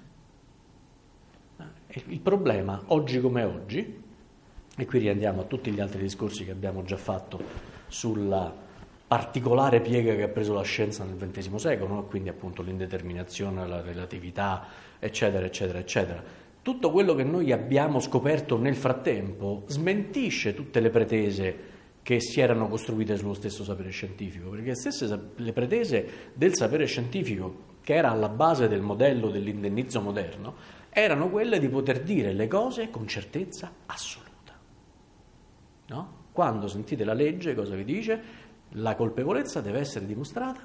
Il problema oggi come oggi, e qui riandiamo a tutti gli altri discorsi che abbiamo già fatto sulla particolare piega che ha preso la scienza nel XX secolo, no? Quindi appunto l'indeterminazione, la relatività, eccetera, eccetera, eccetera. Tutto quello che noi abbiamo scoperto nel frattempo smentisce tutte le pretese che si erano costruite sullo stesso sapere scientifico, perché le pretese del sapere scientifico, che era alla base del modello dell'indennizzo moderno, erano quelle di poter dire le cose con certezza assoluta. No? Quando sentite la legge, cosa vi dice? La colpevolezza deve essere dimostrata.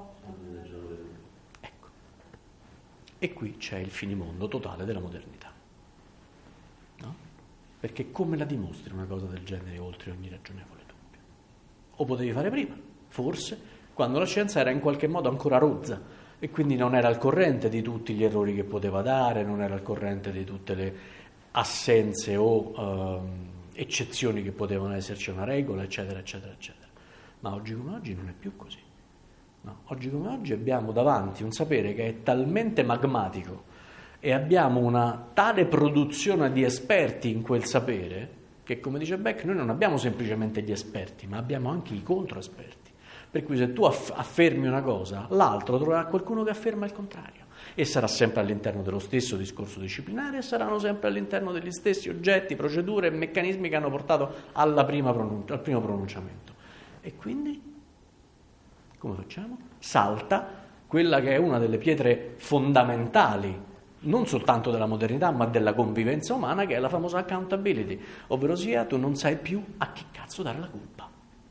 Ecco. E qui c'è il finimondo totale della modernità. No? Perché come la dimostri una cosa del genere oltre ogni ragionevole dubbio? O potevi fare prima, forse, quando la scienza era in qualche modo ancora rozza e quindi non era al corrente di tutti gli errori che poteva dare, non era al corrente di tutte le assenze o eccezioni che potevano esserci a una regola, eccetera, eccetera, eccetera. Ma oggi come oggi non è più così. No? Oggi come oggi abbiamo davanti un sapere che è talmente magmatico e abbiamo una tale produzione di esperti in quel sapere che, come dice Beck, noi non abbiamo semplicemente gli esperti, ma abbiamo anche i controesperti. Per cui se tu affermi una cosa, l'altro troverà qualcuno che afferma il contrario. E sarà sempre all'interno dello stesso discorso disciplinare e saranno sempre all'interno degli stessi oggetti, procedure e meccanismi che hanno portato al primo pronunciamento. E quindi, come facciamo? Salta quella che è una delle pietre fondamentali, non soltanto della modernità, ma della convivenza umana, che è la famosa accountability, ovvero sia tu non sai più a chi cazzo dare la colpa.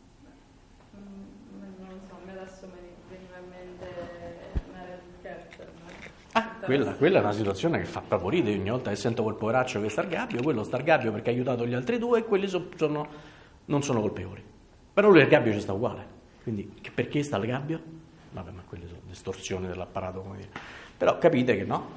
Quella è una situazione che fa proprio ridere. Ogni volta che sento quel poveraccio che sta al gabbio, quello sta al gabbio perché ha aiutato gli altri due e quelli non sono colpevoli. Però lui al gabbio ci sta uguale. Quindi perché sta al gabbio? vabbè, ma quelle sono distorsioni dell'apparato, come dire. Però capite che no,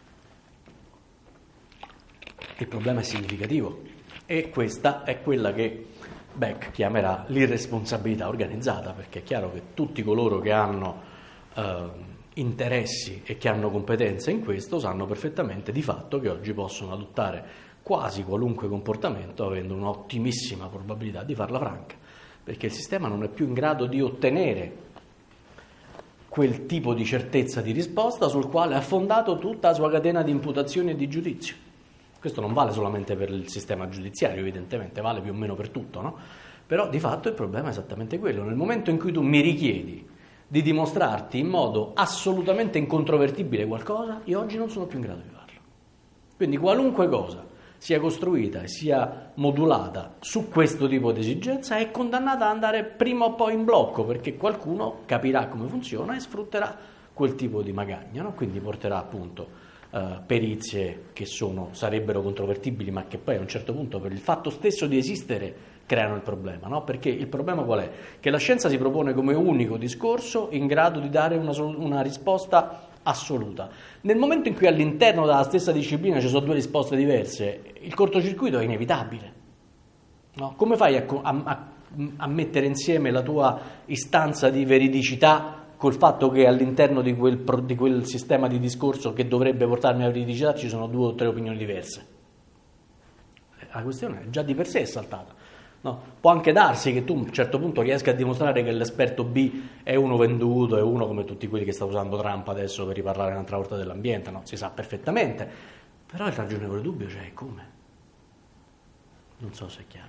il problema è significativo, e questa è quella che Beck chiamerà l'irresponsabilità organizzata, perché è chiaro che tutti coloro che hanno interessi e che hanno competenze in questo sanno perfettamente di fatto che oggi possono adottare quasi qualunque comportamento avendo un'ottimissima probabilità di farla franca, perché il sistema non è più in grado di ottenere quel tipo di certezza di risposta sul quale ha fondato tutta la sua catena di imputazioni e di giudizio. Questo non vale solamente per il sistema giudiziario, evidentemente, vale più o meno per tutto, no? Però di fatto il problema è esattamente quello. Nel momento in cui tu mi richiedi di dimostrarti in modo assolutamente incontrovertibile qualcosa, io oggi non sono più in grado di farlo. Quindi qualunque cosa sia costruita e sia modulata su questo tipo di esigenza è condannata ad andare prima o poi in blocco, perché qualcuno capirà come funziona e sfrutterà quel tipo di magagna, no? Quindi porterà appunto perizie che sarebbero controvertibili, ma che poi a un certo punto per il fatto stesso di esistere creano il problema, no? Perché il problema qual è? Che la scienza si propone come unico discorso in grado di dare una risposta assoluta. Nel momento in cui all'interno della stessa disciplina ci sono due risposte diverse, il cortocircuito è inevitabile, no? Come fai a mettere insieme la tua istanza di veridicità col fatto che all'interno di quel sistema di discorso che dovrebbe portarmi alla veridicità ci sono 2 o 3 opinioni diverse? La questione già di per sé è saltata. No? Può anche darsi che tu a un certo punto riesca a dimostrare che l'esperto B è uno venduto, è uno come tutti quelli che sta usando Trump adesso per riparlare un'altra volta dell'ambiente, no? Si sa perfettamente, però il ragionevole dubbio c'è, come? Non so se è chiaro.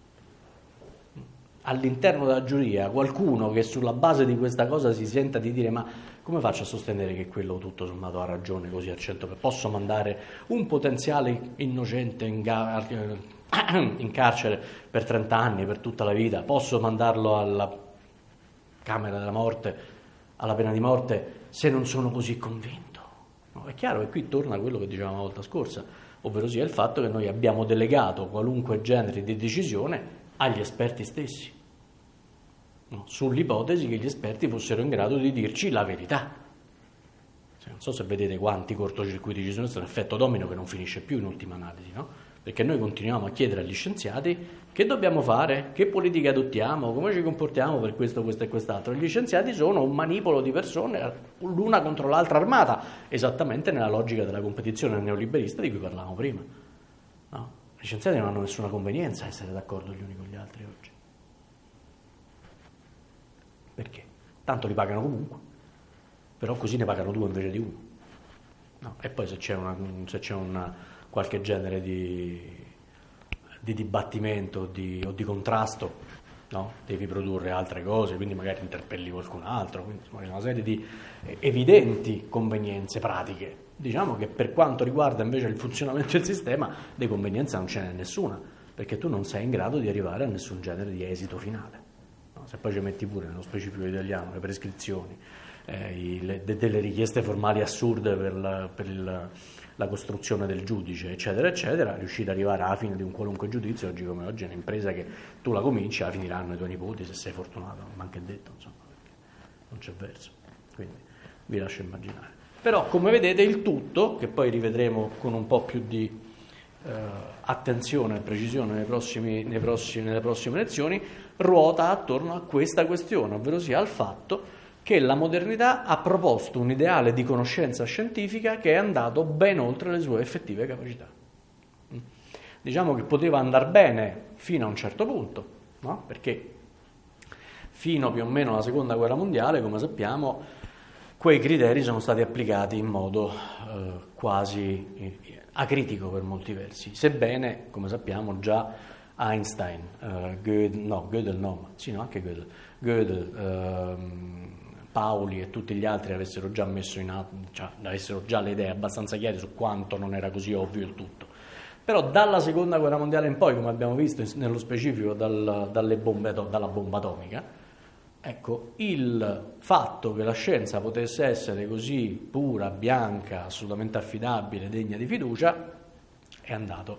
All'interno della giuria qualcuno che sulla base di questa cosa si senta di dire ma come faccio a sostenere che quello tutto sommato ha ragione così al 100%? Posso mandare un potenziale innocente in carcere per 30 anni, per tutta la vita? Posso mandarlo alla camera della morte, alla pena di morte, se non sono così convinto? No, è chiaro che qui torna quello che dicevamo la volta scorsa, ovvero sia il fatto che noi abbiamo delegato qualunque genere di decisione agli esperti stessi, no? Sull'ipotesi che gli esperti fossero in grado di dirci la verità. Non so se vedete quanti cortocircuiti ci sono, questo è un effetto domino che non finisce più in ultima analisi, no? Perché noi continuiamo a chiedere agli scienziati che dobbiamo fare, che politiche adottiamo, come ci comportiamo per questo, questo e quest'altro. Gli scienziati sono un manipolo di persone, l'una contro l'altra armata, esattamente nella logica della competizione neoliberista di cui parlavamo prima, no? Gli scienziati non hanno nessuna convenienza a essere d'accordo gli uni con gli altri oggi. Perché? Tanto li pagano comunque, però così ne pagano 2 invece di 1. No? E poi se c'è qualche genere di dibattimento o di contrasto, no? Devi produrre altre cose, quindi magari interpelli qualcun altro, quindi insomma, una serie di evidenti convenienze pratiche. Diciamo che per quanto riguarda invece il funzionamento del sistema, di convenienza non ce n'è nessuna, perché tu non sei in grado di arrivare a nessun genere di esito finale. No? Se poi ci metti pure nello specifico italiano le prescrizioni, delle richieste formali assurde per la costruzione del giudice, eccetera, eccetera, riuscire ad arrivare alla fine di un qualunque giudizio, oggi come oggi è un'impresa che tu la cominci, la finiranno i tuoi nipoti se sei fortunato, ma anche detto, insomma, perché non c'è verso. Quindi vi lascio immaginare. Però, come vedete, il tutto, che poi rivedremo con un po' più di attenzione e precisione nelle prossime lezioni, ruota attorno a questa questione, ovvero sia al fatto che la modernità ha proposto un ideale di conoscenza scientifica che è andato ben oltre le sue effettive capacità. Diciamo che poteva andare bene fino a un certo punto, no? Perché fino più o meno alla Seconda Guerra Mondiale, come sappiamo, quei criteri sono stati applicati in modo quasi acritico per molti versi, sebbene, come sappiamo, già Einstein, Gödel, Pauli e tutti gli altri avessero già messo in atto, avessero già le idee abbastanza chiare su quanto non era così ovvio il tutto. Però dalla Seconda Guerra Mondiale in poi, come abbiamo visto nello specifico dalla bomba atomica, ecco, il fatto che la scienza potesse essere così pura, bianca, assolutamente affidabile, degna di fiducia, è andato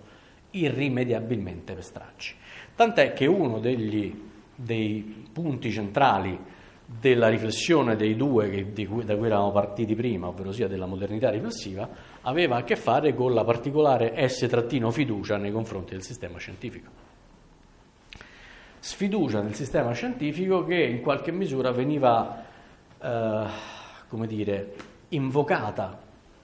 irrimediabilmente per stracci. Tant'è che uno dei punti centrali della riflessione dei due da cui eravamo partiti prima, ovvero sia della modernità riflessiva, aveva a che fare con la particolare S-fiducia nei confronti del sistema scientifico. Sfiducia nel sistema scientifico che in qualche misura veniva, invocata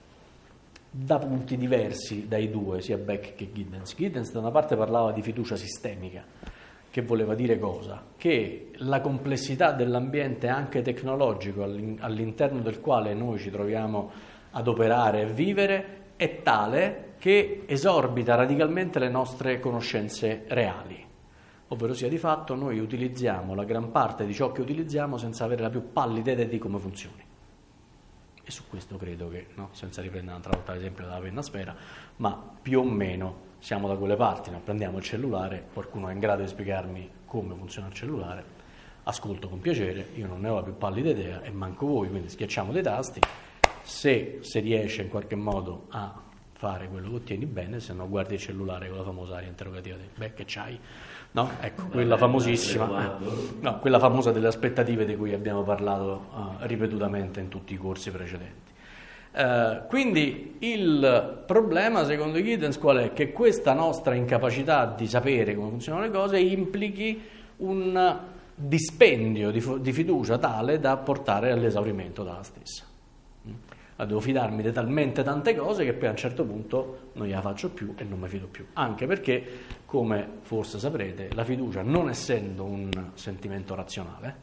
da punti diversi dai due, sia Beck che Giddens. Giddens da una parte parlava di fiducia sistemica, che voleva dire cosa? Che la complessità dell'ambiente anche tecnologico all'interno del quale noi ci troviamo ad operare e vivere è tale che esorbita radicalmente le nostre conoscenze reali. Ovvero sia, di fatto noi utilizziamo la gran parte di ciò che utilizziamo senza avere la più pallida idea di come funzioni. E su questo credo che, no, senza riprendere un'altra volta l'esempio della penna sfera, ma più o meno siamo da quelle parti. No? Prendiamo il cellulare, qualcuno è in grado di spiegarmi come funziona il cellulare, ascolto con piacere, io non ne ho la più pallida idea e manco voi, quindi schiacciamo dei tasti, se riesce in qualche modo a fare quello che ottieni bene, se no guardi il cellulare con la famosa aria interrogativa di beh, che c'hai? No? Ecco, quella famosissima, quella famosa delle aspettative di cui abbiamo parlato ripetutamente in tutti i corsi precedenti. Quindi il problema, secondo Giddens, qual è? Che questa nostra incapacità di sapere come funzionano le cose implichi un dispendio di fiducia tale da portare all'esaurimento della stessa. Devo fidarmi di talmente tante cose che poi a un certo punto non gliela faccio più e non mi fido più, anche perché, come forse saprete, la fiducia, non essendo un sentimento razionale,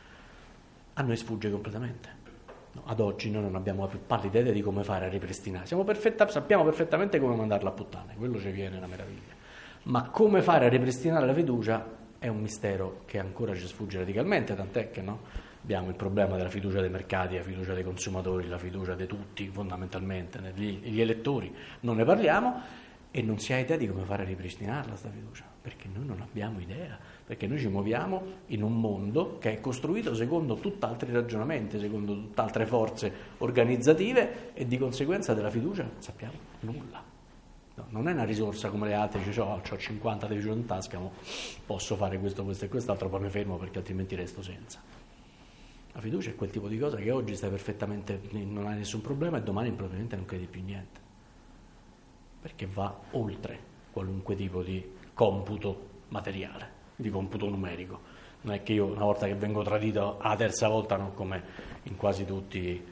a noi sfugge completamente. No, ad oggi noi non abbiamo la più pallida idea di come fare a ripristinare, sappiamo perfettamente come mandarla a puttane, quello ci viene una meraviglia, ma come fare a ripristinare la fiducia è un mistero che ancora ci sfugge radicalmente, tant'è che abbiamo il problema della fiducia dei mercati, la fiducia dei consumatori, la fiducia di tutti fondamentalmente, gli elettori, non ne parliamo e non si ha idea di come fare a ripristinarla questa fiducia, perché noi non abbiamo idea, perché noi ci muoviamo in un mondo che è costruito secondo tutt'altri ragionamenti, secondo tutt'altre forze organizzative e di conseguenza della fiducia non sappiamo nulla. No, non è una risorsa come le altre, ho 50 televisioni in tasca, posso fare questo e quest'altro, poi mi fermo perché altrimenti resto senza. La fiducia è quel tipo di cosa che oggi stai perfettamente, non hai nessun problema e domani probabilmente non credi più in niente, perché va oltre qualunque tipo di computo materiale, di computo numerico. Non è che io una volta che vengo tradito la terza volta, no, come in quasi tutti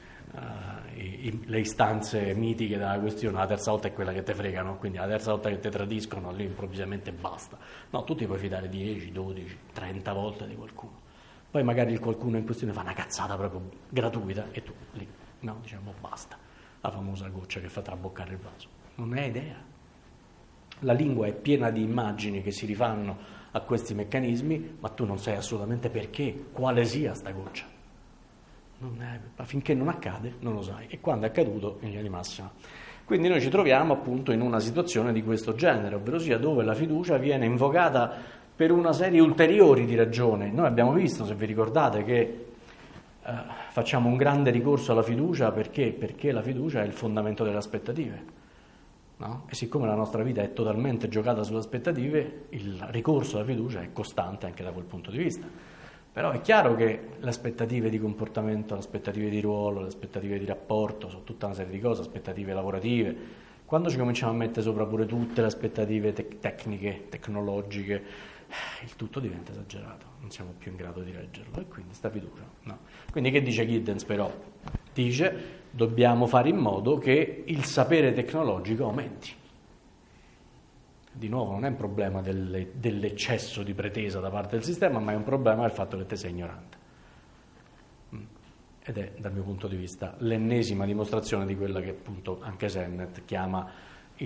le istanze mitiche della questione, la terza volta è quella che te fregano, quindi la terza volta che te tradiscono lì improvvisamente basta. No, tu ti puoi fidare 10, 12, 30 volte di qualcuno. Poi magari il qualcuno in questione fa una cazzata proprio gratuita e tu lì, no, diciamo basta, la famosa goccia che fa traboccare il vaso. Non hai idea. La lingua è piena di immagini che si rifanno a questi meccanismi, ma tu non sai assolutamente perché, quale sia sta goccia. Finché non accade non lo sai, e quando è accaduto in linea di massima. Quindi noi ci troviamo appunto in una situazione di questo genere, ovvero sia dove la fiducia viene invocata per una serie ulteriori di ragioni. Noi abbiamo visto, se vi ricordate, che facciamo un grande ricorso alla fiducia perché la fiducia è il fondamento delle aspettative, no? E siccome la nostra vita è totalmente giocata sulle aspettative, il ricorso alla fiducia è costante anche da quel punto di vista. Però è chiaro che le aspettative di comportamento, le aspettative di ruolo, le aspettative di rapporto, sono tutta una serie di cose, aspettative lavorative. Quando ci cominciamo a mettere sopra pure tutte le aspettative tecniche, tecnologiche, il tutto diventa esagerato, non siamo più in grado di reggerlo, e quindi sta fiducia, no. Quindi che dice Giddens però? Dice dobbiamo fare in modo che il sapere tecnologico aumenti. Di nuovo non è un problema dell'eccesso di pretesa da parte del sistema, ma è un problema del fatto che te sei ignorante. Ed è, dal mio punto di vista, l'ennesima dimostrazione di quella che appunto anche Sennett chiama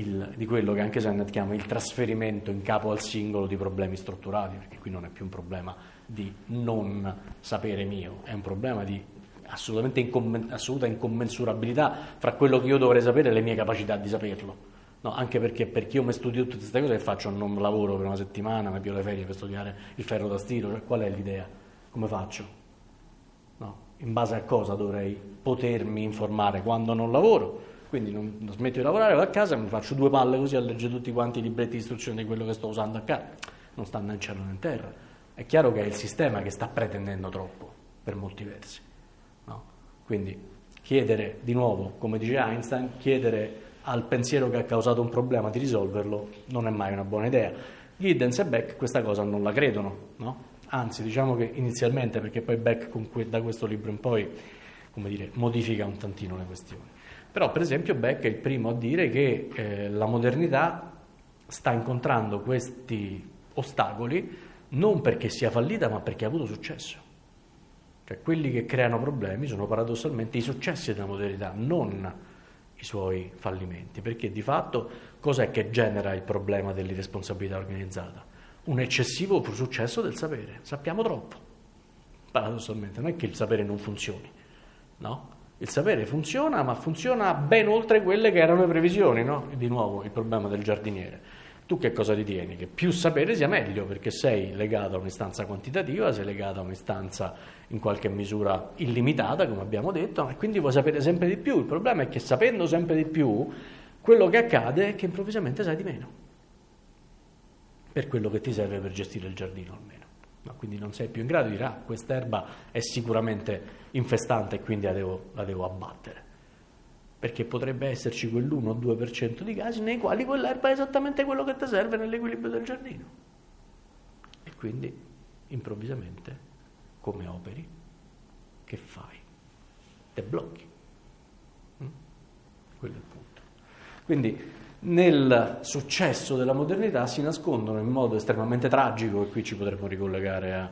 il trasferimento in capo al singolo di problemi strutturali, perché qui non è più un problema di non sapere mio, è un problema di assoluta incommensurabilità fra quello che io dovrei sapere e le mie capacità di saperlo. No, anche perché io mi studio tutte queste cose che faccio, non lavoro per una settimana, mi pio le ferie per studiare il ferro da stiro, cioè qual è l'idea? Come faccio? No, in base a cosa dovrei potermi informare quando non lavoro? Quindi non smetto di lavorare, vado a casa e mi faccio 2 palle così a leggere tutti quanti i libretti di istruzione di quello che sto usando a casa. Non sta né in cielo né in terra. È chiaro che è il sistema che sta pretendendo troppo. per molti versi, no? Quindi chiedere, di nuovo, come dice Einstein, chiedere al pensiero che ha causato un problema di risolverlo non è mai una buona idea. Giddens e Beck questa cosa non la credono, no? Anzi, diciamo che inizialmente, perché poi Beck da questo libro in poi, come dire, modifica un tantino le questioni. Però, per esempio, Beck è il primo a dire che la modernità sta incontrando questi ostacoli non perché sia fallita, ma perché ha avuto successo. Cioè, quelli che creano problemi sono paradossalmente i successi della modernità, non i suoi fallimenti, perché di fatto cos'è che genera il problema dell'irresponsabilità organizzata? Un eccessivo successo del sapere. Sappiamo troppo, paradossalmente. Non è che il sapere non funzioni, no? Il sapere funziona, ma funziona ben oltre quelle che erano le previsioni, no? Di nuovo il problema del giardiniere. Tu che cosa ritieni? Che più sapere sia meglio, perché sei legato a un'istanza quantitativa, sei legato a un'istanza in qualche misura illimitata, come abbiamo detto, e quindi vuoi sapere sempre di più. Il problema è che sapendo sempre di più, quello che accade è che improvvisamente sai di meno, per quello che ti serve per gestire il giardino almeno. No, quindi non sei più in grado di dire, quest'erba è sicuramente infestante e quindi la devo abbattere. Perché potrebbe esserci quell'1 o 2% di casi nei quali quell'erba è esattamente quello che ti serve nell'equilibrio del giardino. E quindi, improvvisamente, come operi, che fai? Te blocchi. Quello è il punto. Quindi, nel successo della modernità si nascondono in modo estremamente tragico, e qui ci potremmo ricollegare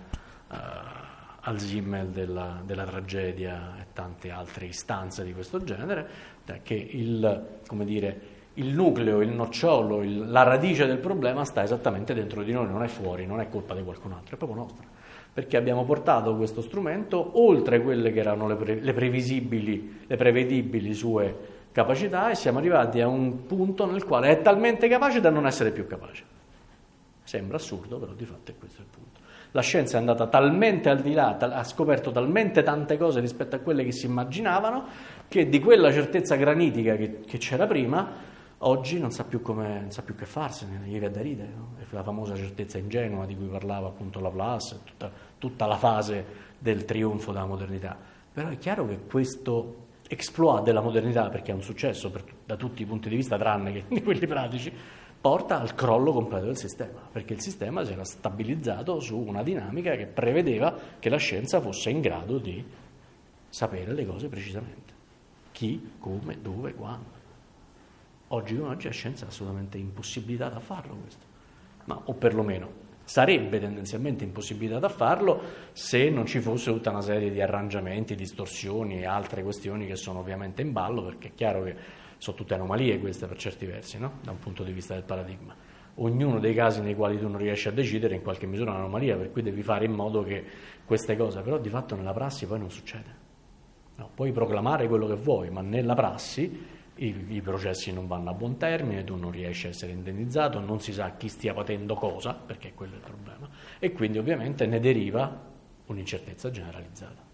al Simmel della tragedia e tante altre istanze di questo genere, che il nucleo, il nocciolo, la radice del problema sta esattamente dentro di noi, non è fuori, non è colpa di qualcun altro, è proprio nostra, perché abbiamo portato questo strumento oltre quelle che erano le prevedibili sue capacità e siamo arrivati a un punto nel quale è talmente capace da non essere più capace. Sembra assurdo, però di fatto è questo il punto. La scienza è andata talmente al di là, ha scoperto talmente tante cose rispetto a quelle che si immaginavano, che di quella certezza granitica che c'era prima, oggi non sa più che farsene, gli viene da ridere, no? È la famosa certezza ingenua di cui parlava appunto Laplace, tutta la fase del trionfo della modernità. Però è chiaro che questo exploit della modernità, perché è un successo da tutti i punti di vista, tranne che di quelli pratici, porta al crollo completo del sistema, perché il sistema si era stabilizzato su una dinamica che prevedeva che la scienza fosse in grado di sapere le cose precisamente. Chi, come, dove, quando. Oggi come oggi la scienza è assolutamente impossibilitata a farlo questo, o perlomeno sarebbe tendenzialmente impossibilitata a farlo se non ci fosse tutta una serie di arrangiamenti, distorsioni e altre questioni che sono ovviamente in ballo, perché è chiaro che sono tutte anomalie queste per certi versi, no? Da un punto di vista del paradigma. Ognuno dei casi nei quali tu non riesci a decidere in qualche misura è un'anomalia, per cui devi fare in modo che queste cose, però di fatto nella prassi poi non succede. No, puoi proclamare quello che vuoi, ma nella prassi i processi non vanno a buon termine, tu non riesci a essere indennizzato, non si sa chi stia patendo cosa, perché quello è il problema, e quindi ovviamente ne deriva un'incertezza generalizzata.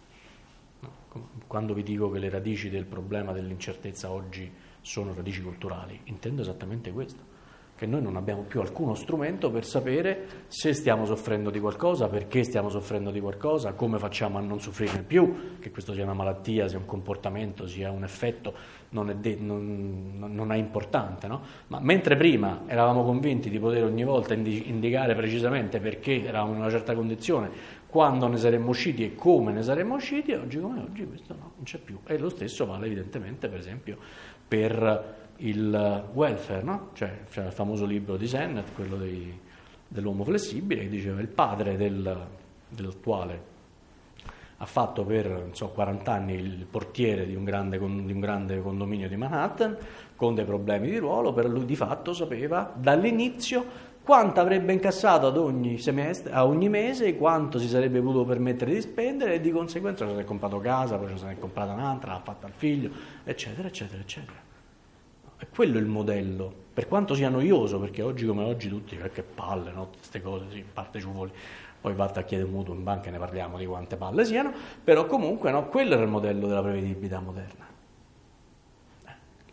Quando vi dico che le radici del problema dell'incertezza oggi sono radici culturali, intendo esattamente questo, che noi non abbiamo più alcuno strumento per sapere se stiamo soffrendo di qualcosa, perché stiamo soffrendo di qualcosa, come facciamo a non soffrirne più, che questo sia una malattia, sia un comportamento, sia un effetto, non è importante, no? Ma mentre prima eravamo convinti di poter ogni volta indicare precisamente perché eravamo in una certa condizione, quando ne saremmo usciti e come ne saremmo usciti, oggi come oggi questo no, non c'è più. E lo stesso vale evidentemente per esempio per il welfare, no? Cioè il famoso libro di Sennett, quello dell'uomo flessibile, che diceva il padre dell'attuale ha fatto per 40 anni il portiere di un grande condominio di Manhattan con dei problemi di ruolo, per lui di fatto sapeva dall'inizio quanto avrebbe incassato ad ogni semestre, a ogni mese, quanto si sarebbe potuto permettere di spendere, e di conseguenza si è comprato casa, poi se ne è comprata un'altra, l'ha fatta al figlio, eccetera, eccetera, eccetera. E quello è il modello, per quanto sia noioso, perché oggi come oggi tutti, che palle, no? Queste cose, sì, in parte ci vuole, poi vatti a chiedere un mutuo in banca e ne parliamo di quante palle siano, però comunque no, quello era il modello della prevedibilità moderna.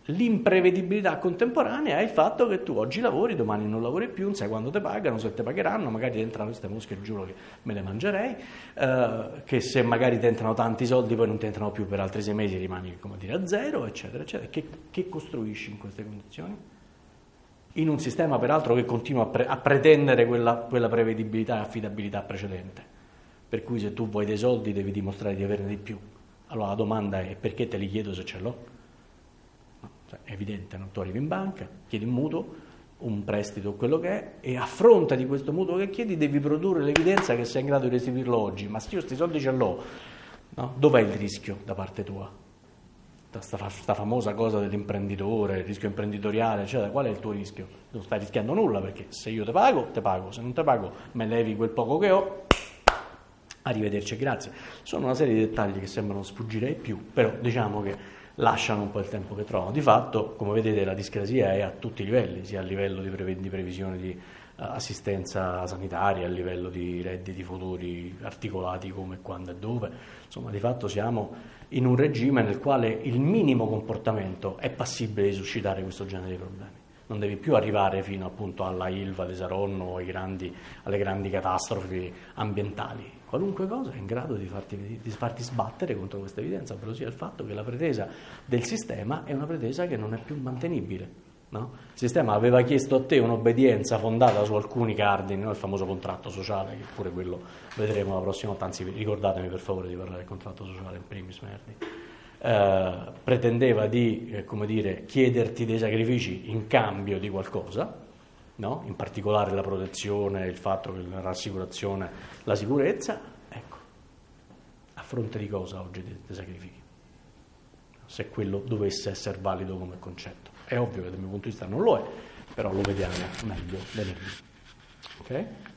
l'imprevedibilità contemporanea è il fatto che tu oggi lavori, domani non lavori più, non sai quando ti pagano, se ti pagheranno, magari ti entrano queste mosche, giuro che me le mangerei, che se magari ti entrano tanti soldi poi non ti entrano più per altri 6 mesi, rimani, come dire, a zero, eccetera, eccetera. Che costruisci in queste condizioni? In un sistema peraltro che continua a pretendere quella prevedibilità e affidabilità precedente, per cui se tu vuoi dei soldi devi dimostrare di averne di più. Allora la domanda è: perché te li chiedo se ce l'ho? No, cioè, è evidente, no? Tu arrivi in banca, chiedi un mutuo, un prestito, quello che è, e a fronte di questo mutuo che chiedi devi produrre l'evidenza che sei in grado di restituirlo oggi. Ma se io questi soldi ce l'ho, no? Dov'è il rischio da parte tua? Sta famosa cosa dell'imprenditore, il rischio imprenditoriale, eccetera. Qual è il tuo rischio? Non stai rischiando nulla, perché se io te pago, se non te pago me levi quel poco che ho, arrivederci e grazie. Sono una serie di dettagli che sembrano sfuggire ai più, però diciamo che lasciano un po' il tempo che trovano. Di fatto, come vedete, la discrasia è a tutti i livelli, sia a livello di previsione di assistenza sanitaria, a livello di redditi futuri articolati come, quando e dove. Insomma, di fatto siamo in un regime nel quale il minimo comportamento è passibile di suscitare questo genere di problemi. Non devi più arrivare fino appunto alla Ilva di Saronno o alle grandi catastrofi ambientali. Qualunque cosa è in grado di farti sbattere contro questa evidenza, ovvero sia il fatto che la pretesa del sistema è una pretesa che non è più mantenibile. No? Il sistema aveva chiesto a te un'obbedienza fondata su alcuni cardini, no? Il famoso contratto sociale, che pure quello vedremo la prossima volta, anzi ricordatemi per favore di parlare del contratto sociale in primis, Merdi. Pretendeva di chiederti dei sacrifici in cambio di qualcosa, no? In particolare la protezione, il fatto che l'assicurazione, la sicurezza. Ecco, a fronte di cosa oggi ti sacrifichi? Se quello dovesse essere valido come concetto. È ovvio che dal mio punto di vista non lo è, però lo vediamo meglio venerdì. Ok?